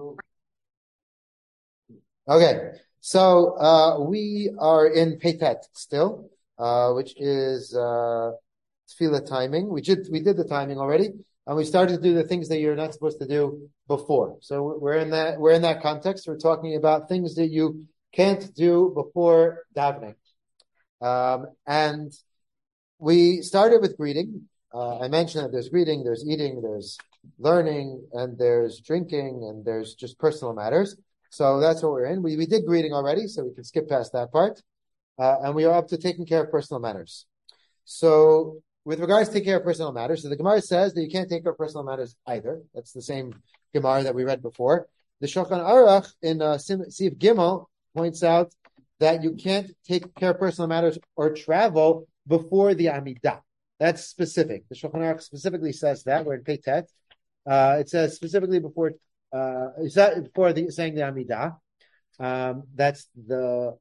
Okay, so we are in Peitet still, which is tefillah timing. We did the timing already, and we started to do the things that you're not supposed to do before. So we're in that context. We're talking about things that you can't do before davening, and we started with greeting. I mentioned that there's greeting, there's eating, there's learning, and there's drinking, and there's just personal matters. So that's what we're in. We did greeting already, so we can skip past that part. And we are up to taking care of personal matters. So with regards to taking care of personal matters, so the Gemara says that you can't take care of personal matters either. That's the same Gemara that we read before. The Shulchan Aruch in Sif Gimel points out that you can't take care of personal matters or travel before the Amidah. That's specific. The Shulchan Aruch specifically says that. We're in Peitet. It says specifically before saying the Amidah. That's the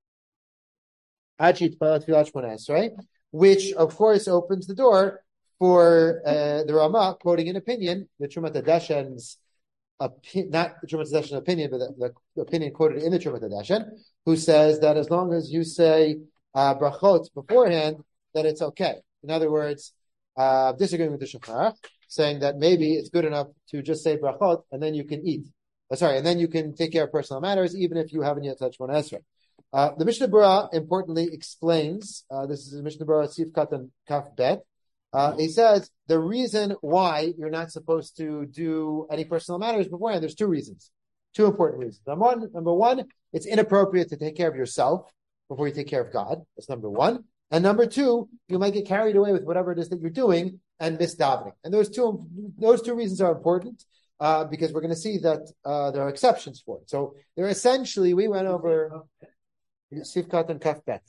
Achit Palat Filat Shmona Esrei, which of course opens the door for the Rama quoting an opinion, the Trumat Hadashen's not the Trumat Hadashen opinion, but the opinion quoted in the Trumat Hadashen, who says that as long as you say brachot beforehand, that it's okay. In other words, disagreeing with the Shulchan Aruch, saying that maybe it's good enough to just say brachot and then you can eat. And then you can take care of personal matters even if you haven't yet touched Shmona Esrei. The Mishnah Berurah importantly explains, this is the Mishnah Berurah Sif Katan Kaf Bet. He says the reason why you're not supposed to do any personal matters beforehand, there's two reasons. Two important reasons. Number one, it's inappropriate to take care of yourself before you take care of God. That's number one. And number two, you might get carried away with whatever it is that you're doing and miss davening. And those two reasons are important because we're going to see that there are exceptions for it. So they're essentially, we went over Sifkat and Kafbet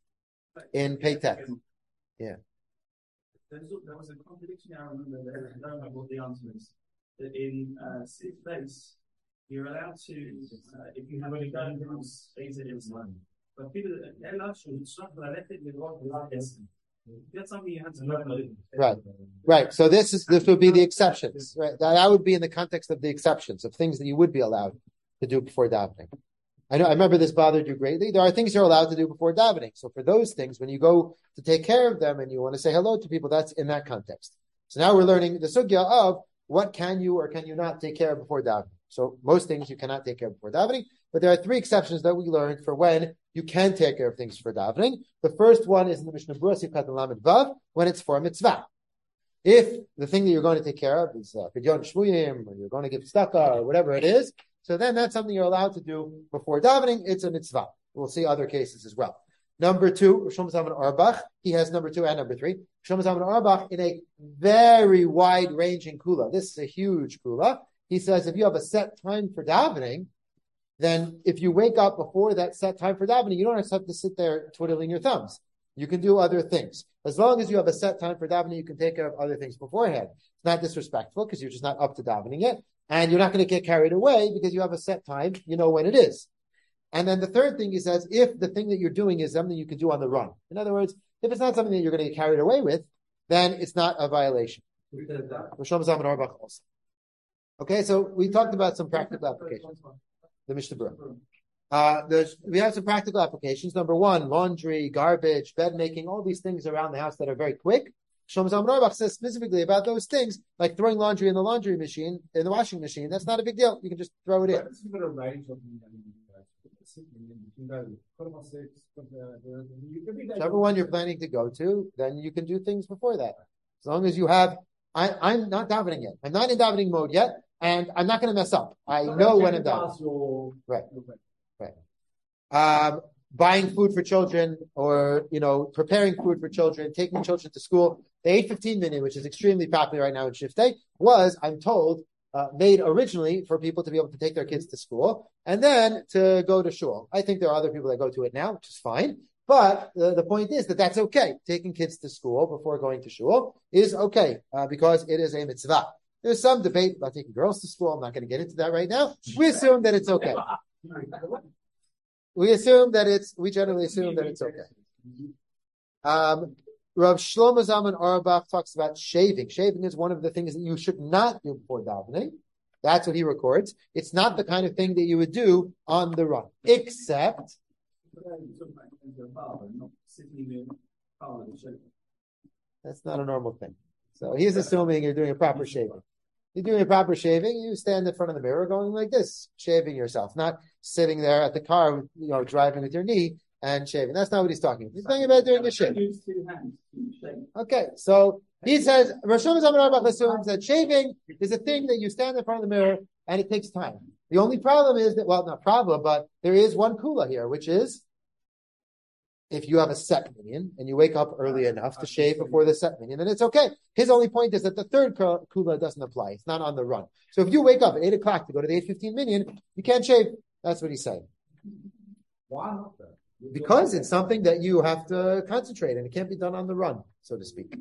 in Peitet. Yeah. There was a contradiction. I remember what the answer is. That in sixth place, you're allowed to, if you have any guidance, stays in his money. But people, they're allowed to instruct, but I left it with what that's something you have to learn. Right. So this would be the exceptions. Right. That would be in the context of the exceptions of things that you would be allowed to do before davening. I remember this bothered you greatly. There are things you're allowed to do before davening. So for those things, when you go to take care of them and you want to say hello to people, that's in that context. So now we're learning the sugya of what can you or can you not take care of before davening. So most things you cannot take care of before davening, but there are three exceptions that we learned for when you can take care of things for davening. The first one is in the Mishnah Berurah Sifkat Lamed Vav, when it's for a mitzvah. If the thing that you're going to take care of is Pidyon Shmuyim, or you're going to give tzedakah, or whatever it is, so then that's something you're allowed to do before davening. It's a mitzvah. We'll see other cases as well. Number two, Rosh Zalman Auerbach, he has number two and number three. Rosh Zalman Auerbach in a very wide-ranging kula. This is a huge kula. He says if you have a set time for davening, then if you wake up before that set time for davening, you don't have to sit there twiddling your thumbs. You can do other things. As long as you have a set time for davening, you can take care of other things beforehand. It's not disrespectful because you're just not up to davening yet. And you're not going to get carried away because you have a set time, you know when it is. And then the third thing he says, if the thing that you're doing is something you can do on the run. In other words, if it's not something that you're going to get carried away with, then it's not a violation. Okay, so we talked about some practical applications. The Mishnah Berurah. We have some practical applications. Number one, laundry, garbage, bed making, all these things around the house that are very quick. Shlomo Zalman Auerbach says specifically about those things, like throwing laundry in the laundry machine, in the washing machine. That's not a big deal. You can just throw it in. Whichever one you're planning to go to, then you can do things before that. As long as you have, I'm not davening yet. I'm not in davening mode yet, and I'm not going to mess up. I know when I'm davening. Right. Buying food for children, or preparing food for children, taking children to school. The 8:15 minute, which is extremely popular right now in Shiftei, was, I'm told, made originally for people to be able to take their kids to school and then to go to shul. I think there are other people that go to it now, which is fine. But the point is that that's okay. Taking kids to school before going to shul is okay because it is a mitzvah. There's some debate about taking girls to school. I'm not going to get into that right now. We assume that it's okay. We generally assume that it's okay. Rav Shlomo Zalman Auerbach talks about shaving. Shaving is one of the things that you should not do before davening. That's what he records. It's not the kind of thing that you would do on the run, except that's not a normal thing. So he's assuming you're doing a proper shaving. You're doing a proper shaving, you stand in front of the mirror going like this, shaving yourself, not sitting there at the car, driving with your knee and shaving. That's not what he's talking about. He's talking about doing a shave. Okay, so he says, Rosh Hashanah assumes that shaving is a thing that you stand in front of the mirror and it takes time. The only problem is that, well, not problem, but there is one kula here, which is if you have a set minyan and you wake up early enough to shave before the set minyan, then it's okay. His only point is that the third kula doesn't apply. It's not on the run. So if you wake up at 8 o'clock to go to the 8:15 minyan, you can't shave. That's what he's saying. Why not? Because it's something that you have to concentrate and it can't be done on the run, so to speak.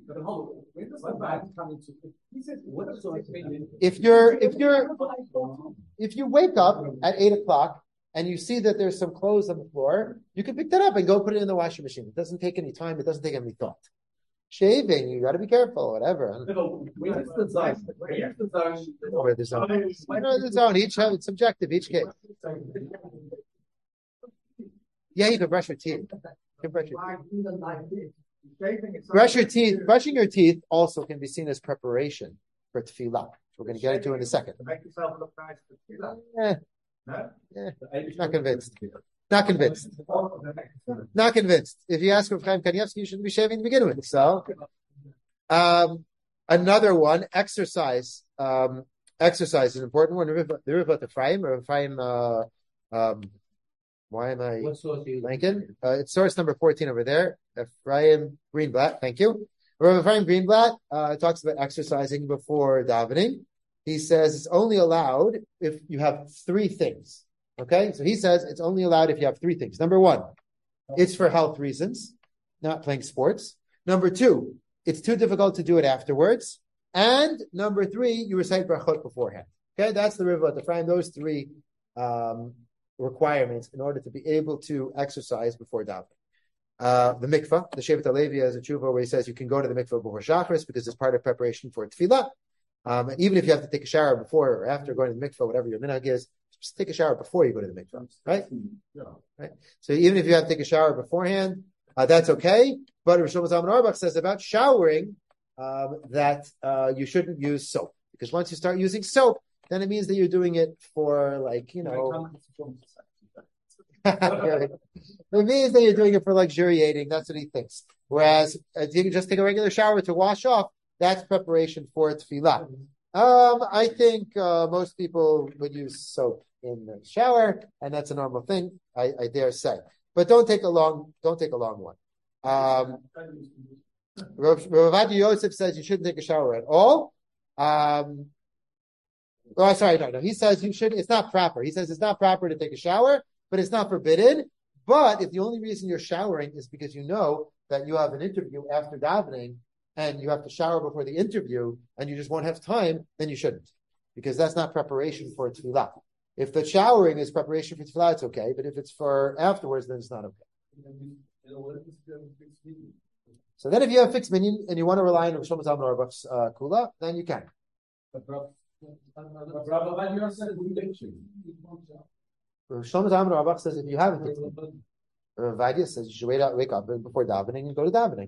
If you wake up at 8 o'clock and you see that there's some clothes on the floor, you can pick that up and go put it in the washing machine. It doesn't take any time. It doesn't take any thought. Shaving, you got to be careful, whatever. Where's the zone? Where the zone? The zone. It's subjective, each case. Yeah, you can brush your teeth. Brushing your teeth also can be seen as preparation for tefillah. We're going to get into in a second. Not convinced. Not convinced. Not convinced. If you ask Rav Chaim Kanievsky, you shouldn't be shaving to begin with. So, another one, exercise. Exercise is an important one. The Rivat Ephraim, Rav Chaim, why am I blanking? It's source number 14 over there. Ephraim Greenblatt, thank you. Rav Ephraim Greenblatt talks about exercising before davening. He says it's only allowed if you have three things. Okay, so he says it's only allowed if you have three things. Number one, it's for health reasons, not playing sports. Number two, it's too difficult to do it afterwards. And number three, you recite brachot beforehand. Okay, that's the Rivat Ephraim. Those three requirements in order to be able to exercise before davening. The mikvah, the Shevet HaLevi has a tshuva where he says you can go to the mikvah before Shacharis because it's part of preparation for tefillah. And even if you have to take a shower before or after going to the mikvah, whatever your minhag is, just take a shower before you go to the mikvah, right? Right. So even if you have to take a shower beforehand, that's okay. But Rosh Zalman Auerbach says about showering that you shouldn't use soap because once you start using soap, then it means that you're doing it for it means that you're doing it for luxuriating. That's what he thinks. Whereas if you can just take a regular shower to wash off, that's preparation for tefillah. I think most people would use soap in the shower, and that's a normal thing. I dare say, but don't take a long one. Rav Ovadia Yosef says you shouldn't take a shower at all. No. He says you should. It's not proper. He says it's not proper to take a shower, but it's not forbidden. But if the only reason you're showering is because you know that you have an interview after davening and you have to shower before the interview and you just won't have time, then you shouldn't, because that's not preparation for tefillah. If the showering is preparation for tefillah, it's okay. But if it's for afterwards, then it's not okay. So then if you have fixed minyan and you want to rely on Rosh Zalman Auerbach's kula, then you can. Rosh Zalman Auerbach says if you have a fixed minyan, Rav Ovadia says you should wake up before davening and go to davening.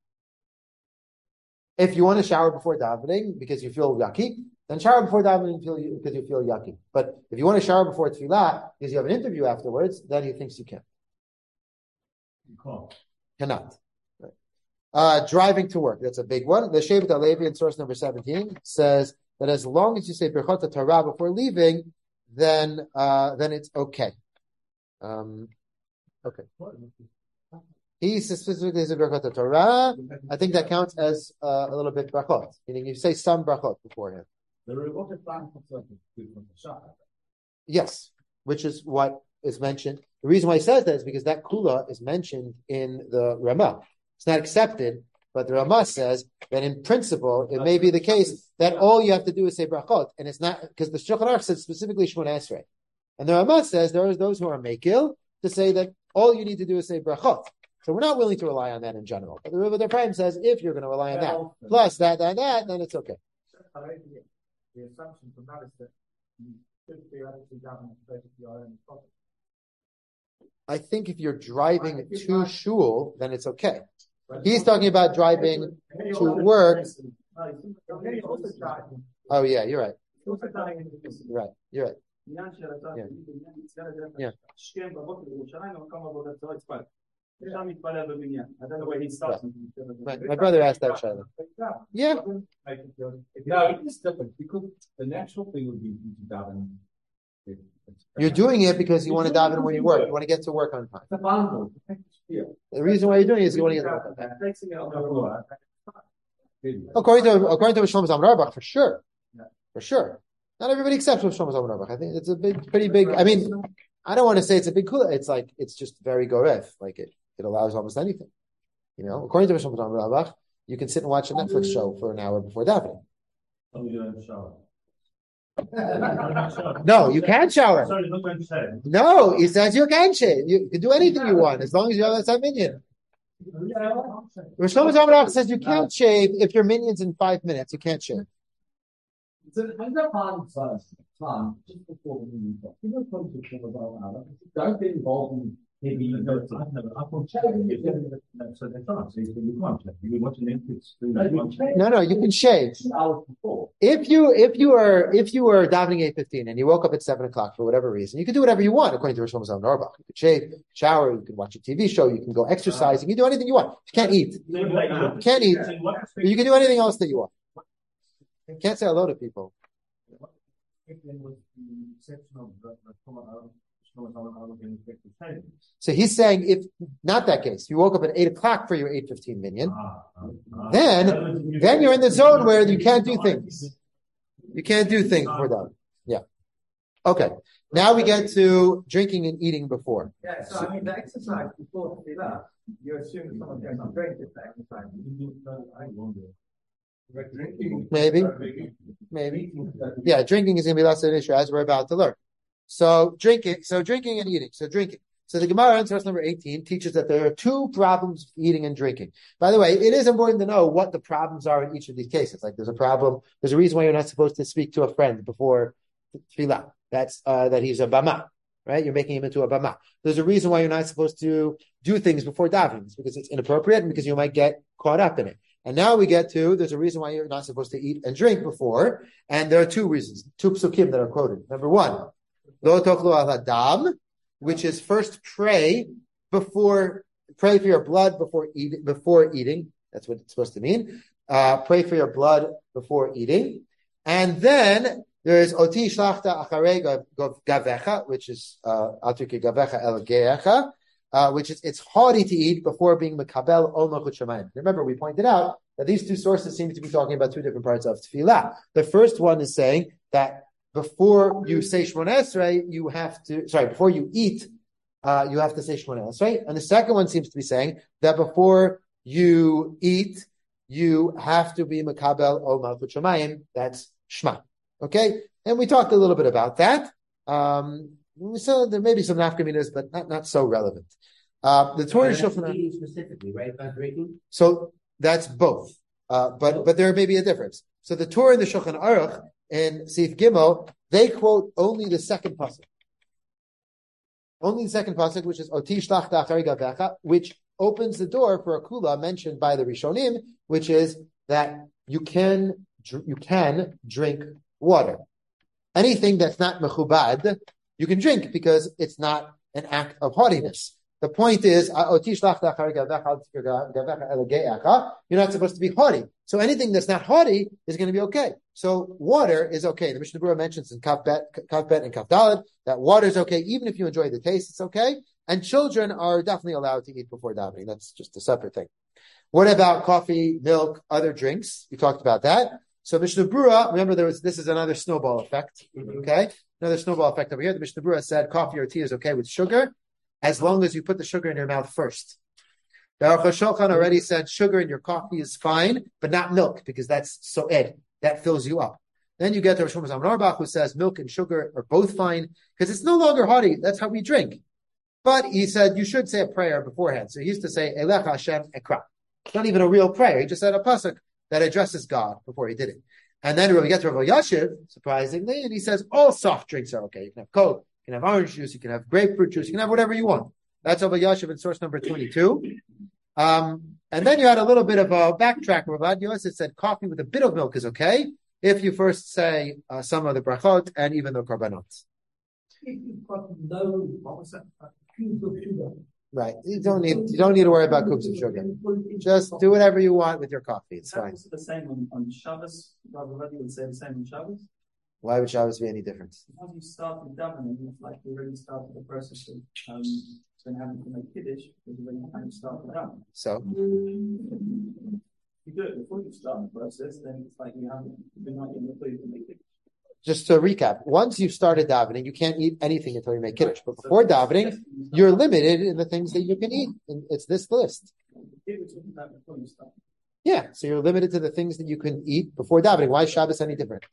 If you want to shower before davening because you feel yucky, then shower before davening because you feel yucky. But if you want to shower before tefillah because you have an interview afterwards, then he thinks you can. You can't. Cannot. Right. Driving to work, that's a big one. The Shevet HaLevi in source number 17 says that as long as you say Birchot Torah before leaving, then it's okay. Okay. He specifically says Birchot Torah. I think that counts as a little bit brachot, meaning you say some brachot beforehand. Yes, which is what is mentioned. The reason why he says that is because that kula is mentioned in the Ramah. It's not accepted, but the Ramah says that in principle, it may be the case that all you have to do is say brachot, and it's not, because the Shulchan Aruch said specifically Shemona Esrei. And the Ramah says there are those who are mekil to say that all you need to do is say brachot. So we're not willing to rely on that in general. But the Rivat Ephraim says if you're going to rely on that, plus that, then it's okay. The assumption from that is that I think if you're driving to shul, then it's okay. He's talking about driving to work. Oh yeah, you're right. You're right. Yeah. I don't know where he starts. My brother asked that, Shiloh. Yeah. No, it's different because the natural thing would be to daven. You're doing it because you want to daven when you work. You want to get to work on time. The bundle. The reason why you're doing it is you want to get to work on time. According to Shlomo Zalman Auerbach, for sure. Not everybody accepts what Shlomo Zalman Auerbach. I think it's a pretty big. I mean, I don't want to say it's a big kula. It's like it's just very goref. Like it allows almost anything. According to Shlomo Zalman Auerbach, you can sit and watch a Netflix show for an hour before davening. No, you can't shower. Sorry, look what I'm saying. No, he says you can shave. You can do anything you want as long as you have that minion. Shlomo Zalman Auerbach says you can't shave if your minion's in 5 minutes. You can't shave. Just before the meeting, don't get involved in maybe you can't. So they can't. So you can't. You watch an Netflix. No, you can shave. If you are davening 8:15 and you woke up at 7:00 for whatever reason, you can do whatever you want according to Shlomo Zalman Auerbach. You can shave, shower, you can watch a TV show, you can go exercise, you can do anything you want. You can't eat. You can't eat. But you can do anything else that you want. You can't say hello to people. So he's saying if not that case, you woke up at 8:00 for your 8:15 minyan, then you're in the zone where you can't do things. You can't do things for them. Yeah. Okay. Now we get to drinking and eating before. Yeah, so I mean the exercise before Tefillah, you assume someone's going to drink this exercise. Maybe. Yeah, drinking is going to be less of an issue as we're about to learn. So drinking and eating. So the Gemara in source number 18 teaches that there are two problems with eating and drinking. By the way, it is important to know what the problems are in each of these cases. Like there's a problem, there's a reason why you're not supposed to speak to a friend before Tefillah. That's that he's a bama, right? You're making him into a bama. There's a reason why you're not supposed to do things before davening. It's because it's inappropriate and because you might get caught up in it. And now we get to, there's a reason why you're not supposed to eat and drink before. And there are two reasons, two psukim that are quoted. Number one, lo tochlu al hadam, which is first pray for your blood before eating. That's what it's supposed to mean. Pray for your blood before eating. And then there's oti shlachta acharei gavecha, which is atuki gavecha el geecha, which is it's haughty to eat before being mekabel ol malchut shamayim. Remember, we pointed out that these two sources seem to be talking about two different parts of tefillah. The first one is saying that before you say Shmoneh Esrei, before you eat, you have to say Shmoneh Esrei. And the second one seems to be saying that before you eat, you have to be mekabel ol malchut shamayim. That's Shema. Okay? And we talked a little bit about that. So there may be some nafkaminas, but not so relevant. The Torah Shulchan specifically, right? About drinking. So that's both, but there may be a difference. So the Torah and the Shulchan Aruch in Sif Gimel, they quote only the second pasuk, which is Oti Shlachta Acharei Gavecha, which opens the door for a kula mentioned by the Rishonim, which is that you can drink water. Anything that's not mechubad, you can drink because it's not an act of haughtiness. The point is, you're not supposed to be haughty. So anything that's not haughty is going to be okay. So water is okay. The Mishnah Berurah mentions in Kaf Bet and Kaf Daled that water is okay. Even if you enjoy the taste, it's okay. And children are definitely allowed to eat before davening. That's just a separate thing. What about coffee, milk, other drinks? We talked about that. So Mishnah Berurah, remember this is another snowball effect. Okay? Another snowball effect over here. The Mishnah Berurah said coffee or tea is okay with sugar, as long as you put the sugar in your mouth first. The Aruch HaShulchan already said sugar in your coffee is fine, but not milk, because that's so'ed. That fills you up. Then you get to Shlomo Zalman Auerbach, who says milk and sugar are both fine, because it's no longer haughty. That's how we drink. But he said you should say a prayer beforehand. So he used to say, Elecha Hashem Ekra. It's not even a real prayer. He just said a pasuk that addresses God before he did it. And then we get to Rav Yashiv, surprisingly, and he says all soft drinks are okay. You can have Coke, you can have orange juice, you can have grapefruit juice, you can have whatever you want. That's Rav Yashiv in source number 22. And then you had a little bit of a backtrack. Rav Yosef said coffee with a bit of milk is okay if you first say some of the brachot and even the korbanot. If you've got no, what was that? Cubes of sugar. Right. You don't need to worry about cubes of sugar. Just do whatever you want with your coffee. It's fine. Also the same on Shabbos. Rabbi would say the same on Shabbos. Why would Shabbos be any different? Once you start with davening, it's like you already started the process of then having to make kiddush because you already kind of start with davening. So you do it before you start the process, then it's like you're not even before you can make kiddush. just to recap, once you've started davening, you can't eat anything until you make kiddush. But before davening, you're limited in the things that you can eat. And it's this list. Yeah, so you're limited to the things that you can eat before davening. Why is Shabbos any different?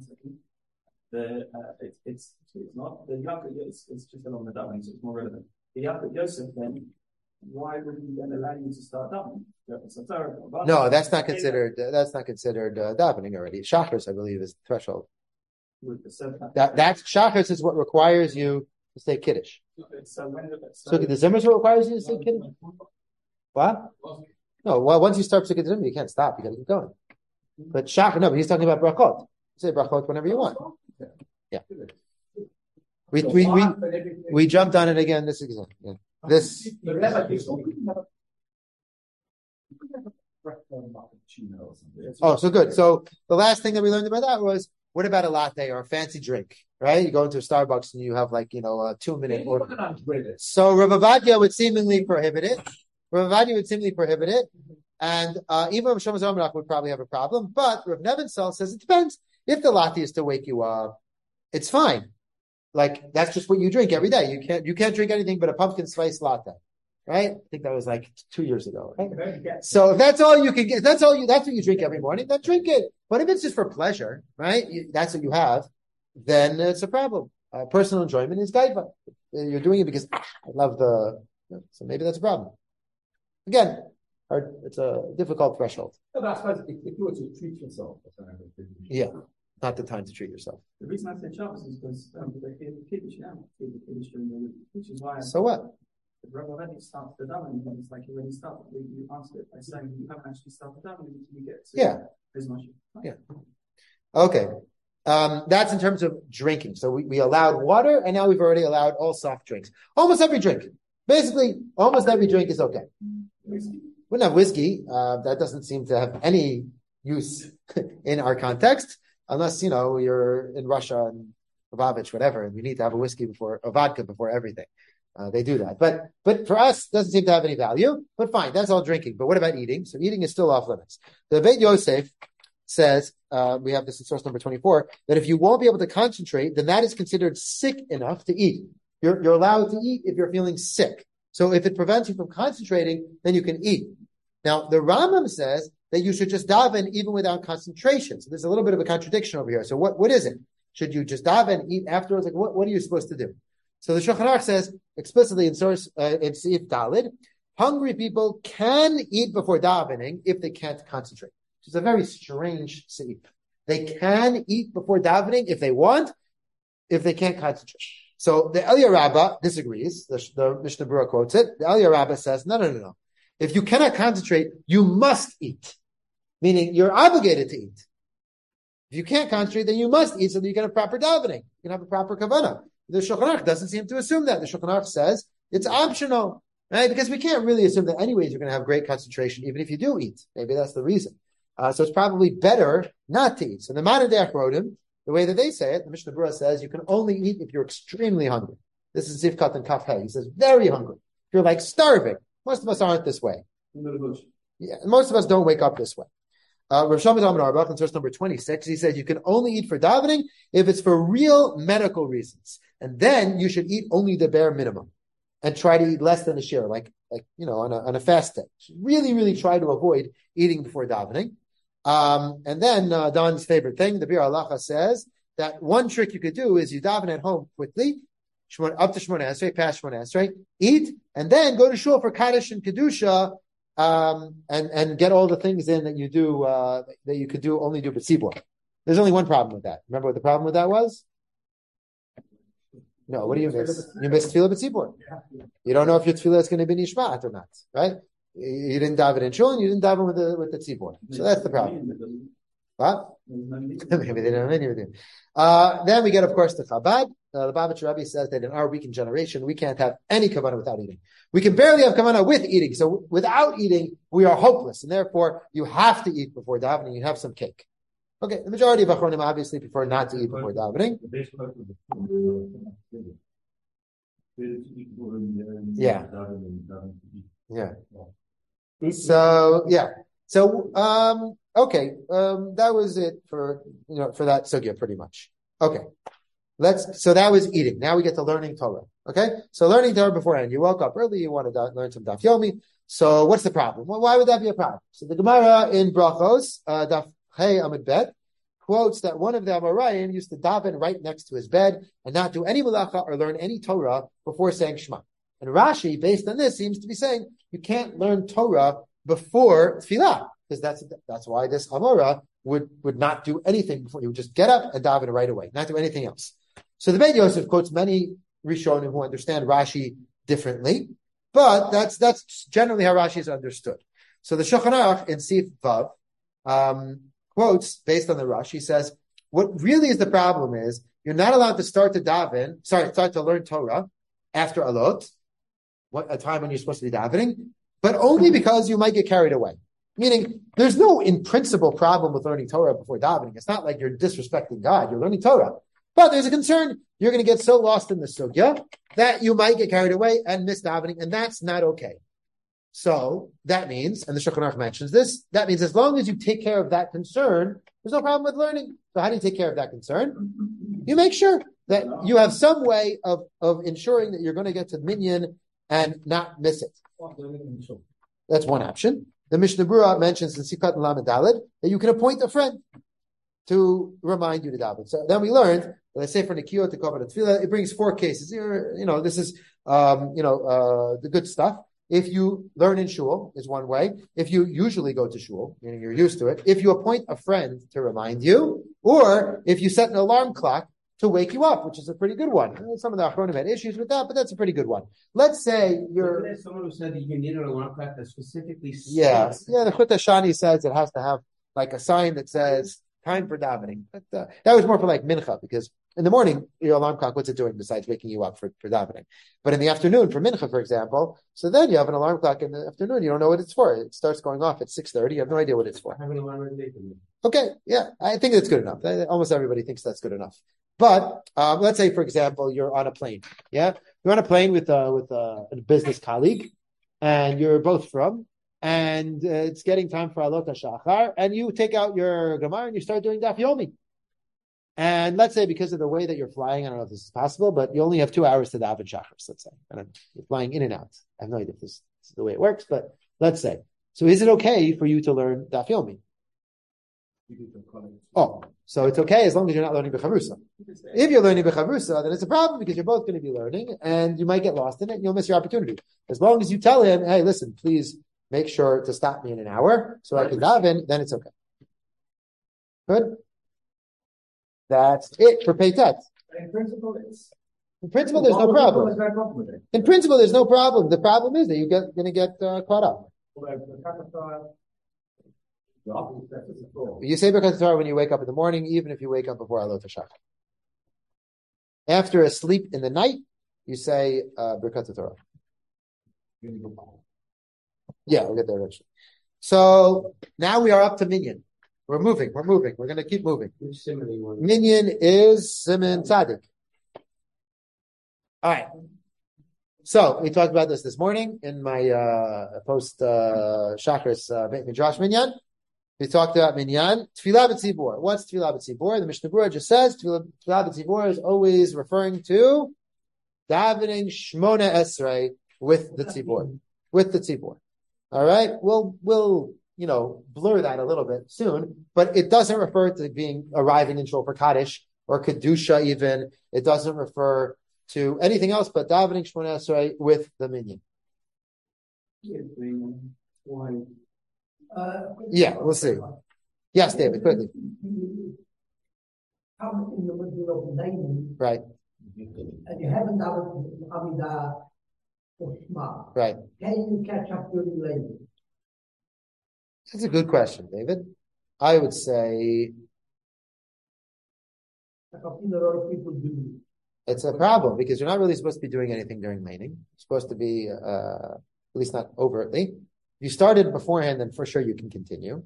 It's not the Yaakov. It's just along the davening, so it's more relevant. The Yaakov Yosef, then, why would he then allow you to start davening? No, that's not considered. That's not considered davening already. Shachris, I believe, is the threshold. That's Shachris is what requires you to say kiddush. So the Zimmer is what requires you to say kiddush. What? No, well, once you start Psukkah Zimmer, you can't stop. You got to keep going. But Shachar, no, but he's talking about brachot. You say brachot whenever you want. Yeah. We jumped on it again. This exam. Yeah. This. Oh, so good. So the last thing that we learned about that was, what about a latte or a fancy drink? Right? You go into a Starbucks and you have like, a 2-minute order. So Rav Ovadia would seemingly prohibit it. And even Rav Shlomo Zalman would probably have a problem. But Rav Nebenzahl says it depends. If the latte is to wake you up, it's fine. Like, that's just what you drink every day. You can't drink anything but a pumpkin spice latte. Right? I think that was like 2 years ago. Right? So if that's all you can get, that's what you drink every morning, then drink it. But if it's just for pleasure, right? That's what you have, then it's a problem. Personal enjoyment is gaiva. You're doing it because I love so maybe that's a problem. Again, it's a difficult threshold. No, but I suppose if you were to treat yourself, yeah, not the time to treat yourself. The reason I said Shabbos is because they hear the kiddush now, which is why. So what? The Rebbe already starts the davening, and it's like you already started. You answered it by saying you haven't actually started davening until you get to as much. Yeah. Okay. That's in terms of drinking. So we allowed water, and now we've already allowed all soft drinks. Almost every drink. Basically, almost every drink is okay. Whiskey. Wouldn't have whiskey. That doesn't seem to have any use in our context, unless, you're in Russia and Lubavitch, whatever, and we need to have a vodka before everything. They do that. But for us, it doesn't seem to have any value. But fine, that's all drinking. But what about eating? So eating is still off limits. The Beit Yosef says, we have this in source number 24, that if you won't be able to concentrate, then that is considered sick enough to eat. You're allowed to eat if you're feeling sick. So if it prevents you from concentrating, then you can eat. Now, the Rambam says that you should just daven even without concentration. So there's a little bit of a contradiction over here. So what is it? Should you just daven, eat afterwards? Like, what are you supposed to do? So the Shulchan Aruch says explicitly in source in Seif Dalid, hungry people can eat before davening if they can't concentrate. Which is a very strange Seif. They can eat before davening if they want, if they can't concentrate. So the Eliyah Rabbah disagrees. The Mishnah Berurah quotes it. The Eliyah Rabbah says, no. If you cannot concentrate, you must eat. Meaning you're obligated to eat. If you can't concentrate, then you must eat so that you can have proper davening. You can have a proper kavanah. The Shulchan Aruch doesn't seem to assume that. The Shulchan Aruch says it's optional, right? Because we can't really assume that anyways you're going to have great concentration even if you do eat. Maybe that's the reason. So it's probably better not to eat. So the modern day Achronim, the way that they say it, the Mishnah Berurah says you can only eat if you're extremely hungry. This is Zivkat and Kaf Hey. He says very hungry. If you're like starving. Most of us aren't this way. Yeah, most of us don't wake up this way. Rav Shlomo Zalman Auerbach in source number 26, he says you can only eat for davening if it's for real medical reasons. And then you should eat only the bare minimum and try to eat less than a share, like on a fast day. Really, really try to avoid eating before davening. And then Don's favorite thing, the Bir Halacha says that one trick you could do is you daven at home quickly, up to Shmoneh Esrei, past Shmoneh Esrei, eat, and then go to shul for Kaddish and Kedusha, and get all the things in that you do, that you could only do B'tzibur. There's only one problem with that. Remember what the problem with that was? No, what do you miss? You missed Tefillah B'tzibur. You don't know if your Tefillah is going to be Nishmat or not, right? You didn't daven in Shul, and you didn't daven with the Tzibur. So that's the problem. What? Maybe they don't have anything. Then we get, of course, the Chabad. The Babich Rabbi says that in our weakened generation, we can't have any kavanah without eating. We can barely have kavanah with eating. So without eating, we are hopeless. And therefore, you have to eat before davening. You have some cake. Okay, the majority of Achronim obviously prefer not to eat before davening. Yeah. Yeah. So, yeah. So, okay. That was it for that sugya pretty much. Okay. So that was eating. Now we get to learning Torah. Okay. So learning Torah beforehand. You woke up early. You want to learn some Daf Yomi. So what's the problem? Well, why would that be a problem? So the Gemara in Brachos, Daf Hey Amid Bet, quotes that one of the Amoraim used to daven right next to his bed and not do any malacha or learn any Torah before saying Shema. And Rashi, based on this, seems to be saying you can't learn Torah before Tefillah, because that's why this Amora would not do anything before. He would just get up and daven right away, not do anything else. So the Beit Yosef quotes many Rishonim who understand Rashi differently, but that's generally how Rashi is understood. So the Shulchan Aruch in Sif Vav quotes based on the Rashi, says what really is the problem is you're not allowed to start to learn Torah after Alot, a time when you're supposed to be davening, but only because you might get carried away. Meaning, there's no in principle problem with learning Torah before davening. It's not like you're disrespecting God. You're learning Torah. But there's a concern you're going to get so lost in the sugya that you might get carried away and miss davening, and that's not okay. So that means, and the Shulchan Aruch mentions this, that means as long as you take care of that concern, there's no problem with learning. So how do you take care of that concern? You make sure that you have some way of ensuring that you're going to get to minyan and not miss it. That's one option. The Mishnah Berurah mentions in Sikat Lamed Daled that you can appoint a friend to remind you to daven. So then we learned, let's say for Nikiyot to cover the Tefillah, it brings 4 cases. This is the good stuff. If you learn in shul is one way. If you usually go to shul, meaning you're used to it. If you appoint a friend to remind you, or if you set an alarm clock to wake you up, which is a pretty good one. Some of the Achronim had issues with that, but that's a pretty good one. Let's say you're... Someone who said that you need an alarm clock that specifically... Yeah, the Chut Shani says it has to have like a sign that says time for davening. But that was more for like mincha, because in the morning, your alarm clock, what's it doing besides waking you up for davening? But in the afternoon, for mincha, for example, so then you have an alarm clock in the afternoon, you don't know what it's for. It starts going off at 6:30, you have no idea what it's for. I have an alarm every day for me. Okay, yeah, I think that's good enough. Almost everybody thinks that's good enough. But let's say, for example, you're on a plane. Yeah, you're on a plane with a business colleague, and you're both from, and it's getting time for Alot HaShachar, and you take out your Gemara and you start doing Daf Yomi. And let's say because of the way that you're flying, I don't know if this is possible, but you only have 2 hours to daven Shachris, let's say. I don't know. You're flying in and out. I have no idea if this is the way it works, but let's say. So is it okay for you to learn Daf Yomi? Oh, so it's okay as long as you're not learning B'chavrusa. If you're learning B'chavrusa, then it's a problem because you're both going to be learning and you might get lost in it and you'll miss your opportunity. As long as you tell him, hey, listen, please make sure to stop me in an hour so I can daven, then it's okay. Good? That's it for Peitet. In principle, there's no problem. In principle, there's no problem. The problem is that you're going to get caught up. You say Birkat Torah when you wake up in the morning, even if you wake up before Alot HaShachar. After a sleep in the night, you say Birkat Torah. Yeah, we'll get there eventually. So now we are up to Minyan. We're moving. We're going to keep moving. Minyan is Siman Tzadik. All right. So we talked about this morning in my post Shacharis Beit Midrash Minyan. We talked about Minyan. Tefillah B'tzibur. What's Tefillah B'tzibur? The Mishnah Berurah just says Tefillah B'tzibur is always referring to davening Shmona Esrei with the Tzibur. With the Tzibur. All right? We'll blur that a little bit soon, but it doesn't refer to arriving in Shul for Kaddish or Kedusha even. It doesn't refer to anything else but davening Shmona Esrei with the Minyan. Yeah, we'll see. Yes, David, quickly. come in the middle of Layman, Right. and you haven't done Amidah or Shema. Right. Can you catch up during Layman? That's a good question, David. I would say Like I've seen a lot of people do. it's a problem because you're not really supposed to be doing anything during laning. You're supposed to be, at least not overtly. If you started beforehand, then for sure you can continue.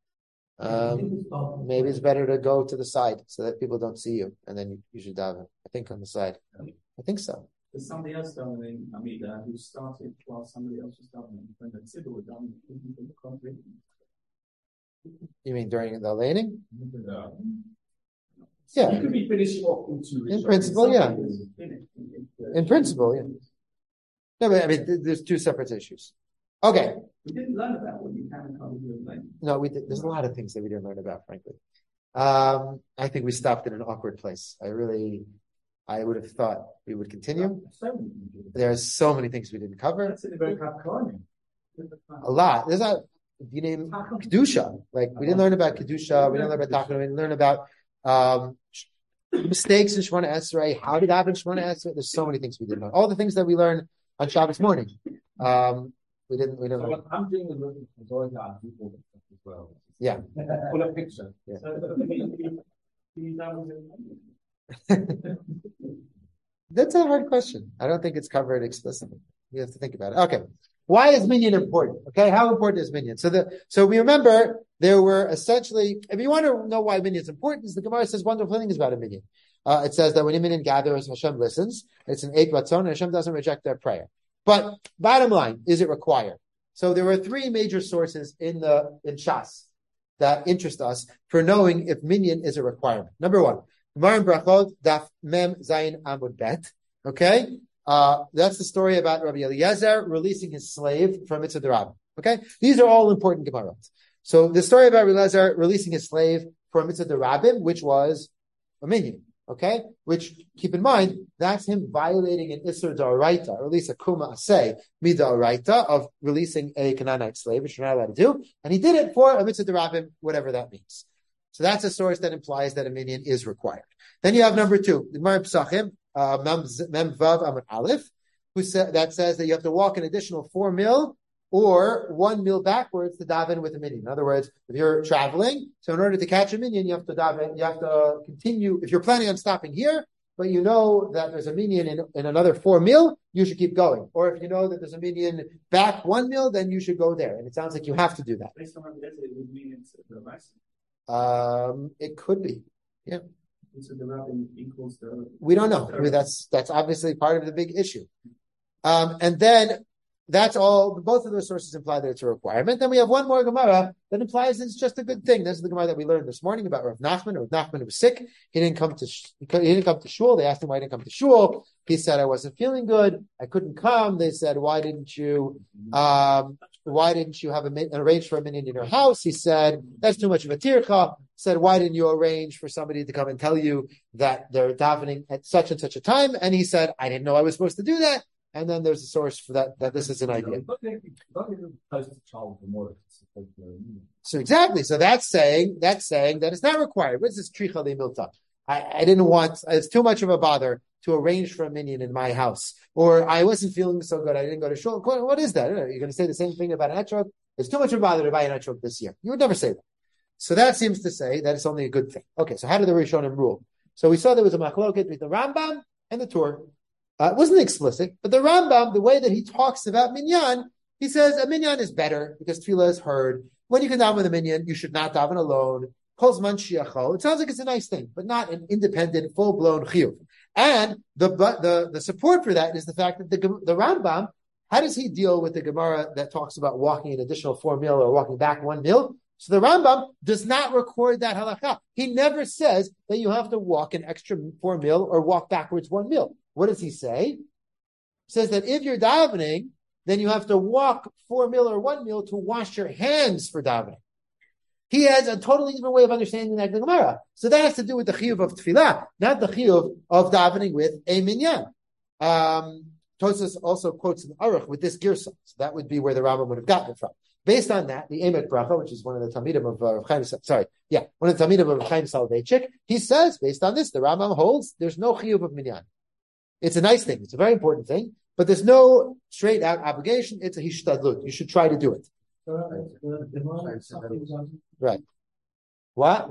Maybe it's better to go to the side so that people don't see you, and then you should daven. I think on the side. I think so. There's somebody else davening, Amida, who started while somebody else was davening. When the tzibur was davening, from the concrete. You mean during the laning? Yeah. Yeah. It could be finished off in 2 weeks. In principle, yeah. In principle, yeah. No, but I mean, there's two separate issues. Okay. We didn't learn about what you can and can't do in laning. No, we did. There's a lot of things that we didn't learn about, frankly. I think we stopped in an awkward place. I would have thought we would continue. There's so many things we didn't cover. That's in the very Capricorn. A lot. There's a, you name Kedusha. Like, we didn't learn about Kedusha. We didn't learn about Tachana. We didn't learn about, mistakes in Shemona Esrei. How did happen in Shemona Esrei? There's so many things we didn't learn. All the things that we learn on Shabbos morning. We didn't So learn. what I'm doing is Zohar on people as well. Yeah. Full of picture. Yeah. That's a hard question. I don't think it's covered explicitly. You have to think about it. Okay. Why is minyan important? Okay. How important is minyan? So we remember there were essentially, if you want to know why minyan is important, the Gemara says wonderful things about a minyan. It says that when a minyan gathers, Hashem listens. It's an eight ratzon, and Hashem doesn't reject their prayer. But bottom line, is it required? So there were three major sources in Shas that interest us for knowing if minyan is a requirement. Number one, Gemara in Brachot, Daf Mem Zayin Amud Bet. Okay, that's the story about Rabbi Eliezer releasing his slave from Mitzvah D'Rabbanan. Okay, these are all important Gemaras. So the story about Rabbi Eliezer releasing his slave from Mitzvah D'Rabbanan, which was a minyan. Okay, which keep in mind that's him violating an Isser D'Oraita, or at least a Kuma Aseh Mid'Oraita of releasing a Canaanite slave, which you're not allowed to do, and he did it for a Mitzvah D'Rabbanan, whatever that means. So that's a source that implies that a minyan is required. Then you have number two, the Gemara Pesachim, Mem Vav Amud Aleph, that says that you have to walk an additional 4 mil or 1 mil backwards to daven with a minyan. In other words, if you're traveling, so in order to catch a minyan, you have to daven, you have to continue. If you're planning on stopping here, but you know that there's a minyan in another 4 mil, you should keep going. Or if you know that there's a minyan back 1 mil, then you should go there. And it sounds like you have to do that. Based on what it would mean it's the rest. It could be. Yeah. So the rabbin equals the. We don't know. I mean, that's obviously part of the big issue. And then that's all. Both of those sources imply that it's a requirement. Then we have one more Gemara that implies it's just a good thing. This is the Gemara that we learned this morning about Rav Nachman. Rav Nachman was sick. He didn't come to shul. They asked him why he didn't come to shul. He said, "I wasn't feeling good. I couldn't come." They said, "Why didn't you have arranged for a minyan in your house?" He said, "That's too much of a tircha." Said, "Why didn't you arrange for somebody to come and tell you that they're davening at such and such a time?" And he said, "I didn't know I was supposed to do that." And then there's a source for that this is an idea. So exactly. So that's saying that it's not required. What is this tricha le'milta? I didn't want, it's too much of a bother to arrange for a minyan in my house. Or I wasn't feeling so good, I didn't go to shul. What is that? You're going to say the same thing about an etrog? It's too much of a bother to buy an etrog this year. You would never say that. So that seems to say that it's only a good thing. Okay, so how did the Rishonim rule? So we saw there was a machloket with the Rambam and the Torah. It wasn't explicit, but the Rambam, the way that he talks about minyan, he says a minyan is better because tefillah is heard. When you can daven with a minyan, you should not daven alone. Kol zman shiachol. It sounds like it's a nice thing, but not an independent, full-blown chiyuv. And the support for that is the fact that the Rambam, how does he deal with the Gemara that talks about walking an additional 4 mil or walking back 1 mil? So the Rambam does not record that halakha. He never says that you have to walk an extra 4 mil or walk backwards 1 mil. What does he say? He says that if you're davening, then you have to walk 4 mil or 1 mil to wash your hands for davening. He has a totally different way of understanding that Gemara. So that has to do with the chiyuv of tefillah, not the chiyuv of davening with a minyan. Tosfos also quotes an aruch with this girsa. So that would be where the Rambam would have gotten it from. Based on that, the Emek Bracha, which is one of the Talmidim of Rav Chaim, one of the Talmidim of Rav Chaim Soloveitchik, he says, based on this, the Rambam holds there's no chiyuv of minyan. It's a nice thing. It's a very important thing, but there's no straight out obligation. It's a hishtadlut. You should try to do it. Right. What?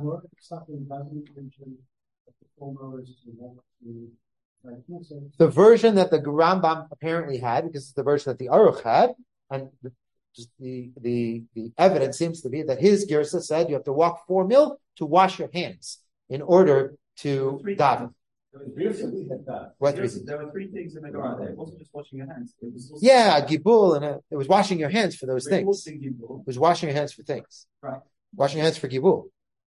The version that the Rambam apparently had, because it's the version that the Aruch had, and the evidence seems to be that his Girsa said you have to walk 4 mil to wash your hands in order to daven. What reason? There were 3 things in the Gemara. It wasn't just washing your hands. It was also gibul, and it was washing your hands for those things. It was washing your hands for things. Right. Washing your hands for gibul.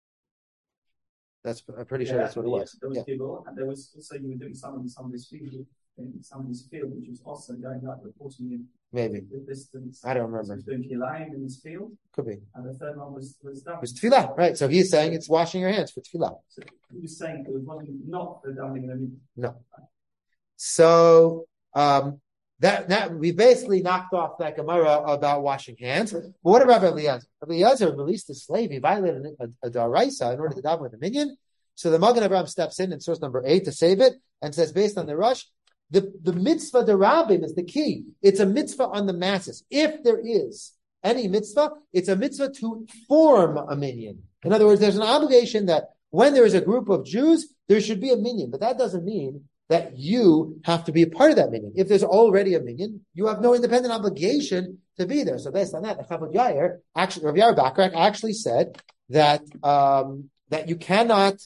I'm pretty sure that's what it was. There was gibul, and there was also you were doing somebody's field, which was also going out reporting in Maybe. the distance. I don't remember. He was doing kilayim in his field. Could be. And the third one was done. It was tefillah, right? So he's saying it's washing your hands for tefillah. So he was saying it was not the davening. No. So that we basically knocked off that Gemara about washing hands. But what about Rabbi Eliezer? Rabbi Eliezer released a slave. He violated a daraisa in order to daven with a minyan. So the Magen Avraham steps in source number 8 to save it and says, based on the rush, the mitzvah derabim is the key. It's a mitzvah on the masses. If there is any mitzvah, it's a mitzvah to form a minyan. In other words, there's an obligation that when there is a group of Jews, there should be a minyan. But that doesn't mean that you have to be a part of that minyan. If there's already a minyan, you have no independent obligation to be there. So based on that, the Chavod Yair, Rav Yair Bakrak actually said that that you cannot,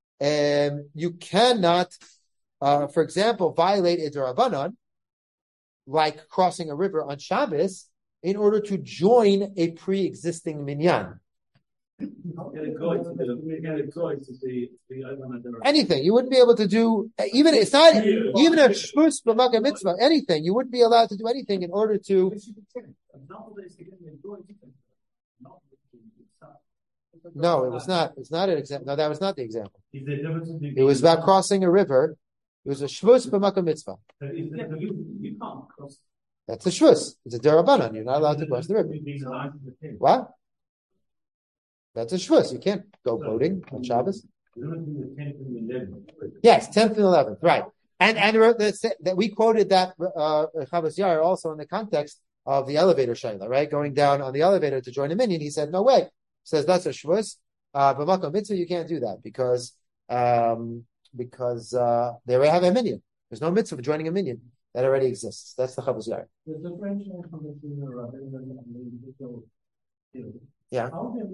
for example, violate a d'Rabbanan, like crossing a river on Shabbos, in order to join a pre-existing minyan. Anything you wouldn't be able to do, even a shvus b'makom mitzvah, anything you wouldn't be allowed to do anything in order to. No, it was not. It's not an example. No, that was not the example. It was about crossing a river. It was a shvus b'makom mitzvah. You can't cross. That's a shvus. It's a d'Rabbanan. You're not allowed to cross the river. What? That's a shvus. You can't go boating on Shabbos. Yes, 10th and 11th, right? And that we quoted that Chavos Yair also in the context of the elevator shayla, right? Going down on the elevator to join a minyan. He said, no way. He says that's a shvus. B'makom mitzvah, you can't do that because they already have a minyan. There's no mitzvah for joining a minyan that already exists. That's the Chavos Yair. Yeah.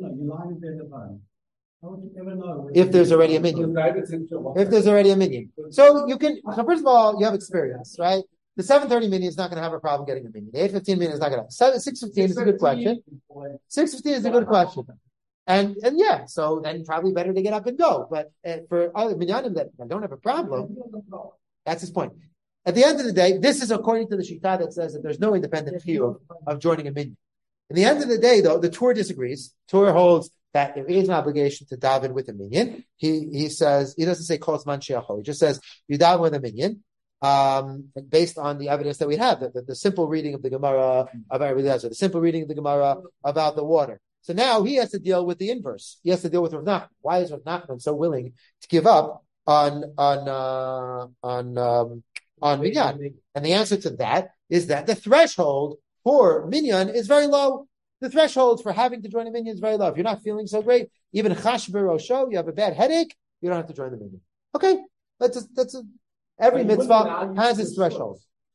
If there's already a minyan. If there's already a minyan. So you can, so first of all, you have experience, right? The 7:30 minyan is not going to have a problem getting a minyan. The 8:15 minyan is not going to have. 6:15 is a good question. 6:15 is a good question. And yeah, so then probably better to get up and go. But for other minyanim that don't have a problem, that's his point. At the end of the day, this is according to the Shita that says that there's no independent view of joining a minyan. At the end of the day, though, the Torah disagrees. Torah holds that there is an obligation to daven with a minyan. He says, he doesn't say kol zman she'achol. He just says you daven with a minyan, based on the evidence that we have, the simple reading of the Gemara about Eliezer, the simple reading of the Gemara about the water. So now he has to deal with the inverse. He has to deal with Rav Nachman. Why is Rav Nachman so willing to give up on minyan? And the answer to that is that the threshold for minyan is very low. The threshold for having to join a minyan is very low. If you're not feeling so great, even chash b'rosho, you have a bad headache, you don't have to join the minyan. Okay, every mitzvah has its threshold.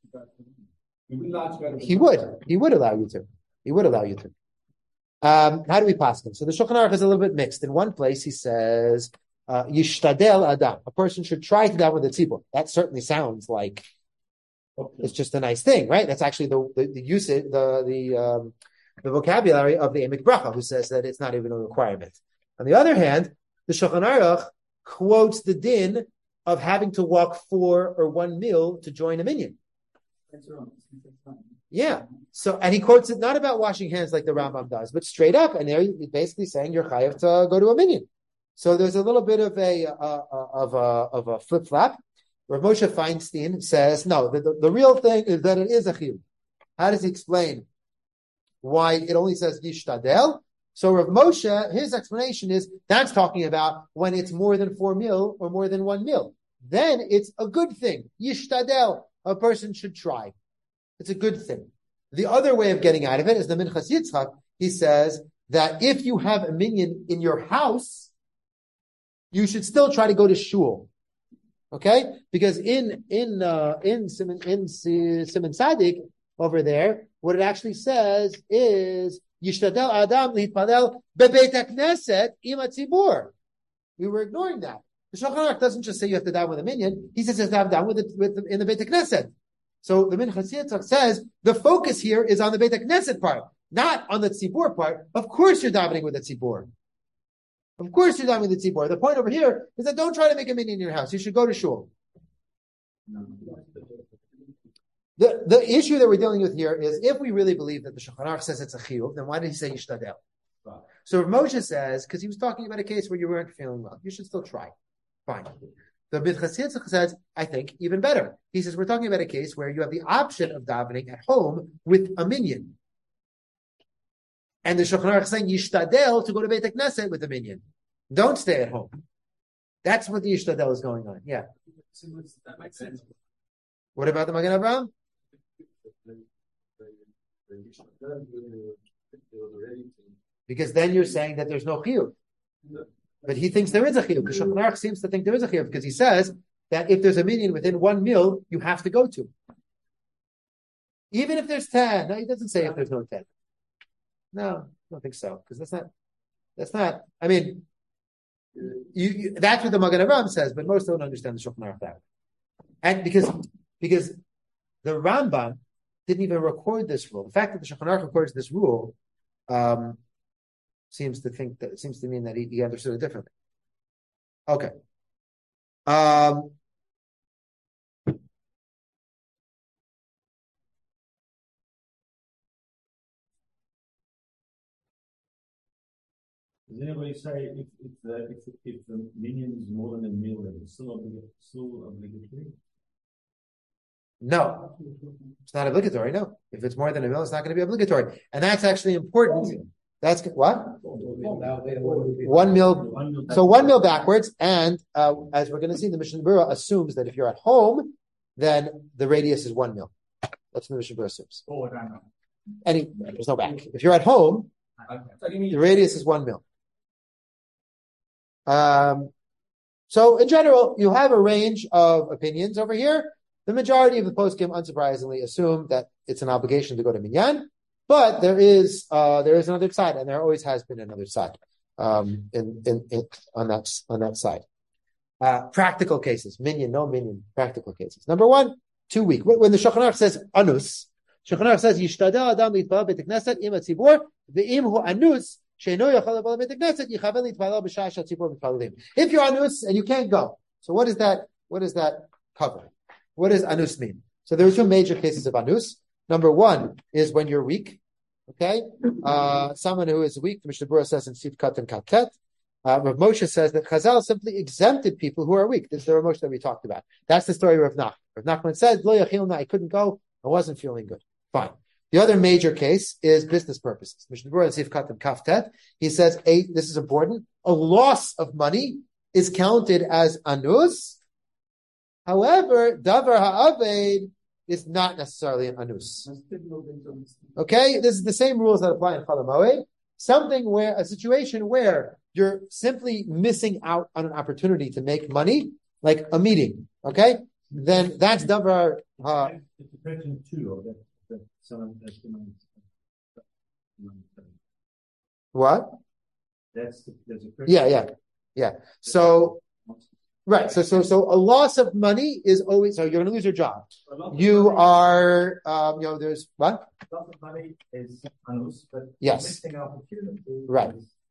He would allow you to. He would allow you to. How do we pass him? So the Shulchan Aruch is a little bit mixed. In one place, he says, "Yishtadel adam." A person should try to daven with the tzibur. That certainly sounds like it's just a nice thing, right? That's actually the usage, the vocabulary of the Emek Bracha, who says that it's not even a requirement. On the other hand, the Shulchan Aruch quotes the din of having to walk 4 or 1 mil to join a minyan. Yeah. So, and he quotes it not about washing hands like the Rambam does, but straight up, and there he's basically saying you're chayav to go to a minyan. So there's a little bit of a flip flop. Rav Moshe Feinstein says no. The real thing is that it is a chiyuv. How does he explain why it only says yishtadel. So Rav Moshe, his explanation is that's talking about when it's more than 4 mil or more than 1 mil. Then it's a good thing. Yishtadel, a person should try. It's a good thing. The other way of getting out of it is the Minchas Yitzchak. He says that if you have a minyan in your house, you should still try to go to shul. Okay? Because in Simon Sadik over there, what it actually says is Yishtadel Adam Litpadel Bebeit HaKnesset Im HaTzibur. We were ignoring that. The Shulchan Aruch doesn't just say you have to daven with a minyan. He says you have to daven in the Beit HaKnesset. So the Minchas Yitzchak says the focus here is on the Beit HaKnesset part, not on the Tzibur part. Of course you're davening with the Tzibur. Of course you're davening with the Tzibur. The point over here is that don't try to make a minyan in your house. You should go to shul. The issue that we're dealing with here is if we really believe that the Shulchan Aruch says it's a chiyuv, then why did he say yishtadel? Right. So Moshe says, because he was talking about a case where you weren't feeling well, you should still try. Fine. The Minchas Yitzchak says, I think, even better. He says, we're talking about a case where you have the option of davening at home with a minyan. And the Shulchan Aruch is saying yishtadel to go to Beit HaKnesset with a minyan. Don't stay at home. That's what the yishtadel is going on. Yeah. That makes sense. What about the Magen Avraham? Because then you're saying that there's no chiyuv. But he thinks there is a chiyuv. The Shulchan Aruch seems to think there is a chiyuv because he says that if there's a minyan within 1 mil, you have to go to. Even if there's 10. No, he doesn't say if there's no 10. No, I don't think so. Because that's not, I mean, that's what the Magen Avraham says, but most don't understand the Shulchan Aruch that way. And because the Rambam didn't even record this rule. The fact that the Shulchan Aruch records this rule seems to mean that he understood it differently. Okay. Does anybody say if the minyan is more than a mil, then it's still obligatory? No, it's not obligatory. No, if it's more than a mil, it's not going to be obligatory, and that's actually important. That's what 1 mil. So 1 mil backwards, and as we're going to see, the Mishnah Berurah assumes that if you're at home, then the radius is 1 mil. That's what the Mishnah Berurah assumes. There's no back. If you're at home, the radius is 1 mil. So in general, you have a range of opinions over here. The majority of the poskim, unsurprisingly, assume that it's an obligation to go to minyan, but there is another side, and there always has been another side on that side. Practical cases, minyan, no minyan, practical cases. Number 1, 2 week. When the Shulchan Aruch says anus, Shulchan Aruch says yishtadel adam litpalel beit HaKnesset im hatzibur ve'im hu anus she'eno yachal lebal beit HaKnesset yichaven litpalel b'shah she'hatzibur mitpalelim. If you're anus and you can't go, so what does that cover? What does anus mean? So there are 2 major cases of anus. Number 1 is when you're weak. Okay, someone who is weak. The Mishnah Berurah says in Sif Kat and Katet. Rav Moshe says that Chazal simply exempted people who are weak. This is the Rav Moshe that we talked about. That's the story of Rav Nachman. Rav Nachman said, "Lo yachilna, I couldn't go. I wasn't feeling good." Fine. The other major case is business purposes. Mishnah Berurah in Sif Kat and Kaftet. He says, this is important. A loss of money is counted as anus. However, davar ha'aved is not necessarily an anus. Okay, this is the same rules that apply in Chol Hamoed. A situation where you're simply missing out on an opportunity to make money, like a meeting. Okay, then that's davar. It's a question 2 of that. What? There's a question. Yeah. So. Right. So a loss of money is always, so you're going to lose your job. You are, there's what? A lot of money is anus, but yes. Missing opportunity. Right.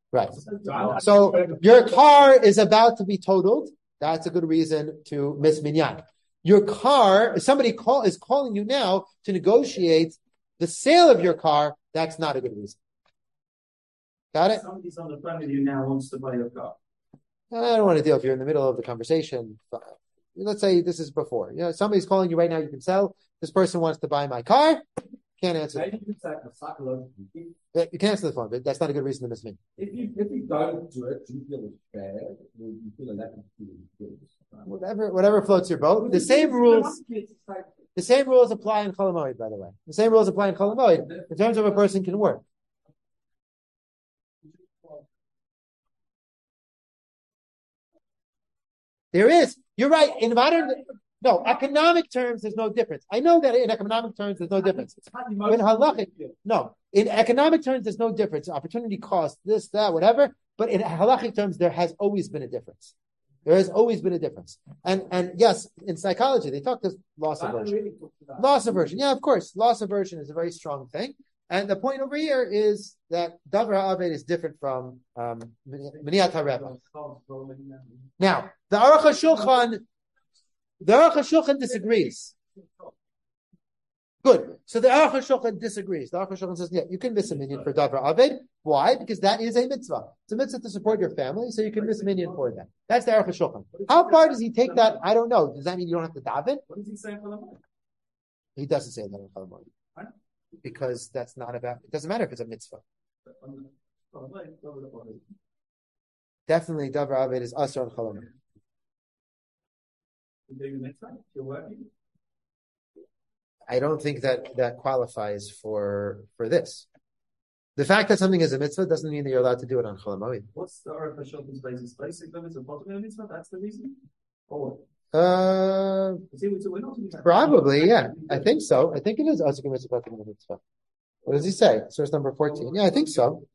So your car is about to be totaled. That's a good reason to miss minyan. Your car, somebody is calling you now to negotiate the sale of your car. That's not a good reason. Got it? Somebody's on the phone with you now wants to buy your car. I don't want to deal if you're in the middle of the conversation. Let's say this is before. Somebody's calling you right now, you can sell. This person wants to buy my car. Can't answer. Maybe you could say psychologically. You can't answer the phone, but that's not a good reason to miss me. If you don't do it, do you feel it's bad? Or do you feel a lack of feeling? Whatever floats your boat. The same rules apply in Chol Hamoed, by the way. The same rules apply in Chol Hamoed in terms of a person can work. There is. You're right. In economic terms, there's no difference. I know that in economic terms, there's no difference. In halachic, no. In economic terms, there's no difference. Opportunity cost, this, that, whatever. But in halachic terms, there has always been a difference. There has always been a difference. And yes, in psychology, they talk this loss aversion. Loss aversion. Yeah, of course. Loss aversion is a very strong thing. And the point over here is that Davar HaAved is different from Miniat HaRebbe. Now, the Aruch HaShulchan disagrees. Good. So the Aruch HaShulchan disagrees. The Aruch HaShulchan says, yeah, you can miss a minyan for Davar HaAved. Why? Because that is a mitzvah. It's a mitzvah to support your family, so you can miss a minyan for that. That's the Aruch HaShulchan. How far does he take that? I don't know. Does that mean you don't have to daven? What does he say for the money? He doesn't say that in Chol Hamoed. Because that's not about, it doesn't matter if it's a mitzvah. Definitely, Davar HaAved is Asr on Chol Hamoed. I don't think that qualifies for this. The fact that something is a mitzvah doesn't mean that you're allowed to do it on Chol Hamoed. What's the Aruch HaShulchan's basis? Basically, it's a bottom mitzvah. That's the reason. Or probably, yeah. I think so. I think it is Asr mitzvah. What does he say? Source number 14. Yeah, I think so.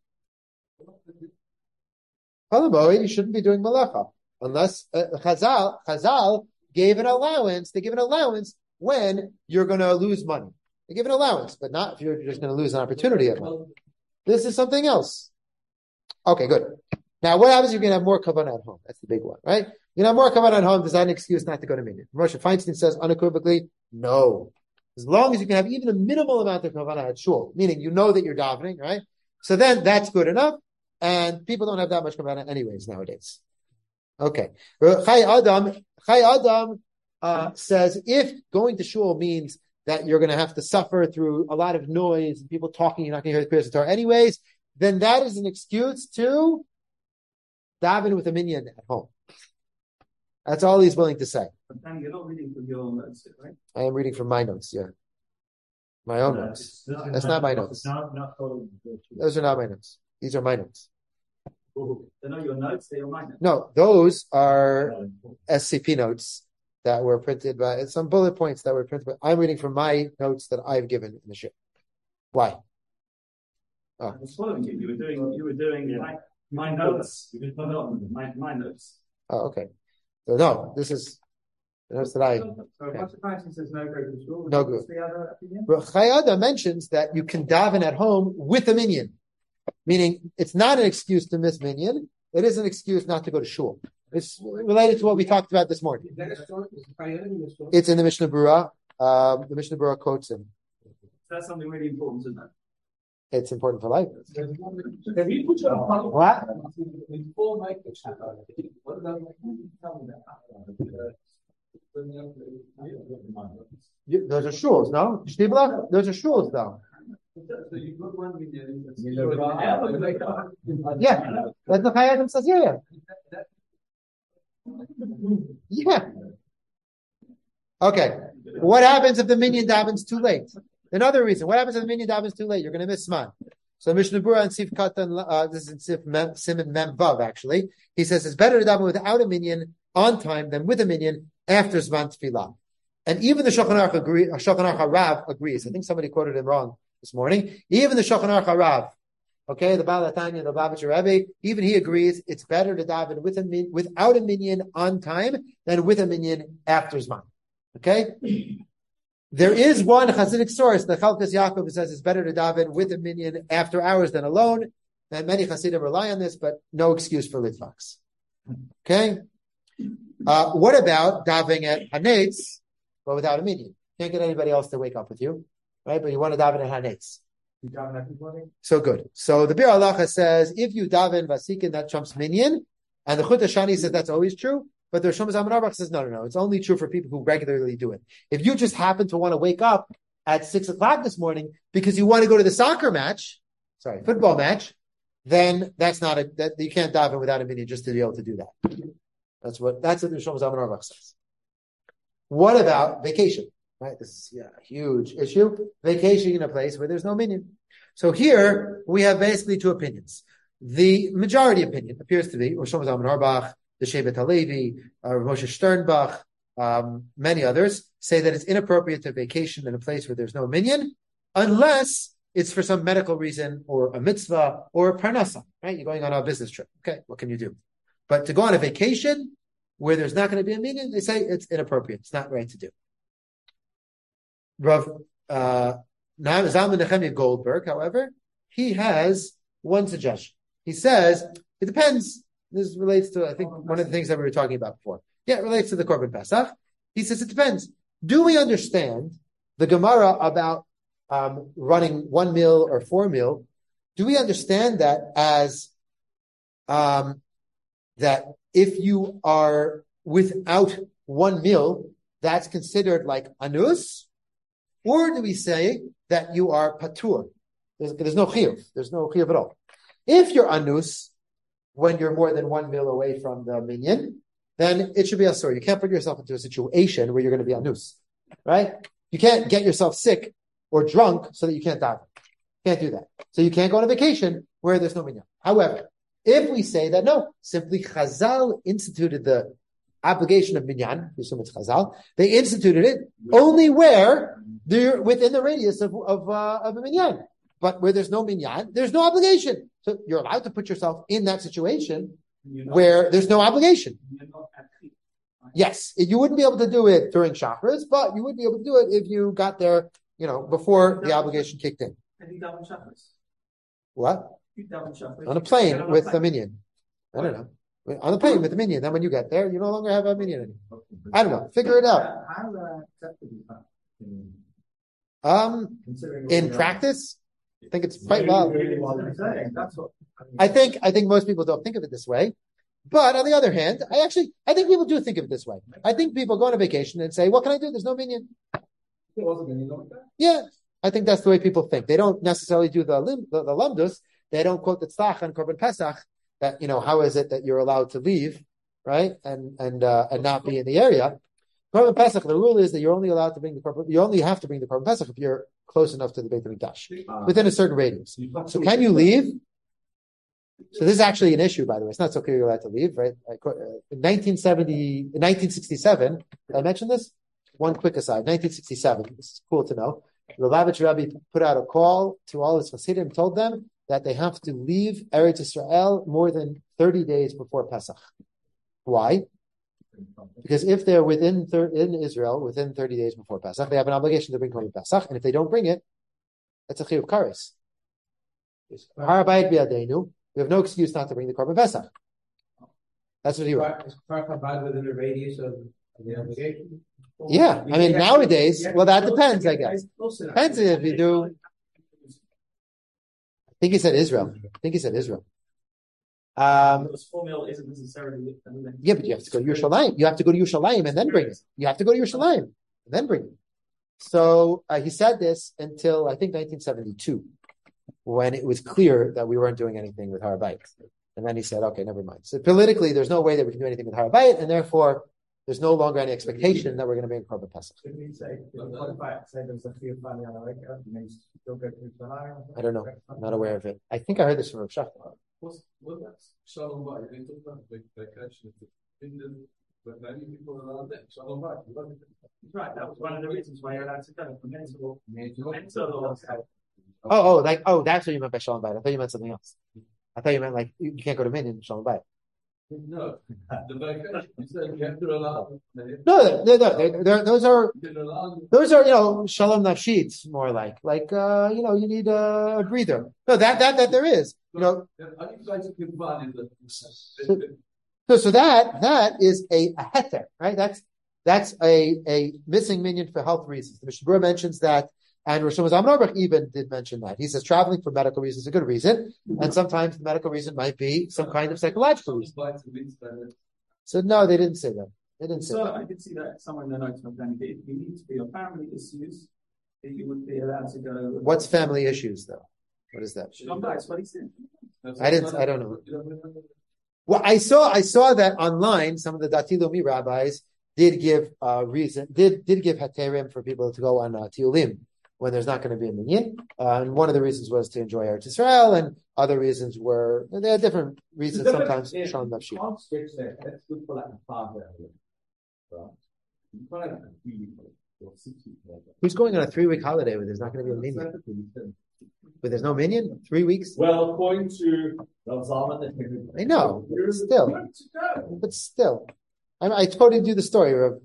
Chol Hamoed, you shouldn't be doing malacha unless Chazal gave an allowance. They give an allowance when you're going to lose money. They give an allowance, but not if you're just going to lose an opportunity of money. This is something else. Okay, good. Now, what happens if you're going to have more kavanah at home? That's the big one, right? You have more kavanah at home. Is that an excuse not to go to minyan? Moshe Feinstein says unequivocally, no. As long as you can have even a minimal amount of kavanah at shul, meaning you know that you're davening, right? So then that's good enough, and people don't have that much kavanah anyways nowadays. Okay. Chai Adam says if going to shul means that you're going to have to suffer through a lot of noise and people talking, you're not going to hear the prayers of the Torah anyways, then that is an excuse to daven with a minyan at home. That's all he's willing to say. But you're not reading from your notes, right? I am reading from my notes, yeah. My own notes. That's not my notes. Those are not my notes. These are my notes. They're not your notes, they're your my notes. No, those are SCP notes that were printed by some bullet points that were printed by. I'm reading from my notes that I've given in the ship. Why? I was following you. You were doing my notes. My notes. Oh, okay. So no, this is the notes that I. Says no go to school. No good. Chayada mentions that you can daven at home with a minyan, meaning it's not an excuse to miss minyan. It is an excuse not to go to shul. It's related to what we talked about this morning. It's in the Mishnah Berurah. The Mishnah Berurah quotes him. That's something really important to know. It's important for life. What? Those are shuls, no? Shtibla? Those are shuls, though. Yeah, that's the Chayyim says, yeah. Yeah. Okay. What happens if the minyan davens too late? Another reason. What happens if the minyan davens too late? You're going to miss Zman. So Mishnah Berurah and Sif Katan, this is in Siman Mem Vav, actually. He says it's better to daven without a minyan on time than with a minyan after Zman Tefillah. And even the Shulchan Aruch Harav agrees. I think somebody quoted him wrong this morning. Even the Shulchan Aruch Harav, okay, the Baal HaTanya, the Lubavitcher Rebbe, even he agrees it's better to daven without a minyan on time than with a minyan after Zman. Okay? There is one Hasidic source, the Chalkas Yaakov, who says it's better to daven with a minyan after hours than alone. And many Hasidim rely on this, but no excuse for Litvaks. Okay? What about davening at Hanetz, but without a minyan? Can't get anybody else to wake up with you, right? But you want to daven at Hanetz. You daven every morning? So good. So the Bir Halacha says, if you daven Vasikin, that trumps minyan. And the Chut HaShani says that's always true. But the Rosh Zalman Auerbach says, no. It's only true for people who regularly do it. If you just happen to want to wake up at 6:00 this morning because you want to go to the football match, then that's not that you can't daven without a minyan just to be able to do that. That's what the Shlomo Zalman Auerbach says. What about vacation? Right, this is a huge issue. Vacation in a place where there's no minyan. So here we have basically two opinions. The majority opinion appears to be Rosh Shlomo Zalman Auerbach, the Shevet HaLevi, Moshe Sternbach, many others say that it's inappropriate to vacation in a place where there's no minyan, unless it's for some medical reason or a mitzvah or a parnasa, right? You're going on a business trip. Okay, what can you do? But to go on a vacation where there's not going to be a minyan, they say it's inappropriate. It's not right to do. Rav Zalman Nechemia Goldberg, however, he has one suggestion. He says, it depends. This relates to, I think, one of the things that we were talking about before. Yeah, it relates to the Korban Pesach. He says, it depends. Do we understand the Gemara about running 1 meal or 4 meal? Do we understand that as that if you are without 1 meal, that's considered like anus? Or do we say that you are patur? There's no chiyuv. There's no chiyuv at all. If you're anus, when you're more than 1 meal away from the minyan, then it should be asur. You can't put yourself into a situation where you're going to be anus, right? You can't get yourself sick or drunk so that you can't daven. Can't do that. So you can't go on a vacation where there's no minyan. However, if we say that no, simply Chazal instituted the obligation of minyan, we assume it's Chazal, they instituted it only where they're within the radius of a minyan. But where there's no minyan, there's no obligation. So you're allowed to put yourself in that situation where there's no obligation. Yes, you wouldn't be able to do it during chakras, but you would be able to do it if you got there, before the obligation kicked in. Have you done chakras? What? You've done chakras. On a plane with a minyan. I don't know. On a plane with a minyan. Then when you get there, you no longer have a minyan anymore. I don't know. Figure it out. In practice, I think it's quite well. I think most people don't think of it this way. But on the other hand, I think people do think of it this way. I think people go on a vacation and say, what can I do? There's no minyan. Yeah. I think that's the way people think. They don't necessarily do the lamdus. They don't quote the tzach on Korban Pesach that, how is it that you're allowed to leave, right? And not be in the area. Korban Pesach, the rule is that you're only allowed to bring you only have to bring the Korban Pesach if you're close enough to the Beit HaMikdash, within a certain radius. So can you leave? So this is actually an issue, by the way. It's not so clear you're allowed to leave, right? In 1967, did I mention this? One quick aside, 1967, this is cool to know. The Lubavitch Rebbe put out a call to all his Hasidim, told them that they have to leave Eretz Yisrael more than 30 days before Pesach. Why? Because if they're in Israel within 30 days before Pesach, they have an obligation to bring Korban Pesach, and if they don't bring it, it's a chiyuv kares. Har Bayit bi'adeinu. We have no excuse not to bring the Korban Pesach. That's what he wrote. Is Park within the radius of the obligation? Yeah, I mean nowadays. Well, that depends, I guess. Depends if you do. I think he said Israel. This 4 meal isn't necessarily. Yeah, but you have to go to Yerushalayim. You have to go to Yerushalayim and then bring it. You have to go to Yerushalayim and then bring it. So he said this until I think 1972, when it was clear that we weren't doing anything with Har Bayit. And then he said, okay, never mind. So politically, there's no way that we can do anything with Har Bayit, and therefore there's no longer any expectation that we're going to bring Korban Pesach. I don't know. I'm not aware of it. I think I heard this from Rav Shachar. Shalom Bayit. They talk about vacation but many people are allowed that. Shalom Bayit. Right, that was one of the reasons why you're allowed to go for mental. That's what you meant by Shalom Bayit. I thought you meant something else. I thought you meant like you can't go to Minyan Shalom Bayit. No, the vacation. You said you have to allow. No. Those are Shalom Nafshit, more like you need a breather. No, that there is. Are you guys confined in So that is a heter, right? That's a missing minyan for health reasons. The Mishnah Berurah mentions that, and Rosh Shlomo Zalman Auerbach even did mention that. He says traveling for medical reasons is a good reason, and sometimes the medical reason might be some kind of psychological reason. So no, they didn't say that. I did see that somewhere in the notes of if you need to be your family issues, that you would be allowed to go. What's family issues though? What is that? That's what he said. I don't know. Well, I saw that online. Some of the Dati Leumi rabbis did give give heterim for people to go on tiulim when there's not going to be a minyan. And one of the reasons was to enjoy Eretz Yisrael, and other reasons were, there are different reasons sometimes. Shalom Nafshi. That's good for like a father. Who's going on a 3-week holiday where there's not going to be a minyan? But there's no minyan? 3 weeks? Well, according to Rav Zalman, I know, but still. I totally do the story of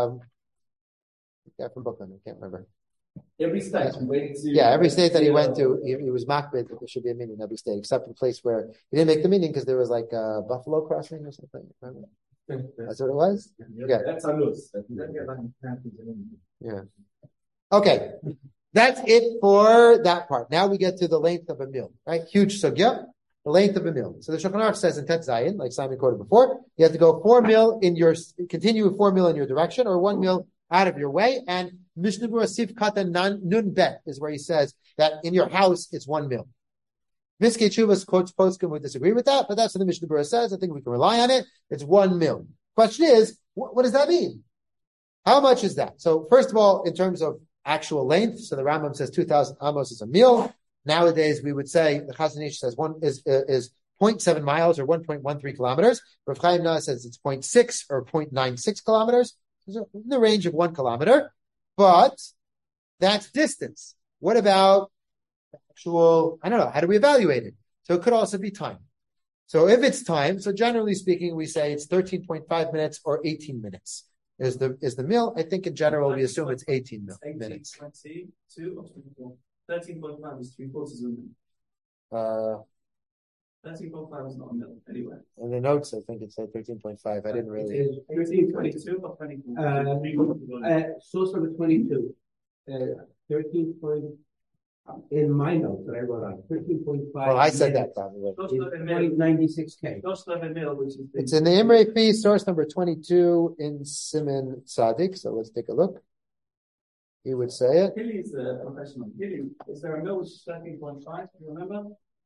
guy from Brooklyn. I can't remember. every state went to. Yeah, every state that he went to, he was makbid that there should be a minyan in every state, except in a place where he didn't make the minyan because there was like a buffalo crossing or something. Remember? That's what it was? Yeah, that's a loose. Yeah. Okay. That's it for that part. Now we get to the length of a meal, right? Huge sugya, the length of a meal. So the Shulchan Aruch says in Tet Zayin, like Simon quoted before, you have to go 4 mil continue with 4 mil in your direction, or 1 mil out of your way. And Mishnah Berurah Sif Katan Nun Bet is where he says that in your house it's 1 mil. Miskei Chuvas quotes Poskim would disagree with that, but that's what the Mishnah Berurah says. I think we can rely on it. It's 1 mil. Question is, what does that mean? How much is that? So first of all, in terms of actual length, so the Rambam says 2,000 amos is a mil. Nowadays, we would say the Chazon Ish says is 0.7 miles or 1.13 kilometers. Rav Chaim Naeh says it's 0.6 or 0.96 kilometers. It's in the range of 1 kilometer, but that's distance. What about actual? I don't know. How do we evaluate it? So it could also be time. So if it's time, so generally speaking, we say it's 13.5 minutes or 18 minutes. Is the mil? I think in general we assume it's 18 minutes. 22 or 24. 13.5 is 3/4 of a mil. 13.5 is not a mil anyway. In the notes, I think it said 13.5. I didn't really. 22 or 24. Source number 22. 13 point. In my notes that I wrote on 13.5. Well, I said that probably. 96K. It's in the Imre Fi, source number 22 in Siman Tzaddik. So let's take a look. He would say it. Hilly is a professional. Hilly, is there a mill which is 13.5? Do you remember?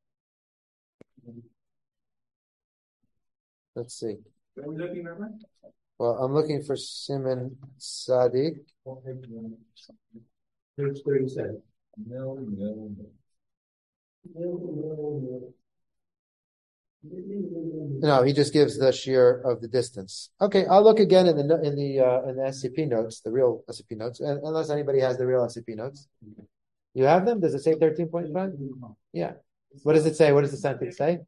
Let's see. Are we looking, remember? Well, I'm looking for Siman Tzaddik. Page 37. No. No, he just gives the shear of the distance. Okay, I'll look again in the SCP notes, the real SCP notes, unless anybody has the real SCP notes. You have them? Does it say 13.5? Yeah. What does it say? What does the sentence say?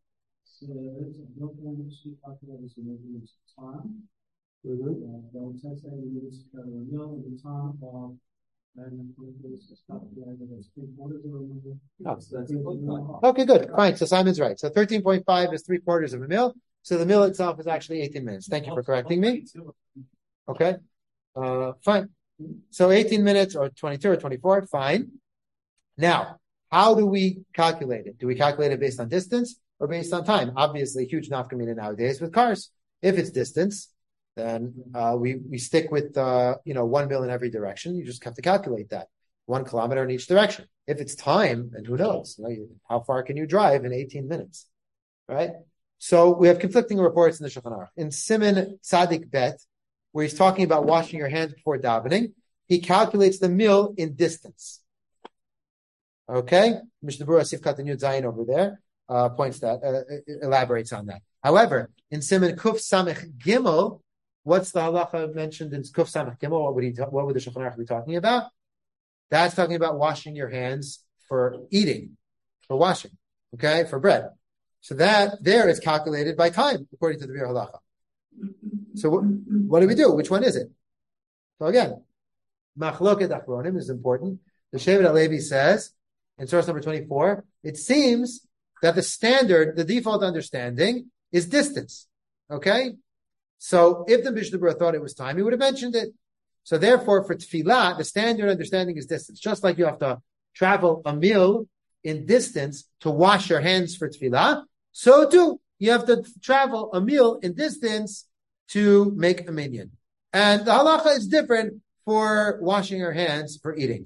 Okay, good. Fine. So Simon's right. So 13.5 is 3/4 of a mil. So the mil itself is actually 18 minutes. Thank you for correcting me. Okay. Fine. So 18 minutes or 22 or 24. Fine. Now, how do we calculate it? Do we calculate it based on distance or based on time? Obviously, huge nafkamina nowadays with cars. If it's distance, then we stick with 1 mil in every direction. You just have to calculate that 1 kilometer in each direction. If it's time, and who knows, how far can you drive in 18 minutes, right? So we have conflicting reports in the Shulchan Aruch. In Siman Tzaddik Bet, where he's talking about washing your hands before davening, he calculates the mil in distance. Okay, Mishnah Berurah Sif Katan Yud Zayin over there points that elaborates on that. However, in Siman Kuf Samech Gimel, what's the halacha mentioned in Kuf Samech Gimel? What would the Shulchan Aruch be talking about? That's talking about washing your hands for eating, for washing, okay, for bread. So that there is calculated by time, according to the Biur Halacha. So what do we do? Which one is it? So again, Machloket Achronim is important. The Shevet HaLevi says, in source number 24, it seems that the default understanding is distance, okay? So if the Mishnah Berurah thought it was time, he would have mentioned it. So therefore, for tefillah, the standard understanding is distance. Just like you have to travel a mil in distance to wash your hands for tefillah, so too, you have to travel a mil in distance to make a minyan. And the halacha is different for washing your hands for eating.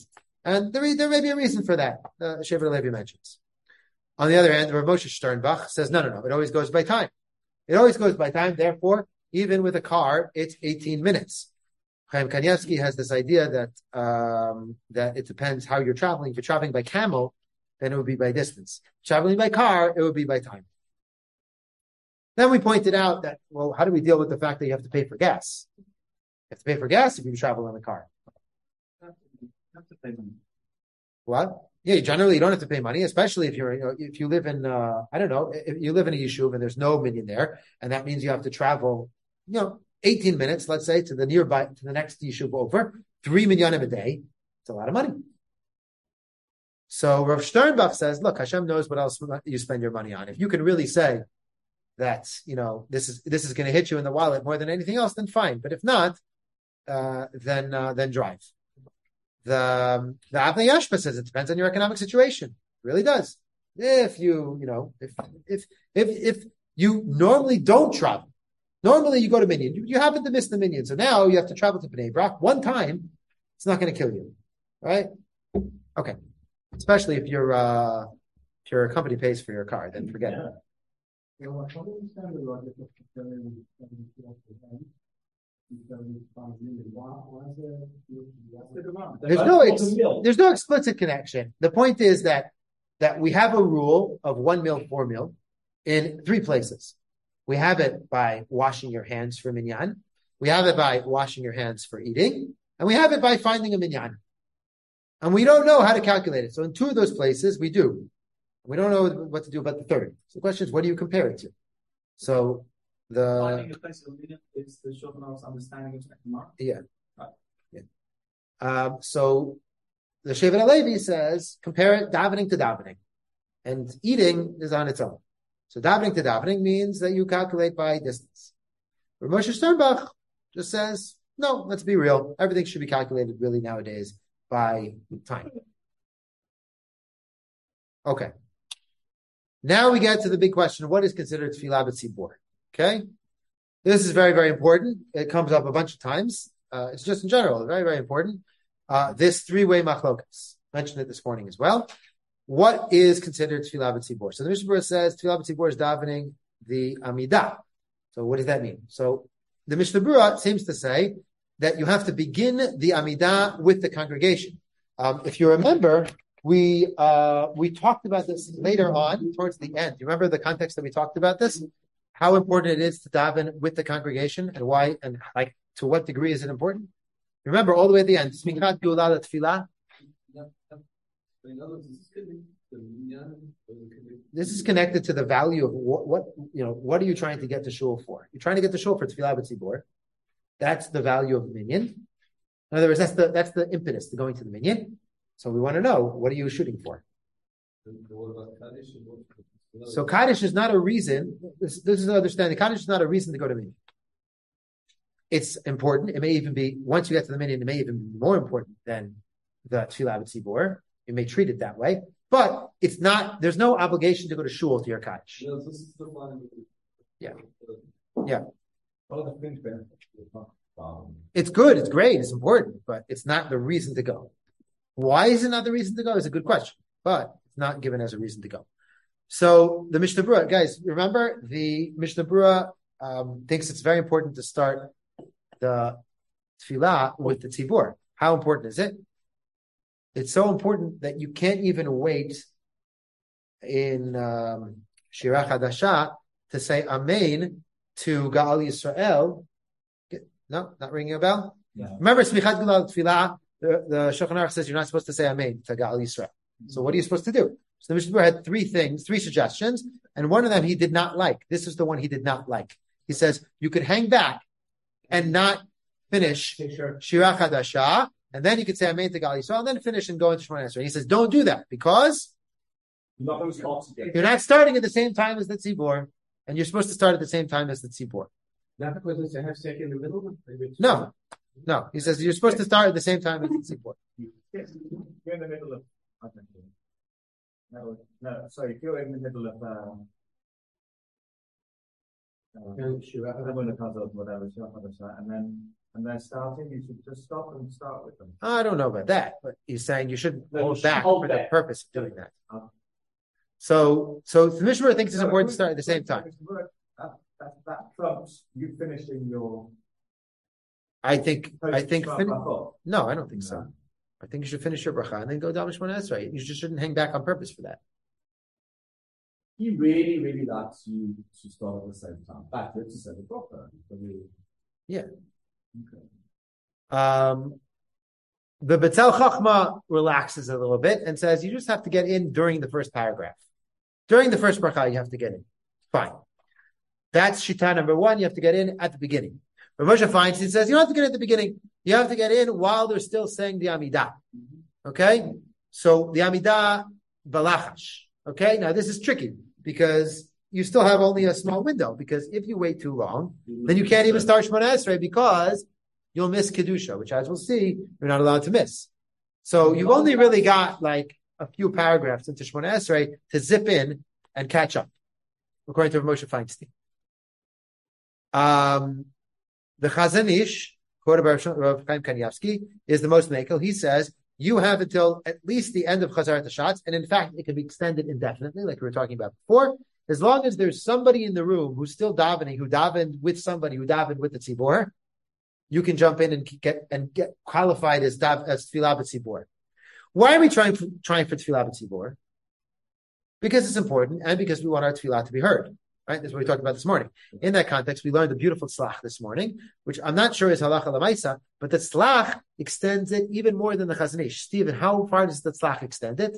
And there may be a reason for that. Shevet Levi mentions. On the other hand, the Rav Moshe Sternbach says, no. It always goes by time. It always goes by time. Therefore, even with a car, it's 18 minutes. Chaim Kanievsky has this idea that it depends how you're traveling. If you're traveling by camel, then it would be by distance. Traveling by car, it would be by time. Then we pointed out that, well, how do we deal with the fact that you have to pay for gas? You have to pay for gas if you travel in a car. Have to pay money. What? Yeah, generally you don't have to pay money, especially if if you live in if you live in a yishuv and there's no minyan there, and that means you have to travel 18 minutes, let's say, to the next yishuv over 3 minyanim a day. It's a lot of money. So Rav Sternbach says, look, Hashem knows what else you spend your money on. If you can really say that this is going to hit you in the wallet more than anything else, then fine. But if not, then drive. The Avnei Yashba says it depends on your economic situation. It really does. If if you normally don't travel, normally you go to minyan, you happen to miss the minyan, so now you have to travel to Bnei Brak one time. It's not going to kill you, right? Okay, especially if your company pays for your car, then forget it. There's no explicit connection. The point is that we have a rule of 1 meal, 4 meal in 3 places. We have it by washing your hands for minyan. We have it by washing your hands for eating. And we have it by finding a minyan. And we don't know how to calculate it. So in 2 of those places, we do. We don't know what to do about the 3rd. So the question is, what do you compare it to? So finding a place of minyan is the Shulchan Aruch's understanding of Gemara. Yeah. So the Shevet Levi says, compare it davening to davening. And eating is on its own. So davening to davening means that you calculate by distance. Rav Moshe Sternbach just says, no, let's be real. Everything should be calculated really nowadays by time. Okay. Now we get to the big question, what is considered tefillah b'tzibur? Okay? This is very, very important. It comes up a bunch of times. It's just in general, very, very important. This 3-way machlokas. Mentioned it this morning as well. What is considered tefillah b'tzibur? So the Mishnah Berurah says tefillah b'tzibur is davening the Amidah. So what does that mean? So the Mishnah Berurah seems to say that you have to begin the Amidah with the congregation. If you remember, we talked about this later on towards the end. You remember the context that we talked about this? How important it is to daven with the congregation and why, and like to what degree is it important? Remember all the way at the end. Smikat Geula Tefillah. This is connected to the value of what are you trying to get to shul for? You're trying to get to shul for tefillah b'tzibur. That's the value of the minyan. In other words, that's the impetus to going to the minyan. So we want to know, what are you shooting for? So Kaddish is not a reason. This is understanding. Kaddish is not a reason to go to minyan. It's important. It may even be, once you get to the minyan, it may even be more important than the tefillah b'tzibur. You may treat it that way, but it's not. There's no obligation to go to shul to your Kaddish. Yeah. It's good. It's great. It's important, but it's not the reason to go. Why is it not the reason to go? Is a good question, but it's not given as a reason to go. So the Mishnah Berurah, guys, remember the Mishnah Berurah thinks it's very important to start the tefillah with the tzibur. How important is it? It's so important that you can't even wait in Shirah Chadashah to say Amen to Gaal Yisrael. No, not ringing a bell? Yeah. Remember, Smichat Geula Tefillah, the Shulchan Aruch says you're not supposed to say Amen to Gaal Yisrael. So what are you supposed to do? So the Mishnah Berurah had 3 suggestions, and one of them he did not like. This is the one he did not like. He says you could hang back and not finish Shirah Chadashah, and then you could say Amen to Gaal Yisrael, and then finish and go into Shemona Esrei. He says, don't do that, because you're not starting at the same time as the tzibur, and you're supposed to start at the same time as the tzibur. Not because it's a hashtag in the middle? No. He says you're supposed to start at the same time as the tzibur. You're in the middle of... No, sorry, if you're in the middle of... whatever, and then and they're starting, you should just stop and start with them. I don't know about that, but he's saying you shouldn't No, you hold should back hold for the back. purpose of doing that. Okay. So the Mishmar thinks it's important to start at the same time. That trumps you finishing your. I think. No, I don't think No. so. I think you should finish your bracha and then go down Shemona Esrei. You just shouldn't hang back on purpose for that. He really, really likes you to start at the same time. Backwards to say the proper. Yeah. Okay. The Betzel Chachma relaxes a little bit and says you just have to get in during the first paragraph. During the first bracha, you have to get in. Fine. That's Shita number one. You have to get in at the beginning. But Moshe Feinstein says you don't have to get in at the beginning. You have to get in while they're still saying the Amidah. Okay? So the Amidah Balachash. Okay? Now this is tricky because you still have only a small window, because if you wait too long, then you can't even start Shemona Esrei because you'll miss Kedusha, which, as we'll see, you're not allowed to miss. So you've only really got like a few paragraphs into Shemona Esrei to zip in and catch up, according to Moshe Feinstein. The Chazon Ish, quoted by Rav Chaim Kanievsky, is the most makel. He says you have until at least the end of Chazarat HaShatz, and in fact, it can be extended indefinitely, like we were talking about before, as long as there's somebody in the room who's still davening, who davened with somebody who davened with the tzibor. You can jump in and get qualified as Tfilah B'Tzibor. Why are we trying for Tfilah B'Tzibor? Because it's important, and because we want our Tfilah to be heard. Right? That's what we talked about this morning. In that context, we learned a beautiful tzlach this morning, which I'm not sure is halacha lamaisa, but the tzlach extends it even more than the Chazon Ish. Stephen, how far does the tzlach extend it?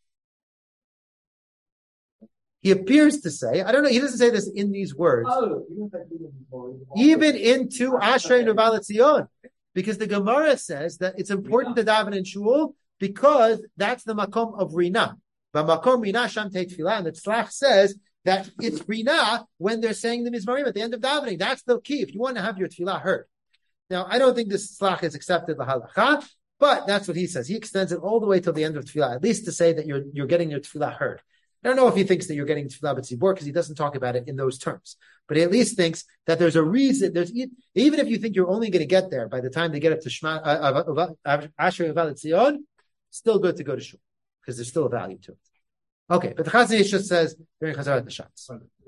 He appears to say, I don't know, he doesn't say this in these words, even into Ashrei Nuval Tzion, because the Gemara says that it's important to daven in shul because that's the makom of Rina. But makom Rina Sham Tei Tfilah, and the tzlach says that it's Rina when they're saying the Mizmarim at the end of davening. That's the key if you want to have your tfilah heard. Now, I don't think this tzlach is accepted l'halacha, but that's what he says. He extends it all the way till the end of tfilah, at least to say that you're getting your tfilah heard. I don't know if he thinks that you're getting tfilah b'tzibor because he doesn't talk about it in those terms, but he at least thinks that there's a reason. Even if you think you're only going to get there by the time they get up to Shema Asher Uval Tzion, still good to go to shul because there's still a value to it. Okay, but the Chazon Ish just says during Chazarat HaShatz.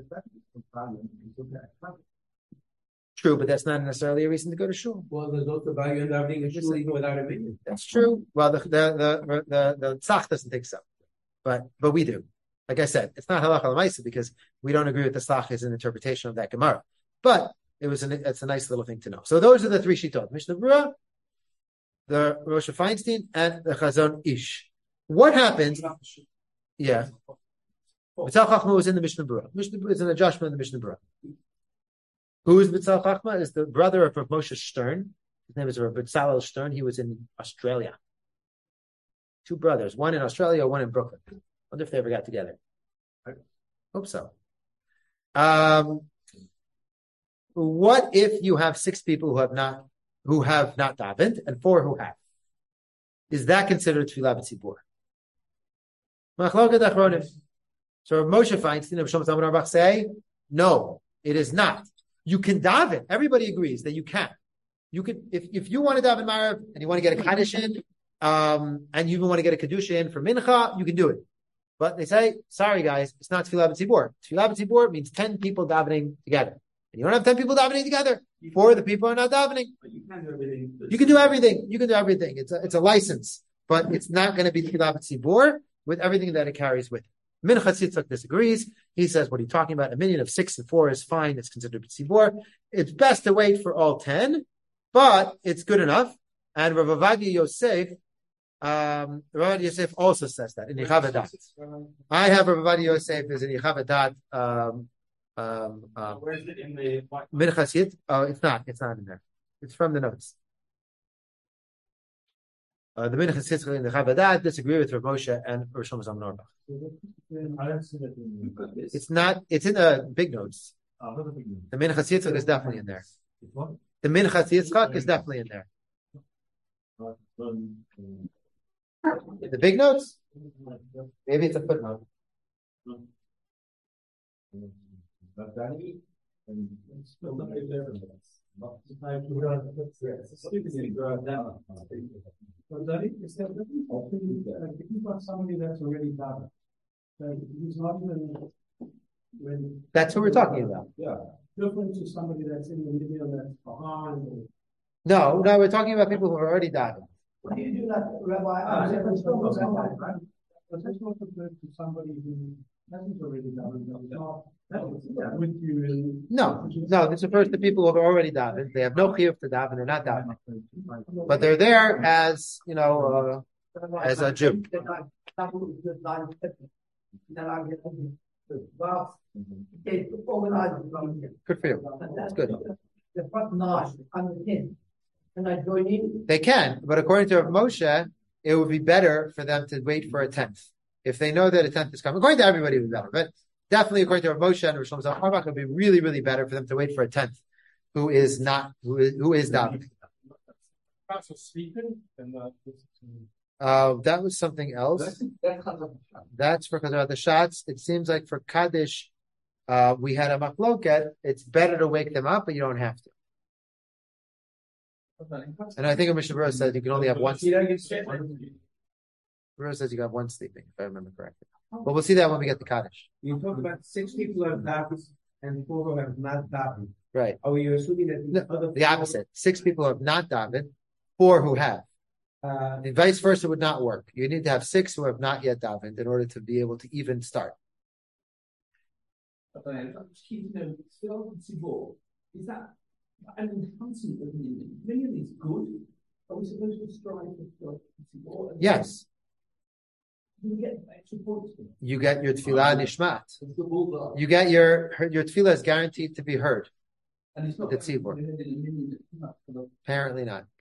True, but that's not necessarily a reason to go to shul. Well, there's also value in davening a shul even without a minyan. That's true. Well, the tzach doesn't think so, but we do. Like I said, it's not halacha l'maisa because we don't agree with the tzach as an interpretation of that Gemara. But it's a nice little thing to know. So those are the three shitot: Mishnah Berurah, the Rosh Feinstein, and the Chazon Ish. What happens? Yeah, B'tzal Chachma was in the Mishnah Berurah. Mishnah Berurah is an adjustment in the Mishnah Berurah. Who is B'tzal Chachma? Is the brother of Rav Moshe Stern. His name is Rav B'tzalel Stern. He was in Australia. Two brothers, one in Australia, one in Brooklyn. I wonder if they ever got together. I hope so. What if you have 6 people who have not davened and 4 who have? Is that considered tfilah b'tzibur? So Moshe Feinstein of Shlomo Zalman Auerbach say, no, it is not. You can daven. Everybody agrees that you can. You can, if you want to daven Marav and you want to get a Kaddish in, and you even want to get a Kedusha in for Mincha, you can do it. But they say, sorry guys, it's not Tfilah B'Tzibur. Tfilah B'Tzibur means 10 people davening together. And you don't have 10 people davening together. 4 of the people are not davening. But you can do everything. You can do everything. You can do everything. It's a license, but it's not going to be Tfilah B'Tzibur with everything that it carries with it. Minchas Yitzchak disagrees. He says, what are you talking about? A minyan of 6 and 4 is fine. It's considered B'Tzibur. It's best to wait for all 10, but it's good enough. And Rav Avadia Yosef, also says that in Yechavadat. I have Rav Avadia Yosef is in Yechavadat. Where is it in the Minchas Yitzchak? Oh, it's not in there. It's from the notes. The Minchas Yitzchak in the Yechavadat disagree with Rav Moshe and Rosh Shlomo Zalman Auerbach. It's not. It's in the big notes. The Minchas Yitzchak is definitely in there. The Minchas Yitzchak is definitely in there. The big notes? Maybe it's a footnote. But that is that if you've got somebody that's already done it, he's not even when That's what we're talking about. different to somebody that's in the middle that's behind. No, we're talking about people who are already davened. What do you do that, Rabbi? But that's not compared to somebody who hasn't already done it. With you. No, this refers to people who have already davened. They have no chiyuv to daven, they're not davening. But they're there as, as a Jew. Good for you. That's good. They can, but according to Rav Moshe, it would be better for them to wait for a 10th. If they know that a 10th is coming, according to everybody, it would be better. But definitely according to Rav Moshe and Rav Shlomo Zalman Auerbach, it would be really, really better for them to wait for a 10th who is davening. That was something else. That's for the shots. It seems like for Kaddish, we had a machloket. It's better to wake them up, but you don't have to. And I think Mishnah Berurah said you can only have one. Berurah says you got one sleeping, if I remember correctly. But we'll see that when we get to Kaddish. You talk about 6 people who have davened and 4 who have not davened. Right. Are you assuming that the opposite? 6 people have not davened, 4 who have. And vice versa would not work. You need to have 6 who have not yet davened in order to be able to even start. Is that an enhancement of million? Million is good. Are we supposed to strive for Yes. You get extra points. You get your tefillah nishmat. You get your tefillah is guaranteed to be heard. And it's not the tzibur. Apparently not.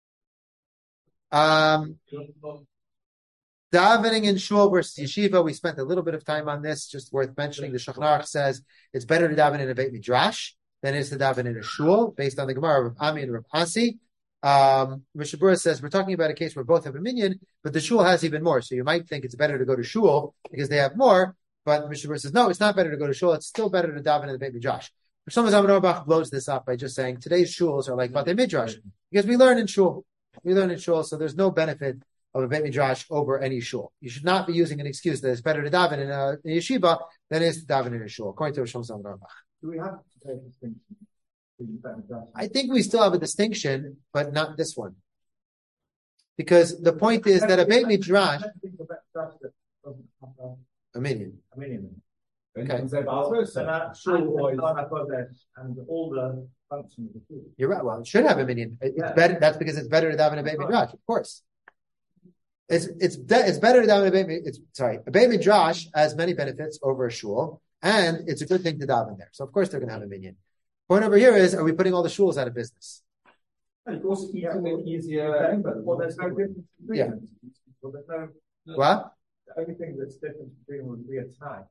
Davening in shul versus yeshiva. We spent a little bit of time on this. Just worth mentioning. The Shulchan Aruch says it's better to daven in a Beit Midrash than it is to daven in a shul, based on the Gemara of Ami and Rav Asi. Mishnah Berurah says we're talking about a case where both have a minyan, but the shul has even more. So you might think it's better to go to shul because they have more. But Mishnah Berurah says no, it's not better to go to shul. It's still better to daven in the Beit Midrash. Shlomo Zalman Auerbach blows this up by just saying today's shuls are like Batei Midrash because we learn in shul. We learn in shul, so there's no benefit of a Beit Midrash over any shul. You should not be using an excuse that it's better to daven in a yeshiva than it is to daven in a shul, according to Shlomo Zalman Auerbach. Do we have to take a distinction? I think we still have a distinction, but not this one. Because the point is that a Beit Midrash, a minyan. Okay. And all the functions of the food. You're right. Well, it should have a minyan. It's better. That's because it's better to daven in a Beit Midrash, of course. It's better to daven in a Beit Midrash. A Beit Midrash has many benefits over a shul, and it's a good thing to daven there. So of course they're going to have a minyan. Point over here is: are we putting all the shuls out of business? And of course, easier. Well, there's no difference between them. Well, there's no. What? The only thing that's different between them would be a time.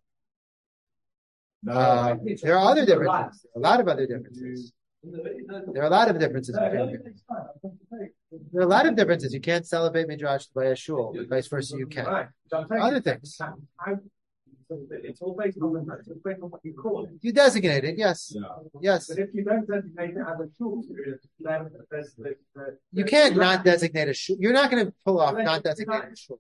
There are other differences. A lot of other differences. There are a lot of differences. There are a lot of differences. You can't sell a Beit Midrash by a shul. Vice versa, you can. Other things. It's all based on what you call it. You designate it, yes. Yes. But if you don't designate it as a shul, then you can't not designate a shul. You're not going to pull off not designating a shul.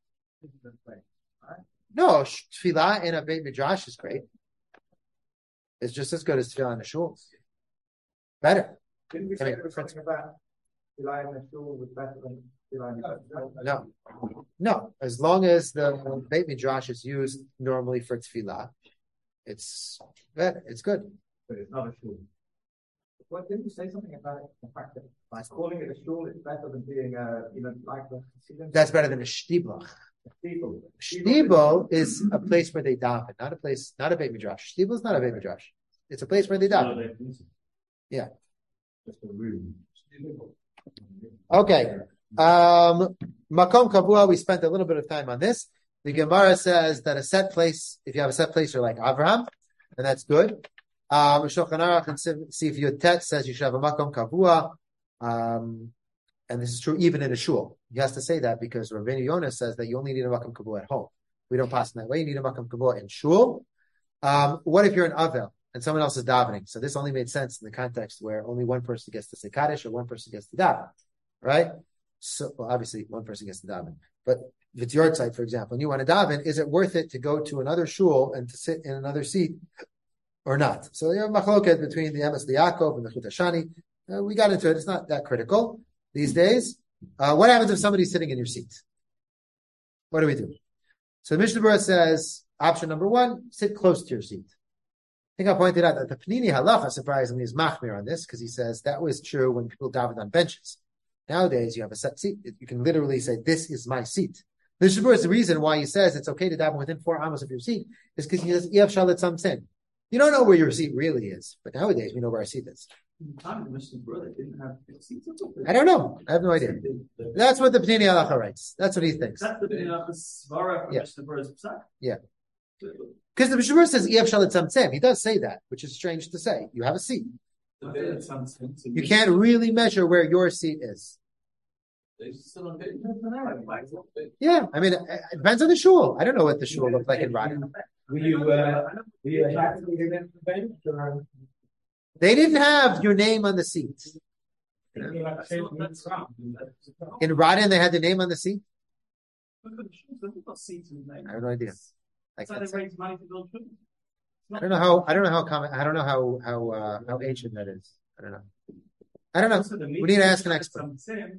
No, tefillah in a Beit Midrash is great. It's just as good as tefillah in a shul. Better. Didn't we say something about tefillah in a shul was better than tefillah in a shul? No. As long as the Beit Midrash is used normally for tefillah, it's better. It's good. But it's not a shul. What didn't you say something about the fact that by calling it a shul, it's better than being like the That's better than a shtibel. Shtibel is a place where they daven, not a Beit Midrash. Shtibel is not a Beit Midrash. It's a place where they daven. Yeah. Just a room. Okay. Makom Kavua, we spent a little bit of time on this. The Gemara says that a set place, if you have a set place, you're like Avraham, and that's good. Shulchan Aruch and Sif Yud Tet says you should have a Makom Kavua. And this is true even in a shul. He has to say that because Rabbeinu Yonah says that you only need a Makom Kavua at home. We don't pass in that way. You need a Makom Kavua in shul. What if you're an Avel? and someone else is davening. So this only made sense in the context where only one person gets to say Kaddish or one person gets to daven, right? So well, obviously one person gets to daven. But if it's your side, for example, and you want to daven, is it worth it to go to another shul and to sit in another seat or not? So you have machloket between the Emes Yaakov and the Chut Hashani. We got into it. It's not that critical these days. What happens if somebody's sitting in your seat? What do we do? So Mishnah Berurah says, option number one, sit close to your seat. I think I pointed out that the Panini Halacha, surprisingly, is machmir on this because he says that was true when people davened on benches. Nowadays, you have a set seat. You can literally say, this is my seat. Mishnah Berurah is the reason why he says it's okay to daven within 4 amos of your seat is because he says, Yev shalet samtzem. You don't know where your seat really is, but nowadays we know where our seat is. Time the Mishnah Berurah didn't have seats. I don't know. I have no idea. That's what the Panini Halacha writes. That's what he thinks. That's the svara from Mishnah Berurah's psak. Yeah. Because the Mishnah Berurah says Yev shalet samtzem. He does say that, which is strange to say. You have a seat. You can't really measure where your seat is. Yeah, I mean, it depends on the shul. I don't know what the shul looked like in Radin. Were you evacuated from the bench? Or? They didn't have your name on the seat. In Radin, they had the name on the seat. I have no idea. I don't know how ancient that is. I don't know. We need to ask an expert.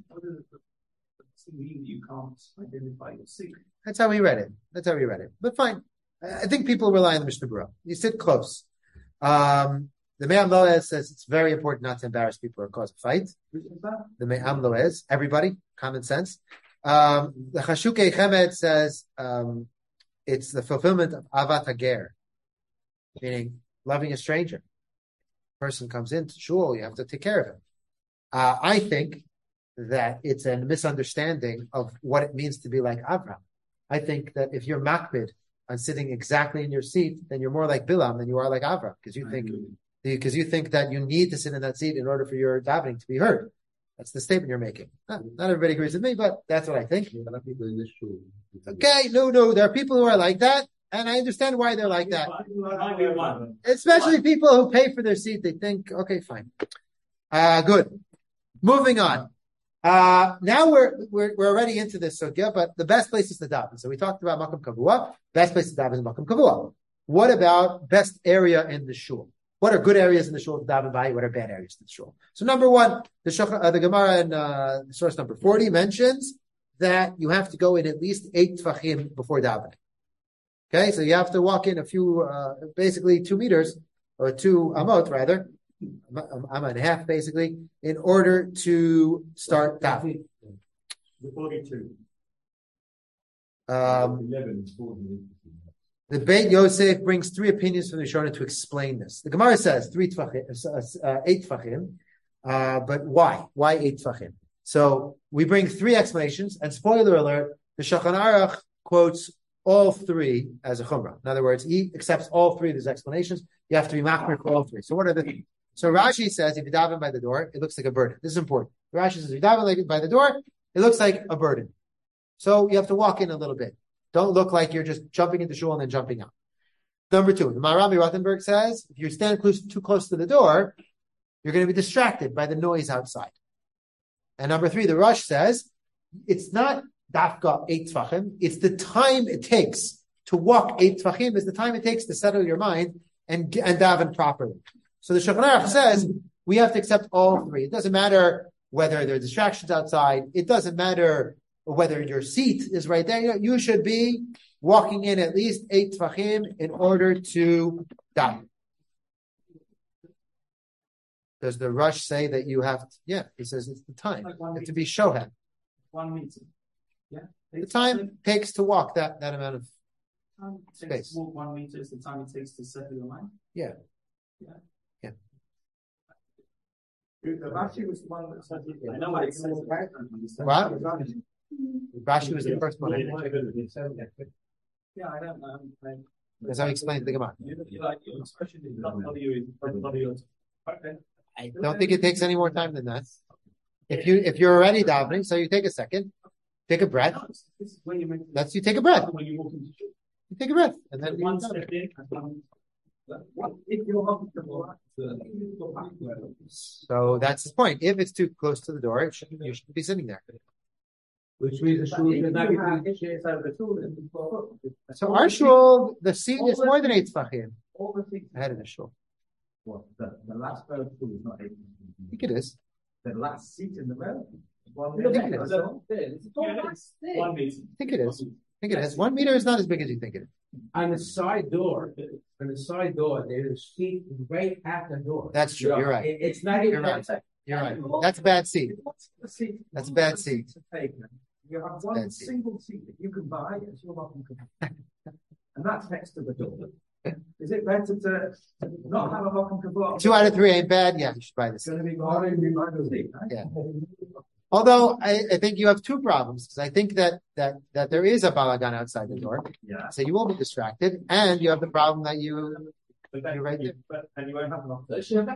You can't identify your seat. That's how we read it. But fine. I think people rely on the Mishnah Berurah. You sit close. The Me'am Loez says it's very important not to embarrass people or cause a fight. The Me'am Loez, everybody, common sense. The Chashukei Chemed says it's the fulfillment of Avat Hager, meaning loving a stranger. Person comes into shul, you have to take care of him. I think that it's a misunderstanding of what it means to be like Avraham. I think that if you're makbid on sitting exactly in your seat, then you're more like Bilam than you are like Avraham, because you think that you need to sit in that seat in order for your davening to be heard. That's the statement you're making. Not everybody agrees with me, but that's what I think. Okay, no, there are people who are like that, and I understand why they're like that. Especially people who pay for their seat. They think, okay, fine. Good. Moving on. Now we're already into this sugya, but the best place is the daven. So we talked about Makom Kavua. Best place to daven is Makom Kavua. What about best area in the shul? What are good areas in the shul to daven by? What are bad areas in the shul? So number one, the Gemara in source number 40 mentions that you have to go in at least 8 tfachim before davening. Okay, so you have to walk in a few, basically 2 meters, or 2 amot rather, amma and a half basically, in order to start davening. 42. The Beit Yosef brings 3 opinions from the Rishonim to explain this. The Gemara says 8 tfachim, but why? Why 8 tfachim? So we bring 3 explanations, and spoiler alert, the Shulchan Aruch quotes all 3 as a chumrah. In other words, he accepts all 3 of these explanations. You have to be machmir for all 3. So what are the? So Rashi says if you daven by the door, it looks like a burden. This is important. Rashi says if you daven by the door, it looks like a burden. So you have to walk in a little bit. Don't look like you're just jumping into shul and then jumping out. Number 2, the Maharami Rothenberg says if you stand too close to the door, you're going to be distracted by the noise outside. And number 3, the Rush says it's not dafka 8 tfachim. It's the time it takes to walk 8 tfachim is the time it takes to settle your mind and daven properly. So the Shulchan Aruch says we have to accept all 3. It doesn't matter whether there are distractions outside. It doesn't matter whether your seat is right there. You should be walking in at least 8 tfachim in order to daven. Does the Rush say that you have to? Yeah, he says it's the time. You have to be shohet. 1 meter. Yeah. The time it takes to walk that amount of space. Walk 1 meter is the time it takes to settle your mind. Yeah. Rashi was the one that said, I know what it says. What? Rashi was the first one. Yeah, I don't know. That's how he explained the Gemara. Like your expression is not body you. Okay. I don't think it takes any more time than that. If you're already davening, so you take a second, take a breath. This is when you make you take a breath. when you walk into You take a breath, and then one step in. If you're So that's his point. If it's too close to the door, you shouldn't be sitting there. Which means the shul should not be. So our shul, the seat is more than 8 tefachim all the things. ahead of the shul. Well, the last row of food is not 8. I think it is. The last seat in the row. I think it is. One meter. I think it is. I think it is. 1 meter is not as big as you think it is. On the side door, there's a seat right at the door. That's true. You're right. It's not even. You're right. You're right. That's a bad seat. That's a bad seat. You have one single seat that you can buy as your welcome kavua. And that's next to the door. Is it better to not have a welcome kavua? 2 out of 3 ain't bad. Yeah, you should buy this. It's going to be boring. You buy the seat, right? Yeah. Although I think you have 2 problems, because I think that there is a balagan outside the door. Yeah. So you won't be distracted, and you have the problem that you're right there. And you won't have enough.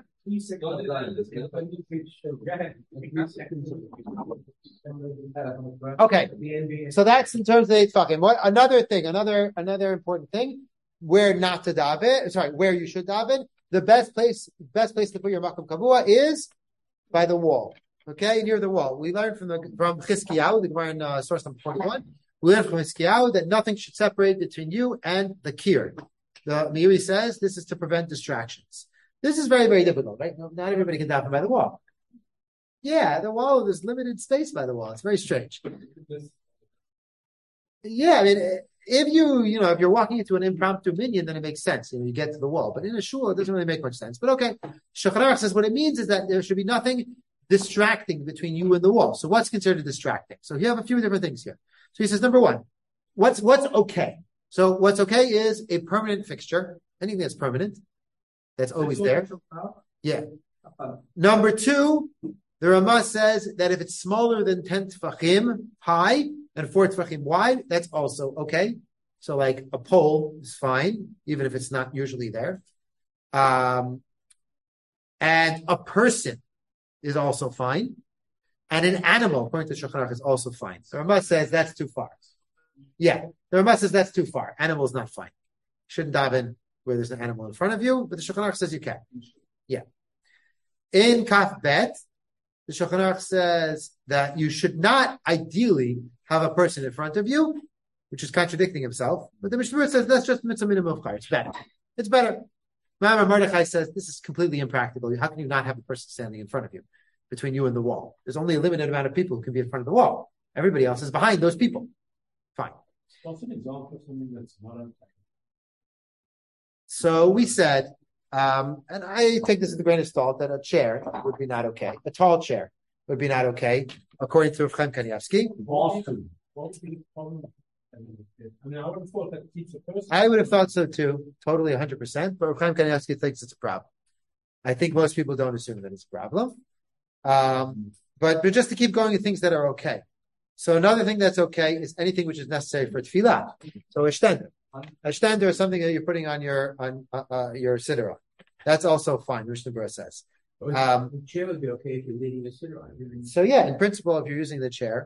Okay. So that's in terms of the 8 tefachim. What another thing, another important thing, where not to daven, where you should daven. The best place to put your makom kavua is by the wall. Okay, near the wall. We learned from Chizkiyahu, the Gemara in source number 41. We learned from Chizkiyahu that nothing should separate between you and the kir. The Meiri says this is to prevent distractions. This is very, very difficult, right? Not everybody can daven by the wall. Yeah, the wall, there's limited space by the wall. It's very strange. Yeah, I mean, if you're walking into an impromptu minyan, then it makes sense. You get to the wall. But in a shul, it doesn't really make much sense. But okay, Shulchan Aruch says what it means is that there should be nothing distracting between you and the wall. So what's considered distracting? So you have a few different things here. So he says, number 1, what's okay? So what's okay is a permanent fixture. Anything that's permanent, that's always there. Yeah. Number 2, the Ramah says that if it's smaller than 10 tefachim high and 4 tefachim wide, that's also okay. So like a pole is fine, even if it's not usually there. And a person is also fine. And an animal, according to Shulchan Aruch, is also fine. The Ramah says that's too far. Yeah, the Ramah says that's too far. Animal is not fine. Shouldn't daven where there's an animal in front of you, but the Shulchan Aruch says you can. Yeah. In Kaf Bet, the Shulchan Aruch says that you should not ideally have a person in front of you, which is contradicting himself. But the Mishnah says that's just mitzvah minimum of chayr. It's better. It's better. Ma'amar Mordechai says this is completely impractical. How can you not have a person standing in front of you, between you and the wall? There's only a limited amount of people who can be in front of the wall. Everybody else is behind those people. Fine. What's an example of something that's not okay? So we said, and I take this as a grain of salt, that a chair would be not okay. A tall chair would be not okay, according to Rav Chaim Kanievsky. I would have thought that keeps a person. I would have thought so too, totally 100%. But Rav Chaim Kanievsky thinks it's a problem. I think most people don't assume that it's a problem. But just to keep going with things that are okay. So another thing that's okay is anything which is necessary for tefillah. So a shtender. A shtender is something that you're putting on your siddur. That's also fine, Mishnah Berurah says. The chair would be okay if you're leading the siddur on. So yeah, in principle, if you're using the chair,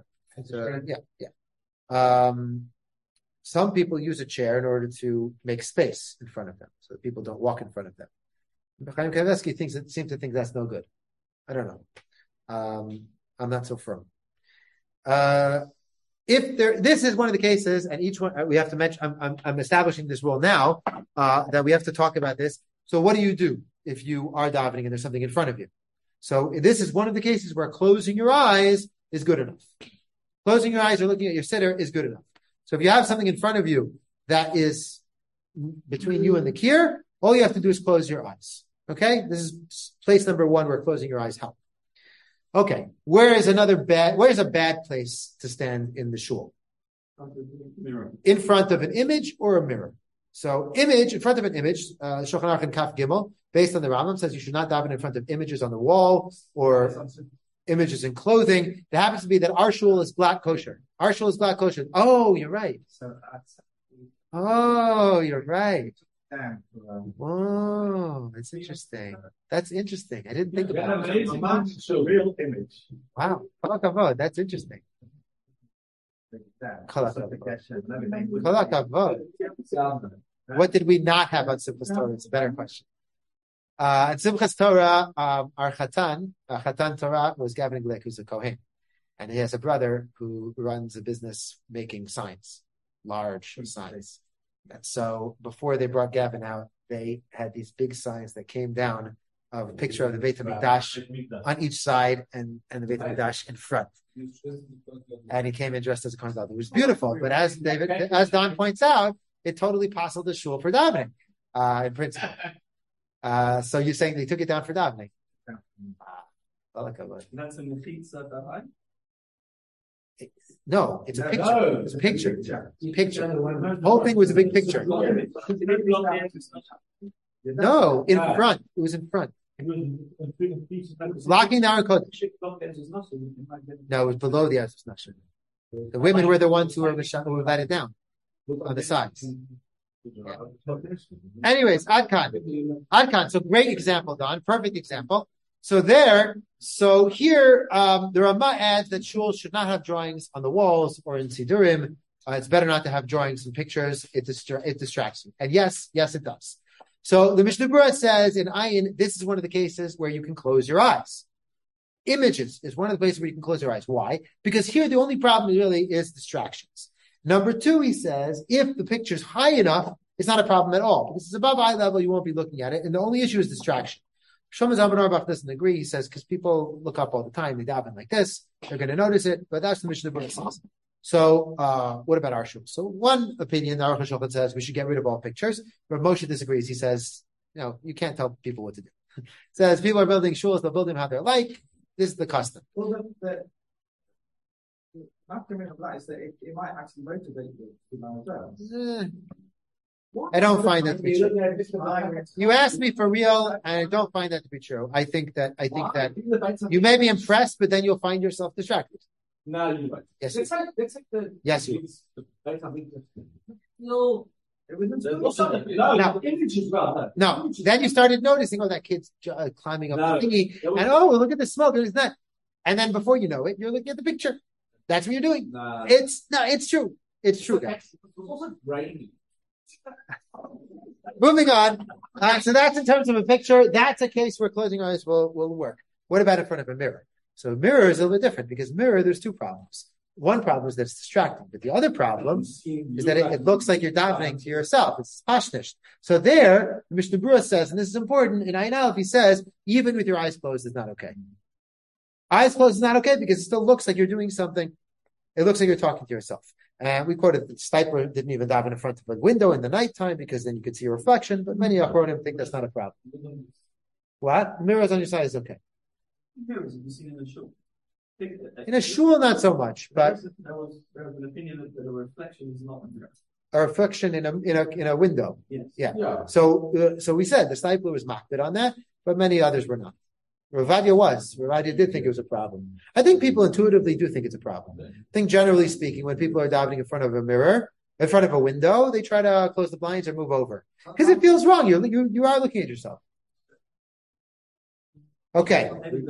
some people use a chair in order to make space in front of them, so that people don't walk in front of them. Chaim Kanievsky seems to think that's no good. I don't know. I'm not so firm. This is one of the cases, and each one we have to mention. I'm establishing this rule now that we have to talk about this. So, what do you do if you are davening and there's something in front of you? So, this is one of the cases where closing your eyes is good enough. Closing your eyes or looking at your siddur is good enough. So, if you have something in front of you that is between you and the kir, all you have to do is close your eyes. Okay, this is place number 1 where closing your eyes help. Okay, where's a bad place to stand in the shul? Mirror. In front of an image or a mirror. So in front of an image, Shulchan Aruch and Kaf Gimel, based on the Rambam, says you should not daven in front of images on the wall or images in clothing. It happens to be that our shul is black kosher. Our shul is black kosher. Oh, you're right. Oh, you're right. Whoa, that's interesting. That's interesting. I didn't think about it. It's a real image. Wow. Kol hakavod. That's interesting. Kol hakavod. What did we not have on Simchas Torah? It's a better question. At Simchas Torah, our Chatan Torah was Gavin Glick, who's a Kohen. And he has a brother who runs a business making signs, large signs. And so before they brought Gavin out, they had these big signs that came down of a picture of the Beit HaMikdash on each side and the Beit HaMikdash in front. And he came in dressed as a Kohen Gadol. It was beautiful, but as Don points out, it totally passed the shul for davening, in principle. So you're saying they took it down for davening? That's in the pizza that No, it's a picture. It's a picture. Picture. The whole thing was a big picture. No, in front. It was in front. Blocking the Aron Kodesh. No, it was below the Eretz Nashon. The women were the ones who were let it down on the sides. Yeah. Anyways, Adkan. So great example, Don. Perfect example. So here, the Ramah adds that shuls should not have drawings on the walls or in Sidurim. It's better not to have drawings and pictures. It distracts you. And yes, it does. So the Mishnah Berurah says in Ayin, this is one of the cases where you can close your eyes. Images is one of the places where you can close your eyes. Why? Because here the only problem really is distractions. Number two, he says, if the picture's high enough, it's not a problem at all. Because it's above eye level, you won't be looking at it. And the only issue is distraction. Shlomo Zalman Auerbach doesn't agree. He says, because people look up all the time, they daven like this, they're going to notice it. But that's the Mishnah Berurah says. So, what about our shul? So, one opinion, the Aruch HaShulchan says we should get rid of all pictures. But Moshe disagrees. He says, you can't tell people what to do. Says people are building shuls, they'll build them how they're like. This is the custom. Well, after that is that it might actually motivate you to know as well. I don't find that to be true. You asked me for real, and I don't find that to be true. I think that you may be impressed, but then you'll find yourself distracted. No, you won't. Yes, let's take the yes, you. No. No. Image as well. No. Then you started noticing, that kid's climbing up the thingy, and look at the smoke, and it's that. And then before you know it, you're looking at the picture. That's what you're doing. It's true. It's true, guys. It wasn't raining. Moving on. So that's in terms of a picture. That's a case where closing our eyes will work. What about in front of a mirror? So a mirror is a little bit different because mirror, there's two problems. One problem is that it's distracting, but the other problem is that it looks like you're davening to yourself. It's pashnish. So there, the Mishnah Berurah says, and this is important, in Ayin Aleph, he says, even with your eyes closed, it's not okay. Eyes closed is not okay because it still looks like you're doing something. It looks like you're talking to yourself. And we quoted that Stipler didn't even daven in front of a window in the nighttime because then you could see a reflection, but many Achronim think that's not a problem. What? Mirrors on your side is okay. Mirrors have you seen in the shul? In a shul, not so much, but there was an opinion that a reflection is not a mirror. A reflection in a window. Yes. Yeah. So we said the Stipler was makbid on that, but many others were not. Rav Ovadia was. Rav Ovadia did think it was a problem. I think people intuitively do think it's a problem. I think generally speaking, when people are davening in front of a mirror, in front of a window, they try to close the blinds or move over because it feels wrong. You are looking at yourself. Okay.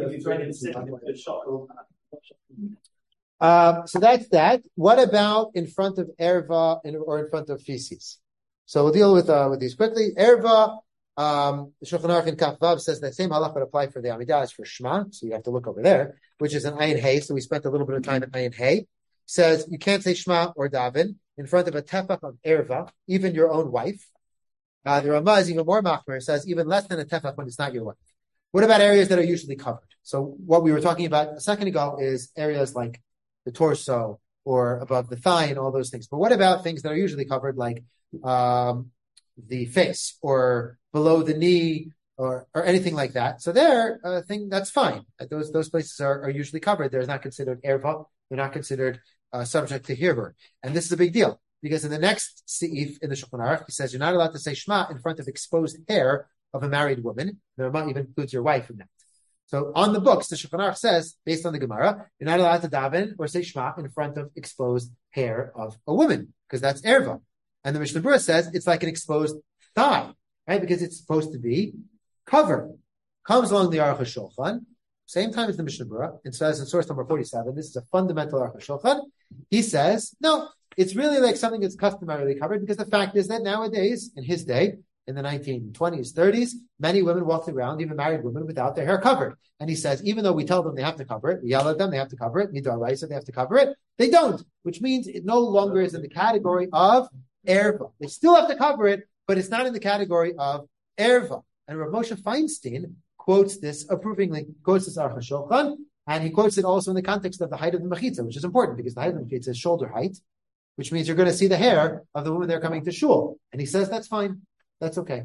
So that's that. What about in front of erva or in front of feces? So we'll deal with these quickly. Erva. The Shulchan Aruch in Kaf Vav says that same halach would apply for the Amidah as for Shema, so you have to look over there, which is an Ayin Hey. So we spent a little bit of time at Ayin Hey. Says you can't say Shema or Daven in front of a tefach of erva, even your own wife. The Ramah is even more machmer, says even less than a tefach when it's not your wife. What about areas that are usually covered? So what we were talking about a second ago is areas like the torso or above the thigh and all those things. But what about things that are usually covered, like the face or below the knee or anything like that? So there, that's fine. Those places are usually covered. They're not considered erva. They're not considered subject to hirur. And this is a big deal because in the next seif in the Shulchan Aruch, he says you're not allowed to say Shema in front of exposed hair of a married woman. The Ramah even includes your wife in that. So on the books, the Shulchan Aruch says, based on the Gemara, you're not allowed to daven or say Shema in front of exposed hair of a woman because that's erva. And the Mishnah Berurah says it's like an exposed thigh, right? Because it's supposed to be covered. Comes along the Aruch HaShulchan, same time as the Mishnah Berurah, and says in source number 47, this is a fundamental Aruch HaShulchan. He says, no, it's really like something that's customarily covered, because the fact is that nowadays, in his day, in the 1920s, 30s, many women walked around, even married women, without their hair covered. And he says, even though we tell them they have to cover it, we yell at them, they have to cover it, Midar Raisa, they have to cover it, they don't, which means it no longer is in the category of erva. They still have to cover it, but it's not in the category of erva. And Rav Moshe Feinstein quotes this approvingly, quotes this Aruch HaShulchan, and he quotes it also in the context of the height of the mechitza, which is important, because the height of the mechitza is shoulder height, which means you're going to see the hair of the woman they're coming to shul. And he says that's fine. That's okay.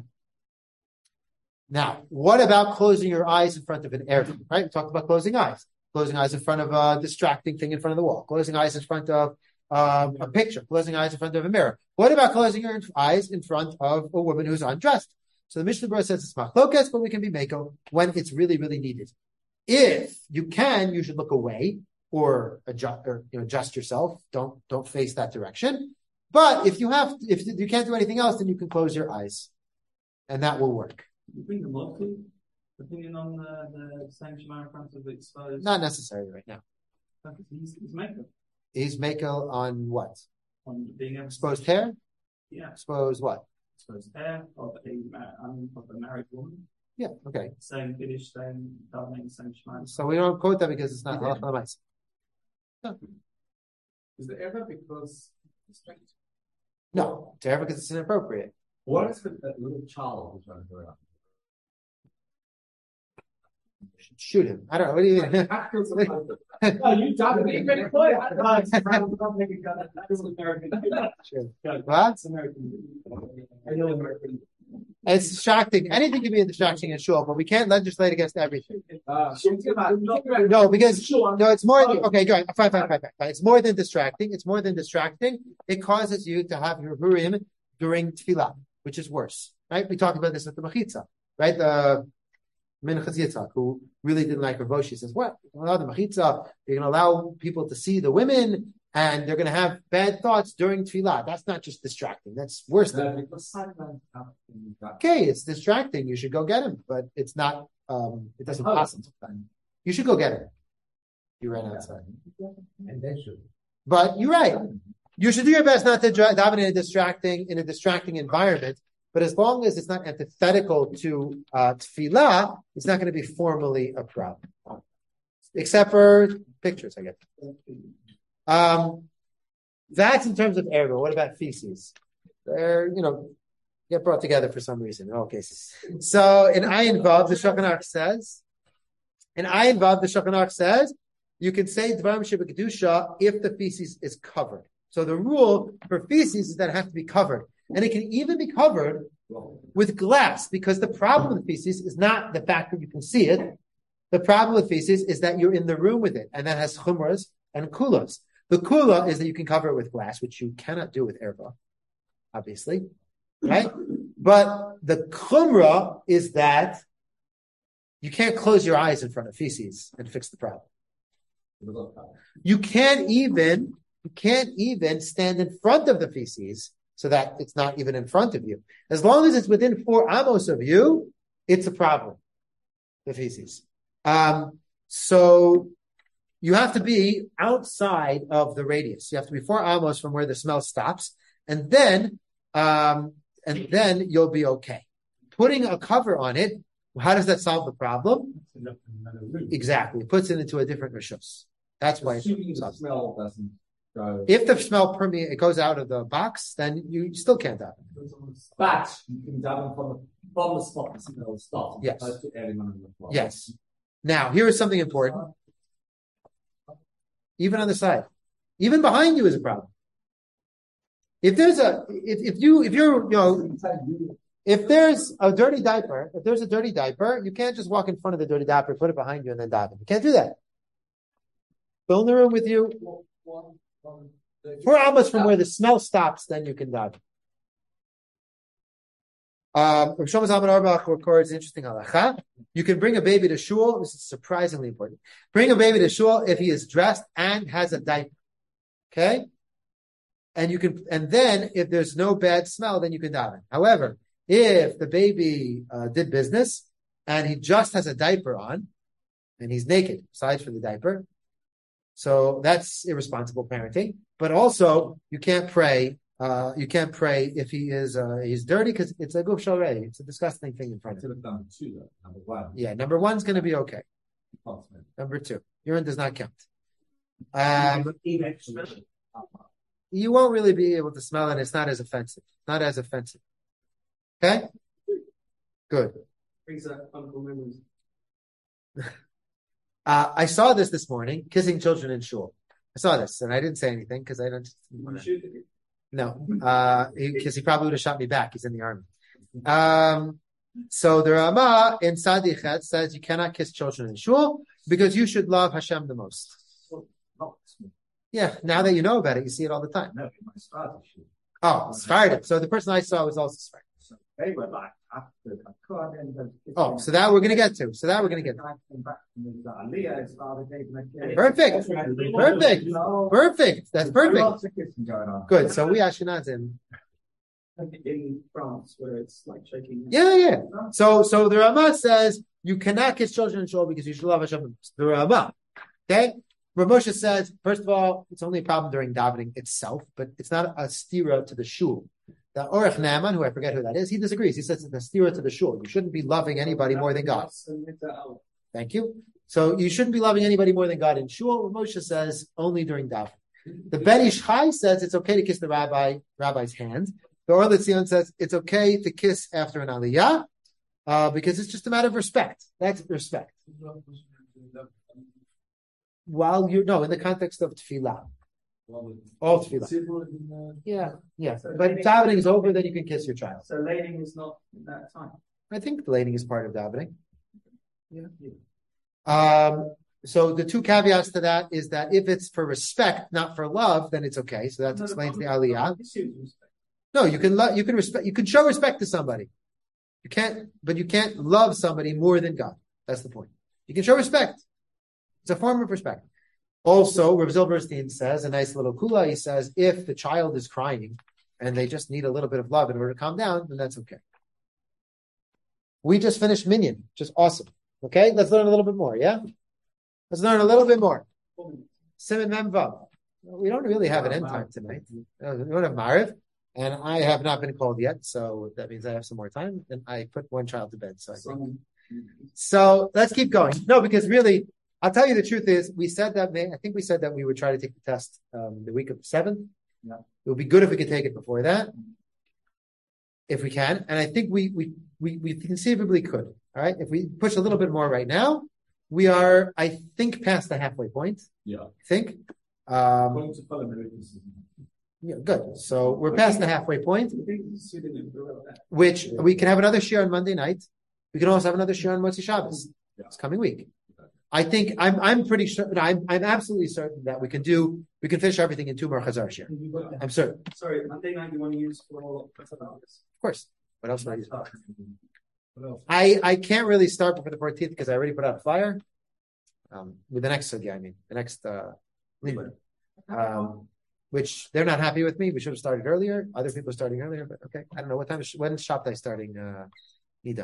Now, what about closing your eyes in front of an erva? Right? We talked about closing eyes. Closing eyes in front of a distracting thing in front of the wall. Closing eyes in front of a picture. Closing eyes in front of a mirror. What about closing your eyes in front of a woman who's undressed? So the Mishnah Berurah says it's machlokas, but we can be meko when it's really, really needed. If you can, you should look away or adjust yourself. Don't face that direction. But if you can't do anything else, then you can close your eyes, and that will work. You bring the Motli opinion on the same Shema in front of the exposed. Not necessarily right now. He's maker. He's maker on what? On being exposed hair. Yeah. Exposed what? Exposed hair of a married woman. Yeah. Okay. Same Kiddush, same davening, same Shema. So we don't quote that because it's not halacha l'maisa. No. Is the erva because it's strange? No, to erva because it's inappropriate. What is with that little child who's running around? Shoot him. I don't know. What do you mean? No, you talking to me. What? American. It's distracting. Anything can be a distraction in shul, but we can't legislate against everything. No, because it's more. Okay, go ahead. Fine. It's more than distracting. It causes you to have your hurim during tefillah, which is worse, right? We talked about this at the mechitza, right? The Minchas Yitzhak, who really didn't like Rav Moshe, says, "What? You're going to allow the mechitza? You're going to allow people to see the women, and they're going to have bad thoughts during tefillah. That's not just distracting. That's worse than." Okay, it's distracting. You should go get him, but it's not. It doesn't pass him. You should go get him. You ran outside, And they should. but you're right. You should do your best not to daven in a distracting environment. But as long as it's not antithetical to tefillah, it's not going to be formally a problem, except for pictures, I guess. That's in terms of erva. What about feces? They're get brought together for some reason in all cases. So in Ayin Vav, the Shulchan Aruch says you can say Dvarim Shebekdusha if the feces is covered. So the rule for feces is that it has to be covered. And it can even be covered with glass, because the problem with feces is not the fact that you can see it. The problem with feces is that you're in the room with it, and that has chumras and kulas. The kula is that you can cover it with glass, which you cannot do with erva, obviously, right? But the chumra is that you can't close your eyes in front of feces and fix the problem. You can't even stand in front of the feces so that it's not even in front of you. As long as it's within 4 amos of you, it's a problem, the feces. So you have to be outside of the radius. You have to be 4 amos from where the smell stops, and then you'll be okay. Putting a cover on it, how does that solve the problem? Exactly. It puts it into a different rishus. That's why the smell doesn't go. If the smell permeates, it goes out of the box, then you still can't daven. But you can daven from the spot the smell starts. Yes. Opposed to adding on in the floor. Yes. Now, here is something important. Even on the side, even behind you is a problem. If there's a dirty diaper, you can't just walk in front of the dirty diaper, put it behind you, and then daven. You can't do that. Fill in the room with you. 4 amos from where the smell stops, then you can daven. Rav Shlomo Zalman Auerbach records an interesting halacha. You can bring a baby to shul. This is surprisingly important. Bring a baby to shul if he is dressed and has a diaper. Okay? And then if there's no bad smell, then you can daven. However, if the baby did business and he just has a diaper on and he's naked, besides for the diaper, so that's irresponsible parenting. But also, you can't pray. You can't pray if he's dirty because it's a guf shalrei. It's a disgusting thing in front of him. Number one. Yeah, number one's going to be okay. Number two, urine does not count. You won't really be able to smell it. It's not as offensive. Not as offensive. Okay? Good. I saw this morning, kissing children in shul. I saw this, and I didn't say anything because I don't. No, because he probably would have shot me back. He's in the army. So the Rama in Sadichet says you cannot kiss children in shul because you should love Hashem the most. Yeah, now that you know about it, you see it all the time. No, my Sfardi shul. Oh, Sfardi. So the person I saw was also Sfardi. So they were like after Oh, so that we're going to get to. Perfect. That's perfect. Good. So we Ashkenazim. In France, where it's like shaking. Yeah. So the Rama says you cannot kiss children in shul because you should love Hashem. The Rama. Okay? Rav Moshe says, first of all, it's only a problem during davening itself, but it's not a stira to the shul. The Orech Naaman, who I forget who that is, he disagrees. He says it's a stira to the shul. You shouldn't be loving anybody more than God. Thank you. So you shouldn't be loving anybody more than God in shul. Rav Moshe says only during davening. The Ben Ish Chai says it's okay to kiss the rabbi's hand. The Or L'Tzion says it's okay to kiss after an aliyah because it's just a matter of respect. That's respect. While in the context of tefillah. All tefillah. Yeah. But davening is over, then you can kiss your child. So lading is not in that time. I think lading is part of davening. Yeah. So the two caveats to that is that if it's for respect, not for love, then it's okay. So that explains the aliyah. No, you can respect. You can show respect to somebody. You can't love somebody more than God. That's the point. You can show respect. It's a form of respect. Also, Rav Zilberstein says, a nice little kula, he says, if the child is crying and they just need a little bit of love in order to calm down, then that's okay. We just finished Minyan, which is awesome. Okay, let's learn a little bit more, yeah? Let's learn a little bit more. Siman Mem Vav. We don't really have an end time tonight. We don't have Mariv, and I have not been called yet, so that means I have some more time, and I put one child to bed. So let's keep going. No, because really, I'll tell you the truth is, we said that we would try to take the test the week of the 7th. Yeah. It would be good if we could take it before that, if we can. And I think we conceivably could. All right. If we push a little bit more right now, we are, I think, past the halfway point. Yeah. I think. Yeah, good. So we're past the halfway point, which we can have another share on Monday night. We can also have another share on Motzi Shabbos this coming week. I think I'm pretty sure. I'm absolutely certain that we can finish everything in 2 more Chazar share. I'm certain. Sorry, Monday night you want to use for Of course. What else would I use? I can't really start before the 14th because I already put out a flyer. With the next sugya, the next limud, which they're not happy with me. We should have started earlier. Other people are starting earlier, but okay. I don't know what time. When's Shabtai starting? Nida.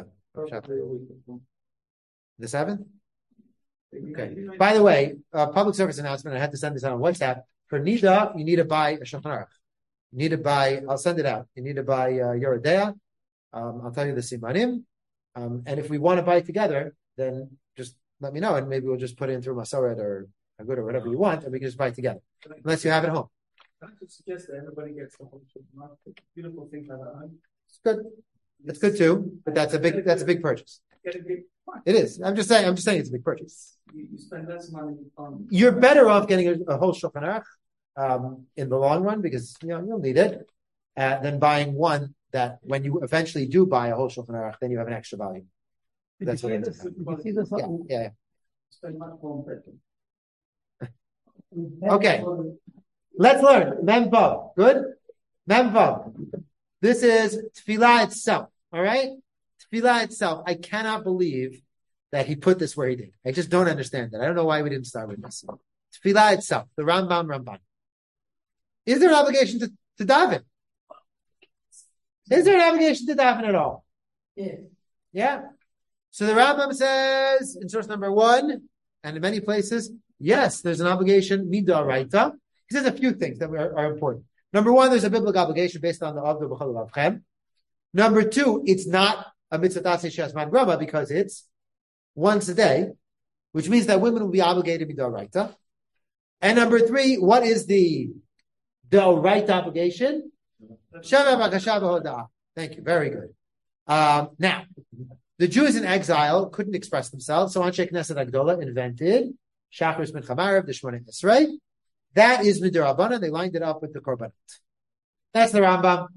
The 7th. Okay. By the way, public service announcement. I had to send this out on WhatsApp. For Nida, you need to buy a Shulchan Aruch. You need to buy. I'll send it out. You need to buy Yoredea. I'll tell you the simanim. And if we want to buy it together, then just let me know, and maybe we'll just put it in through Masoret or Agud or whatever you want, and we can just buy it together. Unless you have it at home. I could suggest that everybody gets the whole beautiful thing like that. It's good. It's good too, but that's a big purchase. It is. I'm just saying it's a big purchase. You spend less money on. You're better off getting a whole Shulchan Aruch in the long run because you'll need it than buying one that when you eventually do buy a whole Shulchan Aruch, then you have an extra value. That's what it is. Yeah. Spend much more on Okay. Let's learn. Mem Vav. Good? Mem Vav. This is Tefillah itself. All right? Tefillah itself. I cannot believe that he put this where he did. I just don't understand that. I don't know why we didn't start with this. Tefillah itself. The Ramban. Is there an obligation to daven? Is there an obligation to daven at all? Yeah. So the Rambam says in source number 1, and in many places, yes, there's an obligation midoraita. He says a few things that are important. Number one, there's a biblical obligation based on the Avdu B'chol Avchem. Number two, it's not a mitzvah taseh shazman grama because it's once a day, which means that women will be obligated midoraita. And number three, what is the right obligation? Thank you. Very good. Now, the Jews in exile couldn't express themselves, so Anshe Knesset Agdola invented Shachris Mincha Ma'ariv, the Shmoneh Esrei. That is Midirabana. They lined it up with the Korbanot. That's the Rambam.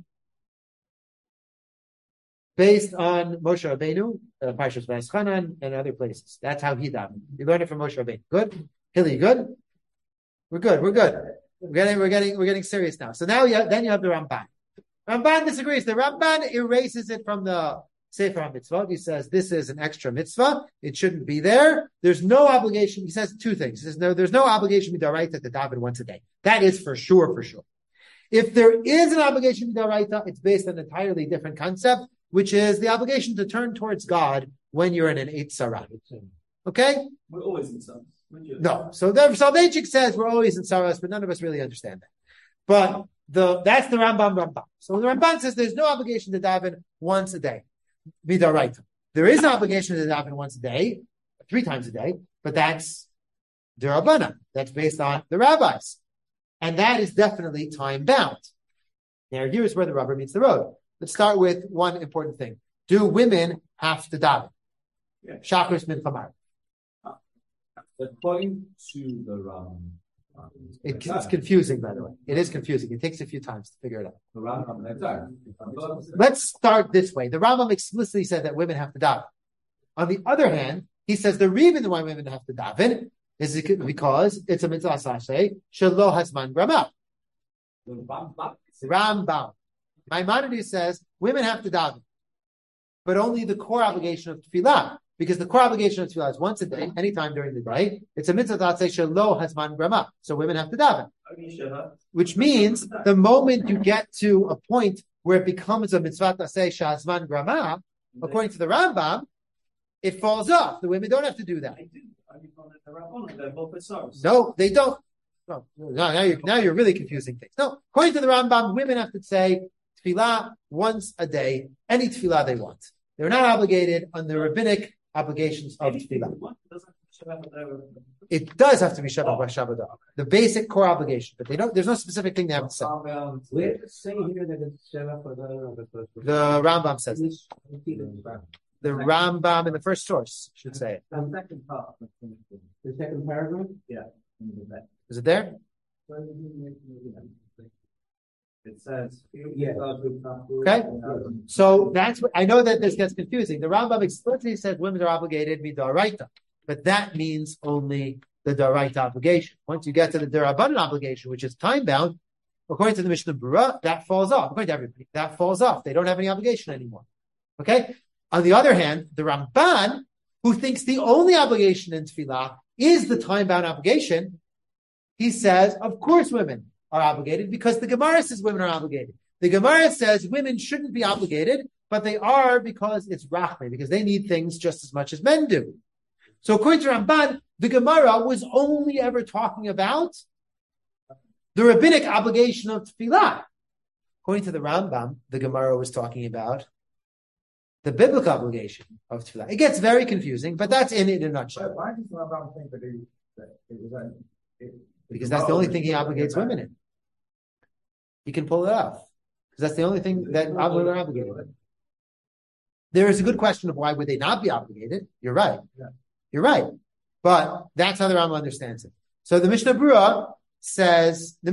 Based on Moshe Rabbeinu, Parshas Vayeschanan, and other places. That's how he davened. You learned it from Moshe Rabbeinu. Good? Hilly, good? We're good. We're getting serious now. So now then you have the Ramban. Ramban disagrees. The Ramban erases it from the Sefer HaMitzvot. He says this is an extra mitzvah. It shouldn't be there. There's no obligation. He says two things. He says there's no obligation midaraita to daven once a day. That is for sure. If there is an obligation midaraita, it's based on an entirely different concept, which is the obligation to turn towards God when you're in an Eitz Sarah. Okay? We're always in Sarah. No. So Soloveitchik says we're always in Saras, but none of us really understand that. But that's the Rambam. So the Ramban says there's no obligation to daven once a day. Midaraita. There is an obligation to daven once a day, 3 times a day, but that's D'Rabbanan. That's based on the rabbis. And that is definitely time bound. Now here's where the rubber meets the road. Let's start with one important thing. Do women have to daven? Shachris Mincha Ma'ariv. According to the Rambam, it's confusing, by the way. It is confusing. It takes a few times to figure it out. the Rambam, Let's start this way. The Rambam explicitly said that women have to daven. On the other hand, he says the reason why women have to daven is because it's a mitzvah saseh shelo hasman grama. Rambam. Maimonides says women have to daven, but only the core obligation of tefillah. Because the core obligation of tefillah is once a day, anytime during the day. It's a mitzvah that says shelo hasman grama. So women have to daven. Which means the moment you get to a point where it becomes a mitzvah that says shazman grama, according to the Rambam, it falls off. The women don't have to do that. No, they don't. No, now you're really confusing things. No, according to the Rambam, women have to say tefillah once a day, any tefillah they want. They're not obligated on the rabbinic obligations of tefillah. It does have to be Shabbat Shabbat, the basic core obligation, but they don't. There's no specific thing they have to say. Where does it say here that it's Shabbat for the Rambam says it. The Rambam in the first source should say it. The second paragraph? Yeah. Is it there? It says, okay. So that's what I know that this gets confusing. The Rambam explicitly says women are obligated midaraita, but that means only the daraita obligation. Once you get to the derabanan obligation, which is time bound, according to the Mishnah Berurah, that falls off. According to everybody, that falls off. They don't have any obligation anymore. Okay. On the other hand, the Ramban, who thinks the only obligation in tefillah is the time bound obligation, he says, of course, women are obligated because the Gemara says women are obligated. The Gemara says women shouldn't be obligated, but they are because it's rachme, because they need things just as much as men do. So according to Ramban, the Gemara was only ever talking about the rabbinic obligation of tefillah. According to the Rambam, the Gemara was talking about the biblical obligation of tefillah. It gets very confusing, but that's in it in a nutshell. Why does the Rambam think that it was because that's the only thing he obligates women in. He can pull it off. Because that's the only thing that women are obligated with. There is a good question of why would they not be obligated. You're right. Yeah. You're right. But that's how the Rambam understands it. So the Mishnah Berurah says that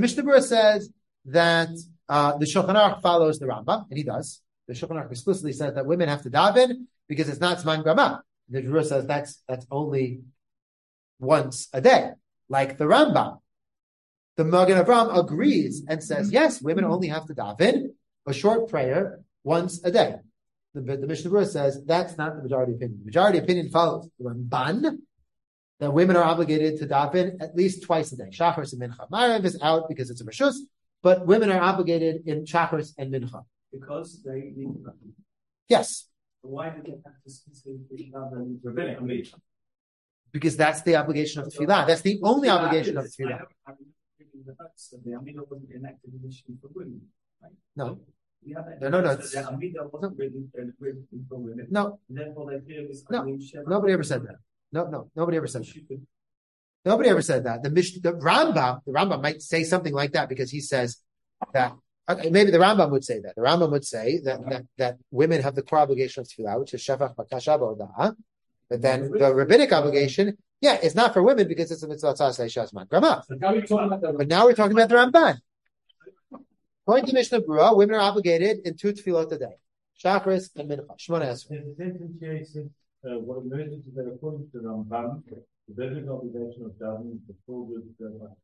the Shulchan Aruch follows the Rambam, and he does. The Shulchan Aruch explicitly says that women have to daven because it's not Zman Grama. The Berurah says that's only once a day, like the Rambam. The Magen Avraham agrees and says, yes, women only have to daven a short prayer once a day. The Mishnah Berurah says that's not the majority opinion. The majority opinion follows the Ramban, that women are obligated to daven at least twice a day. Shacharis and Mincha. Ma'ariv is out because it's a Rishus, but women are obligated in Shacharis and Mincha. Because they need to. Yes. Why do they have to specifically daven rabbinic? Because that's the obligation of tefillah. That's the only obligation of tefillah. the facts that the Amidah wasn't enacted initially for women, right? No. We have that. No. The Amidah wasn't written for women. No. Therefore, they feel this. No. Nobody ever said that. No. Nobody ever said that. Nobody ever said that. The Rambam might say something like that because he says that. Okay, maybe the Rambam would say that. The Rambam would say that women have the core obligation of tefillah, which is shevach bakasha ba'oda'ah. But then the rabbinic obligation, it's not for women because it's a mitzvah tzas leishazman grama. But now we're talking about the Ramban. According to Mishnah Berurah, women are obligated in 2 tefillot a day, Shacharis and Mincha. Shmona Esrei. The sentence here says, what emerges is that according to the Rambam, the basic obligation of davening is fulfilled with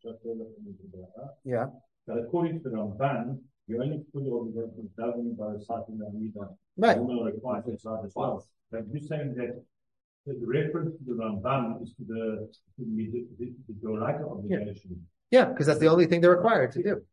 the Yeah. But according to the Ramban, you only fully obligation of davening by reciting the Amidah. Right. Women are required to recite as well. But you're saying that the reference to the Ramban is to the Doraita obligation. Yeah, because that's the only thing they're required to do.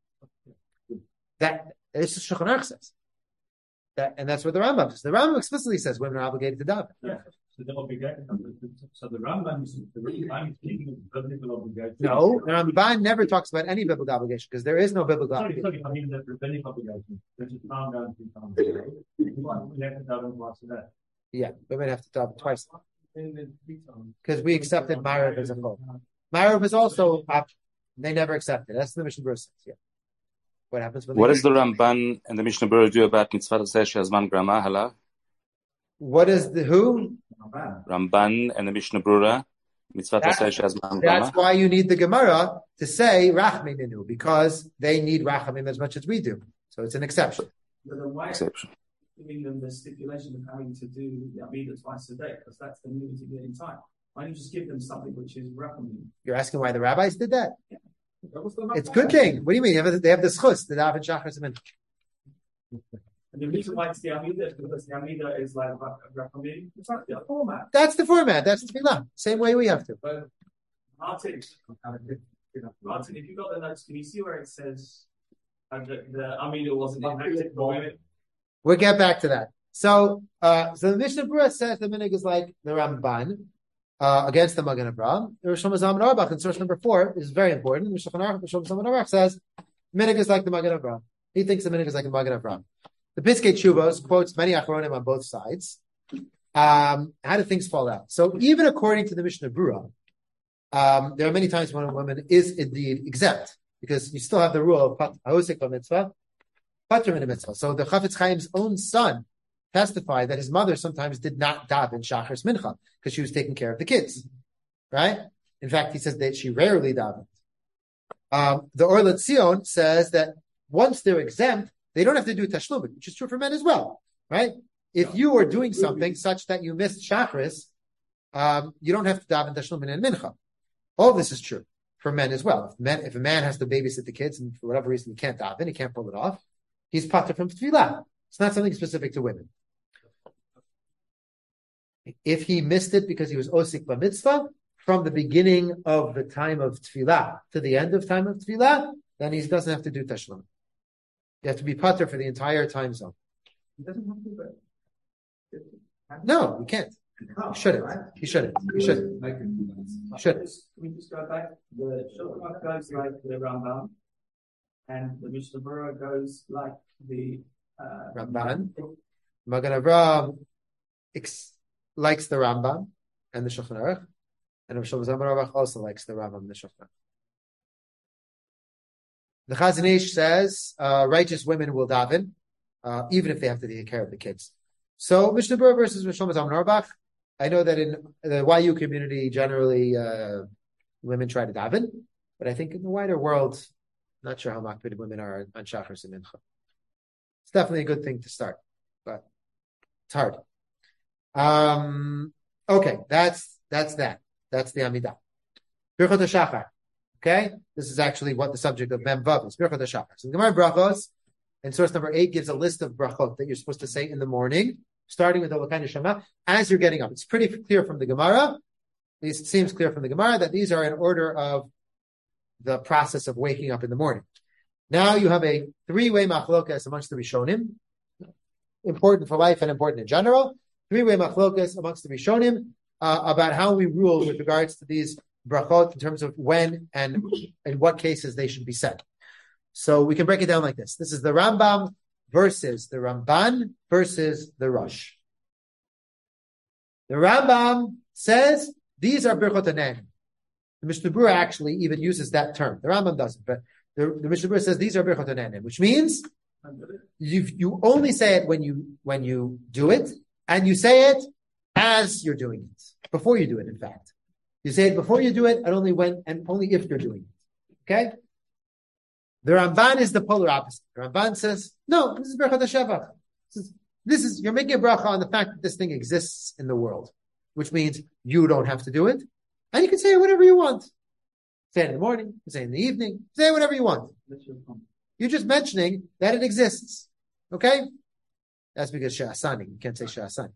That is what Shulchan Aruch says. And that's what the Rambam says. The Rambam explicitly says women are obligated to daven. Yeah. So the Rambam is speaking of biblical obligation. No, the Ramban never talks about any biblical obligation because there is no biblical obligation. Sorry, I mean the rabbinic obligation, which is found down 3 times a day. You have to daven twice a day. Yeah, women have to daven twice. Because we accepted Ma'ariv as a whole. Ma'ariv is also optional. They never accepted. That's the Mishnah Berurah says. Yeah. What happens when? What does the Ramban and the Mishnah Berurah do about mitzvah shazman grama hala? What is the who? Ramban and the Mishnah Berurah mitzvah shazman grama. That's why you need the Gemara to say rachmininu, because they need rachamim as much as we do. So it's an exception. Exception. Giving them the stipulation of having to do the Amidah twice a day, because that's the limited getting time. Why don't you just give them something which is rachamim? You're asking why the rabbis did that? Yeah. It's a good thing. What do you mean? They have the schus, the daven shachar and And the reason why it's the Amidah is because the Amidah is like rachamim. It's not the format. That's the format. That's the tefillah. Same way we have to. But Martin, if you got the notes, can you see where it says the Amidah wasn't enacted for women? We'll get back to that. So the Mishnah Berurah says the minhag is like the Ramban against the Magen Avraham. The Rosh Hashanah Auerbach in source number 4 is very important. The Rosh Hashanah Auerbach says minhag is like the Magen Avraham. He thinks the minhag is like the Magen Avraham. The Piskei Teshuvos quotes many achronim on both sides. How do things fall out? So even according to the Mishnah Berurah, there are many times when a woman is indeed exempt because you still have the rule of ha'osek b'mitzvah. So the Chafetz Chaim's own son testified that his mother sometimes did not daven Shacharis Mincha because she was taking care of the kids, right? In fact, he says that she rarely davened. The Or LeTzion says that once they're exempt, they don't have to do Tashlumin, which is true for men as well, right? If you are doing something such that you missed Shacharis, you don't have to daven Tashlumin and Mincha. All this is true for men as well. If a man has to babysit the kids and for whatever reason he can't daven, he can't pull it off, he's pater from tefillah. It's not something specific to women. If he missed it because he was osik b'mitzvah, from the beginning of the time of tefillah to the end of time of tefillah, then he doesn't have to do tashlum. You have to be pater for the entire time zone. He doesn't have to, but... No, you can't. You shouldn't. You shouldn't. You shouldn't. You shouldn't. Can we just go back? The Shulchan goes like the Rambam, and the Mishnah Berurah goes like the Ramban. Magen Avraham likes the Rambam and the Shulchan Aruch, and Rosh Hashanah also likes the Rambam and the Shulchan Aruch. The Chazon Ish says righteous women will daven, even if they have to take care of the kids. So Mishnah Berurah versus Rosh Hashanah. I know that in the YU community, generally women try to daven, but I think in the wider world, not sure how makpid women are on Shacharis and Mincha. It's definitely a good thing to start, but it's hard. Okay, that's that. That's the Amidah. Birchot HaShachar. Okay, this is actually what the subject of Mem Vav is. Birchot HaShachar. So the Gemara Brachos, in source number 8, gives a list of brachot that you're supposed to say in the morning, starting with Elokai Neshama, as you're getting up. It's pretty clear from the Gemara. It seems clear from the Gemara that these are in order of the process of waking up in the morning. Now you have a 3-way machlokas amongst the Rishonim, important for life and important in general. 3-way machlokas amongst the Rishonim about how we rule with regards to these brachot in terms of when and in what cases they should be said. So we can break it down like this. This is the Rambam versus the Ramban versus the Rosh. The Rambam says these are birchot hanehenin. The Mishnah Berurah actually even uses that term. The Rambam doesn't, but the Mishnah Berurah says these are birchot hanehenin, which means you only say it when you do it, and you say it as you're doing it, before you do it. In fact, you say it before you do it, and only if you're doing it. Okay. The Ramban is the polar opposite. The Ramban says, no, this is Berachot HaShavach. This is, you're making a bracha on the fact that this thing exists in the world, which means you don't have to do it. And you can say it whatever you want. Say it in the morning, you say it in the evening, say it whatever you want. You're just mentioning that it exists. Okay? That's because Sha'asani. You can't say Sha'asani.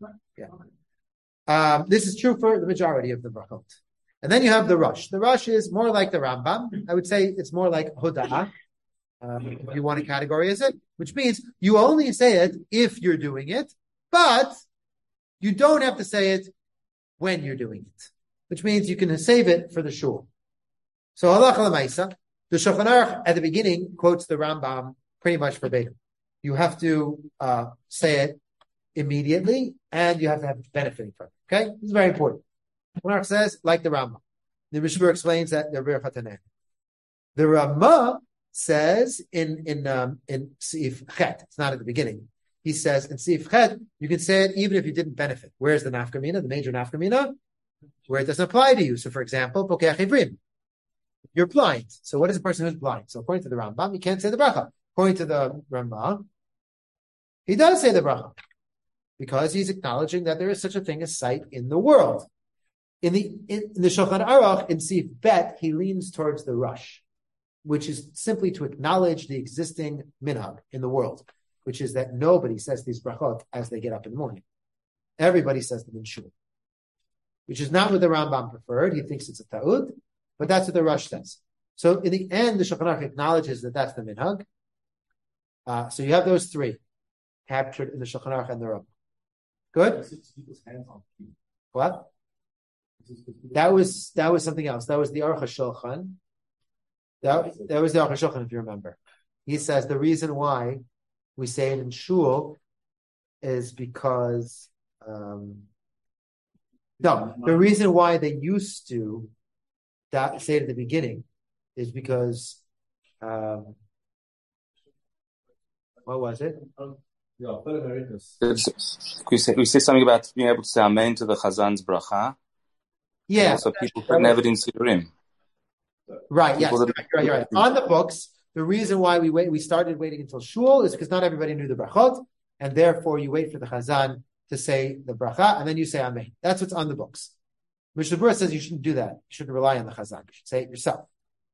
Yeah. This is true for the majority of the brachot. And then you have the Rosh. The Rosh is more like the Rambam. I would say it's more like Hoda'ah. If you want to categorize it, which means you only say it if you're doing it, but you don't have to say it when you're doing it, which means you can save it for the shul. So halacha l'maisa, the Shulchan Aruch at the beginning quotes the Rambam pretty much verbatim. You have to say it immediately, and you have to have benefiting from it. Okay, this is very important. Shulchan Aruch says like the Rambam. The Mishnah explains that they're birchot hanehenin. The Ramah says in Seif Chet, it's not at the beginning. He says in Seif Chet, you can say it even if you didn't benefit. Where's the nafkamina, the major nafkamina? Where it doesn't apply to you. So for example, Pokeach Ivrim. You're blind. So what is a person who's blind? So according to the Rambam, he can't say the bracha. According to the Rambam, he does say the bracha. Because he's acknowledging that there is such a thing as sight in the world. In the Shulchan Aruch, in Seif Bet, he leans towards the Rosh, which is simply to acknowledge the existing minhag in the world, which is that nobody says these brachot as they get up in the morning. Everybody says them in shul, which is not what the Rambam preferred. He thinks it's a ta'ud, but that's what the Rosh says. So in the end, the Shulchan Aruch acknowledges that that's the minhag. So you have those three captured in the Shulchan Aruch and the Rambam. Good? What? That was something else. That was the Aruch HaShulchan. That was the Aruch HaShulchan, if you remember. He says the reason why we say it in shul is because the reason why they used to say it at the beginning is because what was it? We say something about being able to say Amen to the Chazan's bracha. Yeah. So people couldn't have it in Sidurim. Right, yes, you're right. On the books, the reason why we started waiting until shul is because not everybody knew the brachot, and therefore you wait for the chazan to say the bracha, and then you say amen. That's what's on the books. Mishnah Berurah says you shouldn't do that. You shouldn't rely on the chazan. You should say it yourself.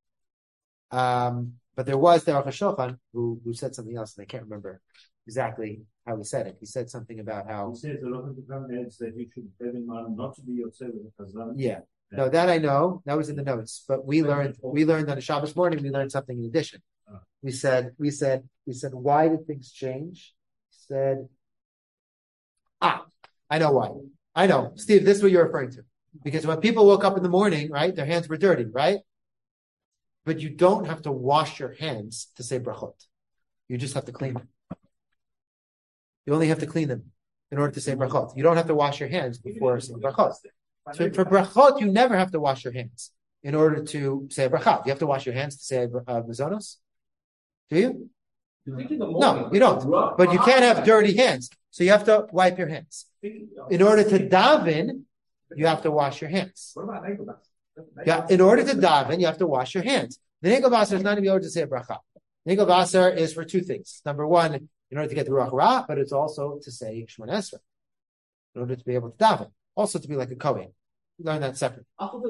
But there was the Aruch HaShulchan who said something else, and I can't remember exactly how he said it. He said something about how... He says a lot of the comments that you should have in mind not to be yourself with the chazan. Yeah. No, that I know. That was in the notes. But we learned on a Shabbos morning, we learned something in addition. We said, why did things change? He said, I know why. I know. Steve, this is what you're referring to. Because when people woke up in the morning, right, their hands were dirty, right? But you don't have to wash your hands to say brachot. You just have to clean them. You only have to clean them in order to say brachot. You don't have to wash your hands before saying brachot. So for brachot, you never have to wash your hands in order to say a bracha. You have to wash your hands to say mazonos. Do you? No, you don't. But you can't have dirty hands. So you have to wipe your hands. In order to daven, you have to wash your hands. Yeah, in order to daven, you have to wash your hands. The Nigel Vaser is not to be able to say a bracha. Nigel Vaser is for two things. Number one, in order to get the Ruach Ra, but it's also to say Shemona Esrei. In order to be able to daven. Also to be like a Kohen. Learn that separately.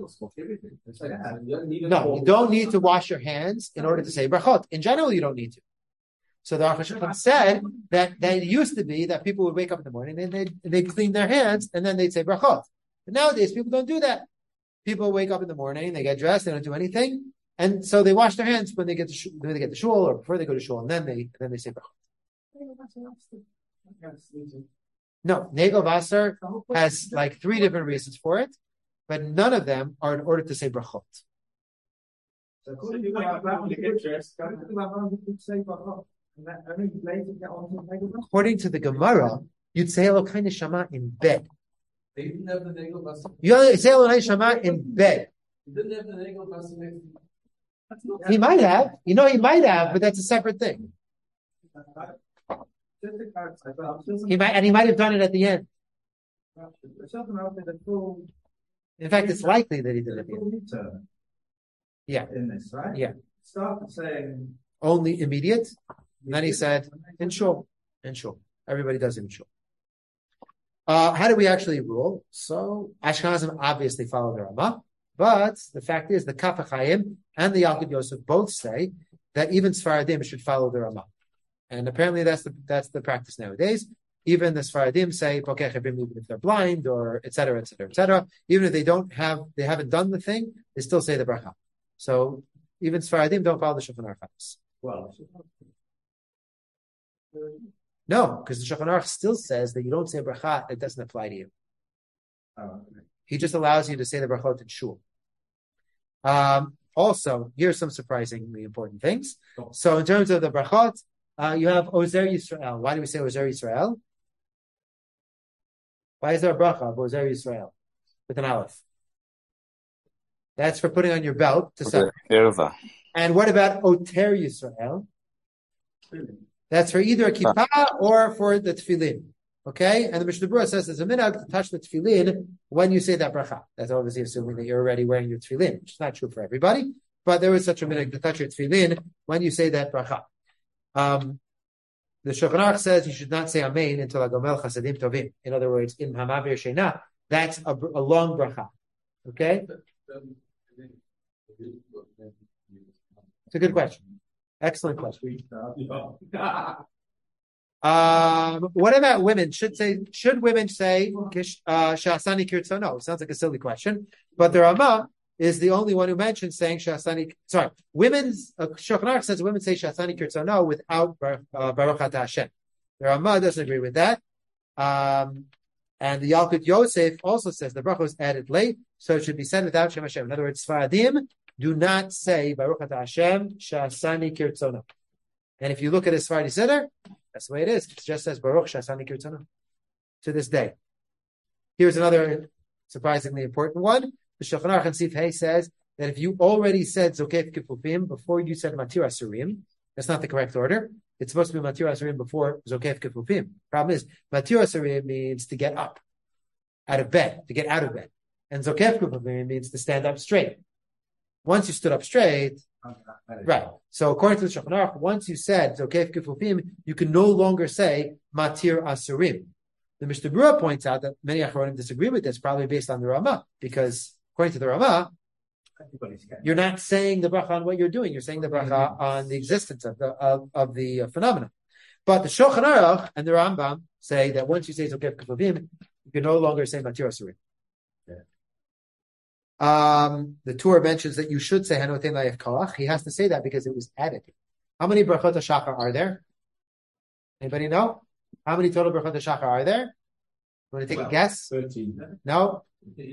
No, you don't need to wash your hands in order to say brachot. In general, you don't need to. So the Aruch HaShulchan said that it used to be that people would wake up in the morning and they'd clean their hands and then they'd say brachot. But nowadays, people don't do that. People wake up in the morning, they get dressed, they don't do anything, and so they wash their hands when they get to shul or before they go to shul, and then they say brachot. No, Nagel Vaser has like three different reasons for it, but none of them are in order to say brachot. So according to Rambam, you could say brachot, and that only later get on to Hegel. According to the Gemara, you'd say Elokai Neshama in bed. They didn't have the Negel Basel. You only say Elokai Neshama in bed. He didn't have the Negel Basel. He might have. He might have, but that's a separate thing. He might have done it at the end. In fact, it's likely that he did it at the end. Yeah. In this, right? Yeah. Started saying only immediate. And then he said, in shul. Everybody does in shul. How do we actually rule? So Ashkenazim obviously follow the Rama, but the fact is the Kaf HaChaim and the Yalkut Yosef both say that even Sfaradim should follow the Rama. And apparently that's the practice nowadays. Even the Sfaradim say, even if they're blind or et cetera, even if they haven't done the thing, they still say the bracha. So even Sfaradim don't follow the Shulchan Aruch. well. No, because the Shulchan Aruch still says that you don't say bracha, it doesn't apply to you. Oh, okay. He just allows you to say the brachot in shul. Also, here's some surprisingly important things. So in terms of the brachot, you have Ozer Yisrael. Why do we say Ozer Yisrael? Why is there a bracha of Ozer Yisrael with an aleph? That's for putting on your belt to separate. And what about Oter Yisrael? That's for either a kippah or for the tefillin. Okay? And the Mishnah Berurah says there's a minhag to touch the tefillin when you say that bracha. That's obviously assuming that you're already wearing your tefillin, which is not true for everybody. But there is such a minhag to touch your tefillin when you say that bracha. The Shulchan Aruch says you should not say Amen until Agomel Chasadim Tovim. In other words, in Hamavir Sheina, that's a long bracha. Okay? It's a good question. Excellent question. What about women? Should women say Shasani Kirtzono? Sounds like a silly question, but the Rama is the only one who mentions saying Shasani. Sorry, women's Shulchan Aruch says women say Shasani Kirtzono without Baruch Atah Hashem. The Rama doesn't agree with that, and the Yalkut Yosef also says the bracha was added late, so it should be said without Shem Hashem. In other words, Sfaradim do not say Baruch Atah Hashem Shasani Kirtzono. And if you look at his Sephardi Siddur, that's the way it is. It just says Baruch Shasani Kirtzono to this day. Here's another surprisingly important one. The Shulchan Aruch and Sif Hey says that if you already said Zokef Kifufim before you said Matir Asurim, that's not the correct order. It's supposed to be Matir Asurim before Zokef Kifufim. Problem is, Matir Asurim means to get up out of bed, to get out of bed. And Zokef Kifufim means to stand up straight. Once you stood up straight, right. So according to the Shulchan Aruch, once you said Zokef Kifufim, you can no longer say Matir Asurim. The Mishnah Berurah points out that many Achronim disagree with this, probably based on the Rama, because according to the Rama, you're not saying the bracha on what you're doing. You're saying the bracha on the existence of the phenomena. But the Shulchan Aruch and the Rambam say that once you say Zokef Kifufim, you can no longer say Matir Asurim. The Torah mentions that you should say Hanoten Layef Koach. He has to say that because it was added. How many brachot HaShachar are there? Anybody know? How many total brachot HaShachar are there? You want to take a guess? 13. No.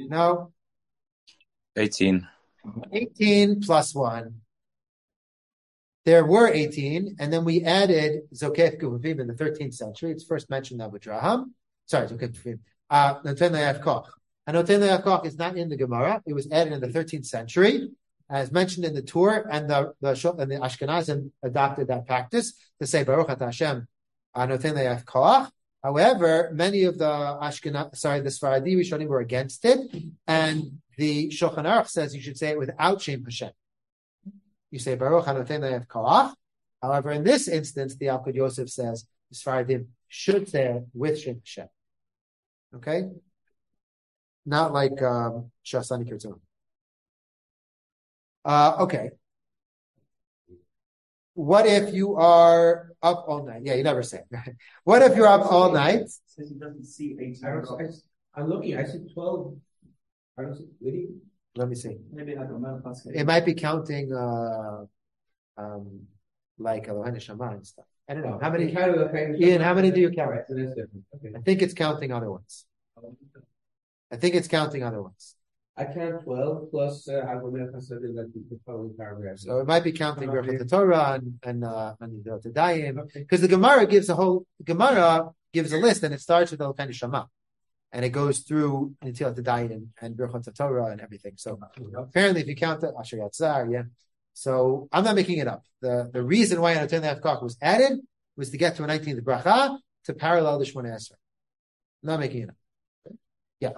18. 18 plus 1. There were 18, and then we added Zokef Kufim in the 13th century. It's first mentioned that with Raham. Sorry, Zokef Kufim. Hanoten Layef Koach. Hanoten Layef Koach is not in the Gemara. It was added in the 13th century, as mentioned in the Tur, and the Ashkenazim adopted that practice to say Baruch Atah Hashem Hanoten Layef Koach. However, many of the Sfaradi Rishonim were against it, and the Shulchan Aruch says you should say it without Shem Hashem. You say Baruch Hanoten Layef Koach. However, in this instance, the Yalkut Yosef says the Sfaradim should say it with Shem Hashem. Okay. Not like Shasani Kirtzon. Okay. What if you are up all night? Yeah, you never say. What if you're up all night? Says he doesn't see 18. I'm looking. I see 12. I don't see. Really? Let me see. Maybe I don't know. It might be counting like Elohei Neshama and stuff. I don't know. How many? Ian, how many do you count? So that's different. Okay. I think it's counting other ones. I count 12 plus Agomel Chasadim that the following paragraph. So it might be counting Birchot Torah and the Tadayim, because the Gemara gives a list, and it starts with Elokai Neshama, and it goes through until Tadayim and Birchot Torah and everything. So apparently, if you count it, Asher Yatzar, yeah. So I'm not making it up. The reason why Anoten Le'Havkach was added was to get to a 19th bracha to parallel the Shmoneh Esrei. I'm not making it up. Yeah.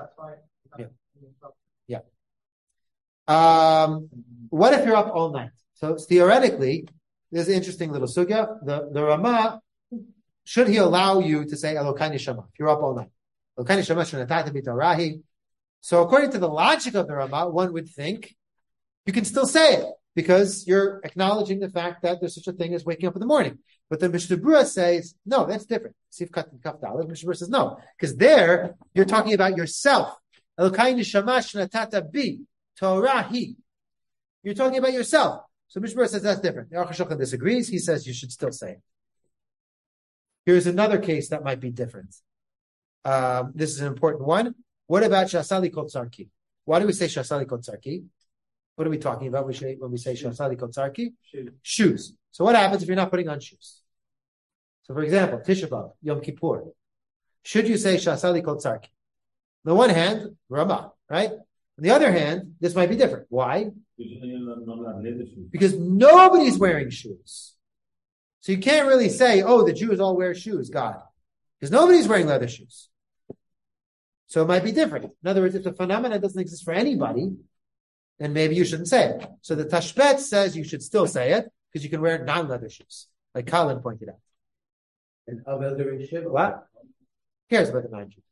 What if you're up all night? So theoretically, there's an interesting little sugya. The Rama, should he allow you to say Elokai Neshama if you're up all night? Elokai Neshama Shenatata B'Torahi. So according to the logic of the Rama, one would think you can still say it because you're acknowledging the fact that there's such a thing as waking up in the morning. But the Mishnah Berurah says, no, that's different. Sif Kaf Daled, Mishnah Berurah says no, because there you're talking about yourself. Elokai Neshama Shenatata B'Torahi. You're talking about yourself. So Mishnah Berurah says that's different. The Aruch HaShulchan disagrees. He says you should still say it. Here's another case that might be different. This is an important one. What about Shasali Kol Tzarki? Why do we say Shasali Kol Tzarki? What are we talking about when we say Shasali Kol Tzarki? Shoes. So what happens if you're not putting on shoes? So for example, Tisha B'Av, Yom Kippur. Should you say Shasali Kol Tzarki? On the one hand, Rama, right? On the other hand, this might be different. Why? Because nobody's wearing shoes. So you can't really say, oh, the Jews all wear shoes, God. Because nobody's wearing leather shoes. So it might be different. In other words, if the phenomenon doesn't exist for anybody, then maybe you shouldn't say it. So the Tashbetz says you should still say it because you can wear non-leather shoes, like Colin pointed out. And Avel during Shiva. What? Who cares about the non-Jews?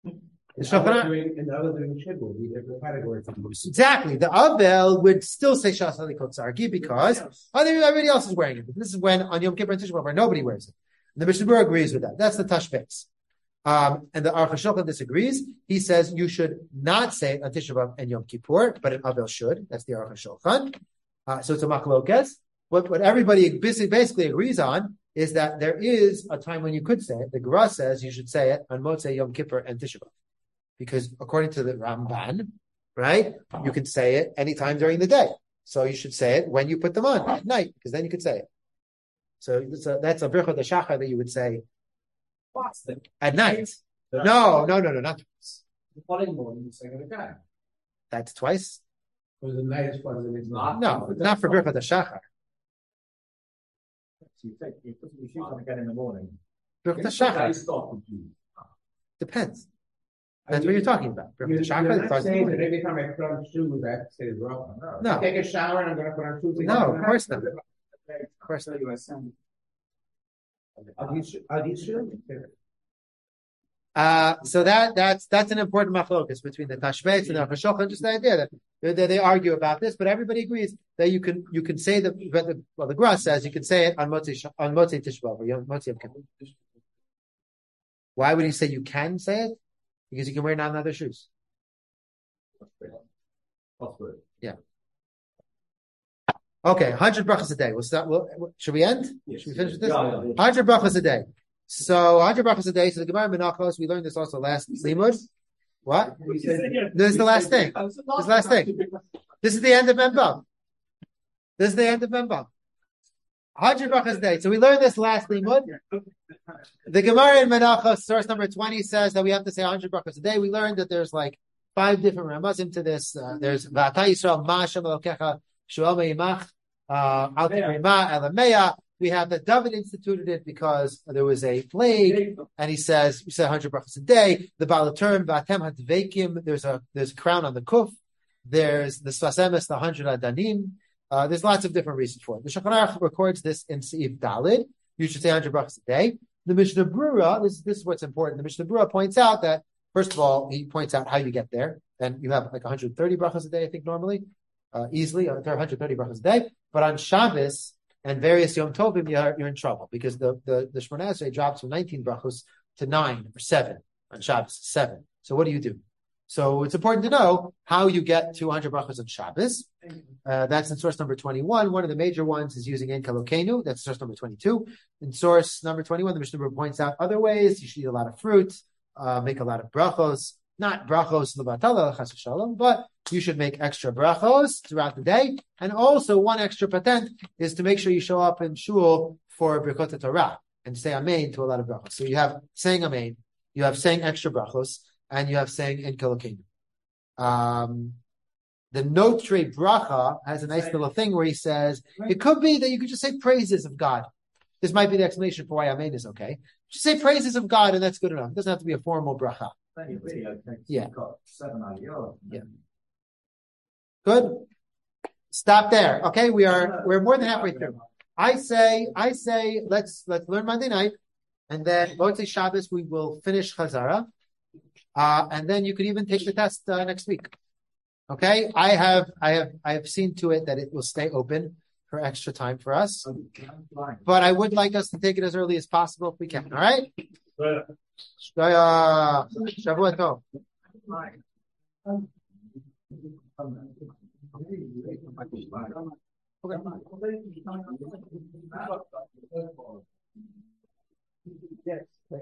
Exactly. The Avel would still say Shasali Kol Tzarki because everybody else is wearing it. But this is when on Yom Kippur and Tisha B'Av where nobody wears it. And the Mishnah Berurah agrees with that. That's the Tashbetz. And the Aruch HaShulchan disagrees. He says you should not say it on Tisha B'Av and Yom Kippur, but an Avel should. That's the Aruch HaShulchan. So it's a machlokes. What everybody basically agrees on is that there is a time when you could say it. The Gemara says you should say it on Motzei, Yom Kippur, and Tisha B'Av. Because according to the Ramban, right, you can say it anytime during the day. So you should say it when you put them on at night, because then you could say it. So that's a Birchot HaShachar that you would say at night. No, not twice. The following morning, you say it again. That's twice? Or the night is part of it. No, not for Birchot HaShachar. So you put your shoes on again in the morning. Birchot HaShachar. Depends. That's what you're talking about. You're not saying that every time I put on shoes, I have to say it's wrong. No. I take a shower and I'm going to put on shoes. No, of course not. Of course not. Are these shoes? So that's an important machlokas between the Tashbetz and the Aruch HaShulchan. Just the idea that they argue about this, but everybody agrees that you can say that. The Gra says you can say it on Motzei Tisha B'Av or Motzei Yom Kippur. Why would he say you can say it? Because you can wear non-leather shoes. Yeah. Okay, 100 brachas a day. Should we end? Should we finish with this? 100 brachas a day. So 100 brachas a day. So the Gemara Menachos, we learned this also last limud. What? This is the last thing. This is the last thing. This is the end of Membav. 100 brachas a day. So we learned this last limud. The Gemara in Menachos, source number 20, says that we have to say 100 brachas a day. We learned that there's like 5 different ramazim to this. There's V'ata Yisrael Ma'ashem Elokecha Shu'el Me'imach Al Ti'rima Elameya. We have that David instituted it because there was a plague, and he says we say 100 brachas a day. The Baal HaTurim V'atem HaDveikim. There's a crown on the kuf. There's the Sfas Emes, the 100 Adanim. There's lots of different reasons for it. The Shulchan Aruch records this in Seif Dalid. You should say 100 brachas a day. The Mishnah Berurah, this is what's important. The Mishnah Berurah points out that, first of all, he points out how you get there. And you have like 130 brachas a day, I think, normally, easily, 130 brachas a day. But on Shabbos and various Yom Tovim, you're in trouble because the Shmoneh Esrei drops from 19 brachos to 9 or 7 on Shabbos, 7. So what do you do? So it's important to know how you get to 100 brachos on Shabbos. That's in source number 21. One of the major ones is using En Kalokenu. That's source number 22. In source number 21, the Mishnah Berurah points out other ways. You should eat a lot of fruit, make a lot of brachos. not brachos levatala chas v'shalom, but you should make extra brachos throughout the day. And also one extra patent is to make sure you show up in shul for Birkot Torah and say amen to a lot of brachos. So you have saying amen, you have saying extra brachos, and you have saying en kelokeinu. The Notre Bracha has a nice little thing where he says, it could be that you could just say praises of God. This might be the explanation for why amen is okay. Just say praises of God and that's good enough. It doesn't have to be a formal bracha. Yeah. Yeah. Good. Stop there. Okay, we're more than halfway through. I say, let's learn Monday night, and then Motzei Shabbos we will finish Chazara, and then you could even take the test next week. Okay, I have seen to it that it will stay open for extra time for us, but I would like us to take it as early as possible if we can. All right. Shavua Tov. Yes.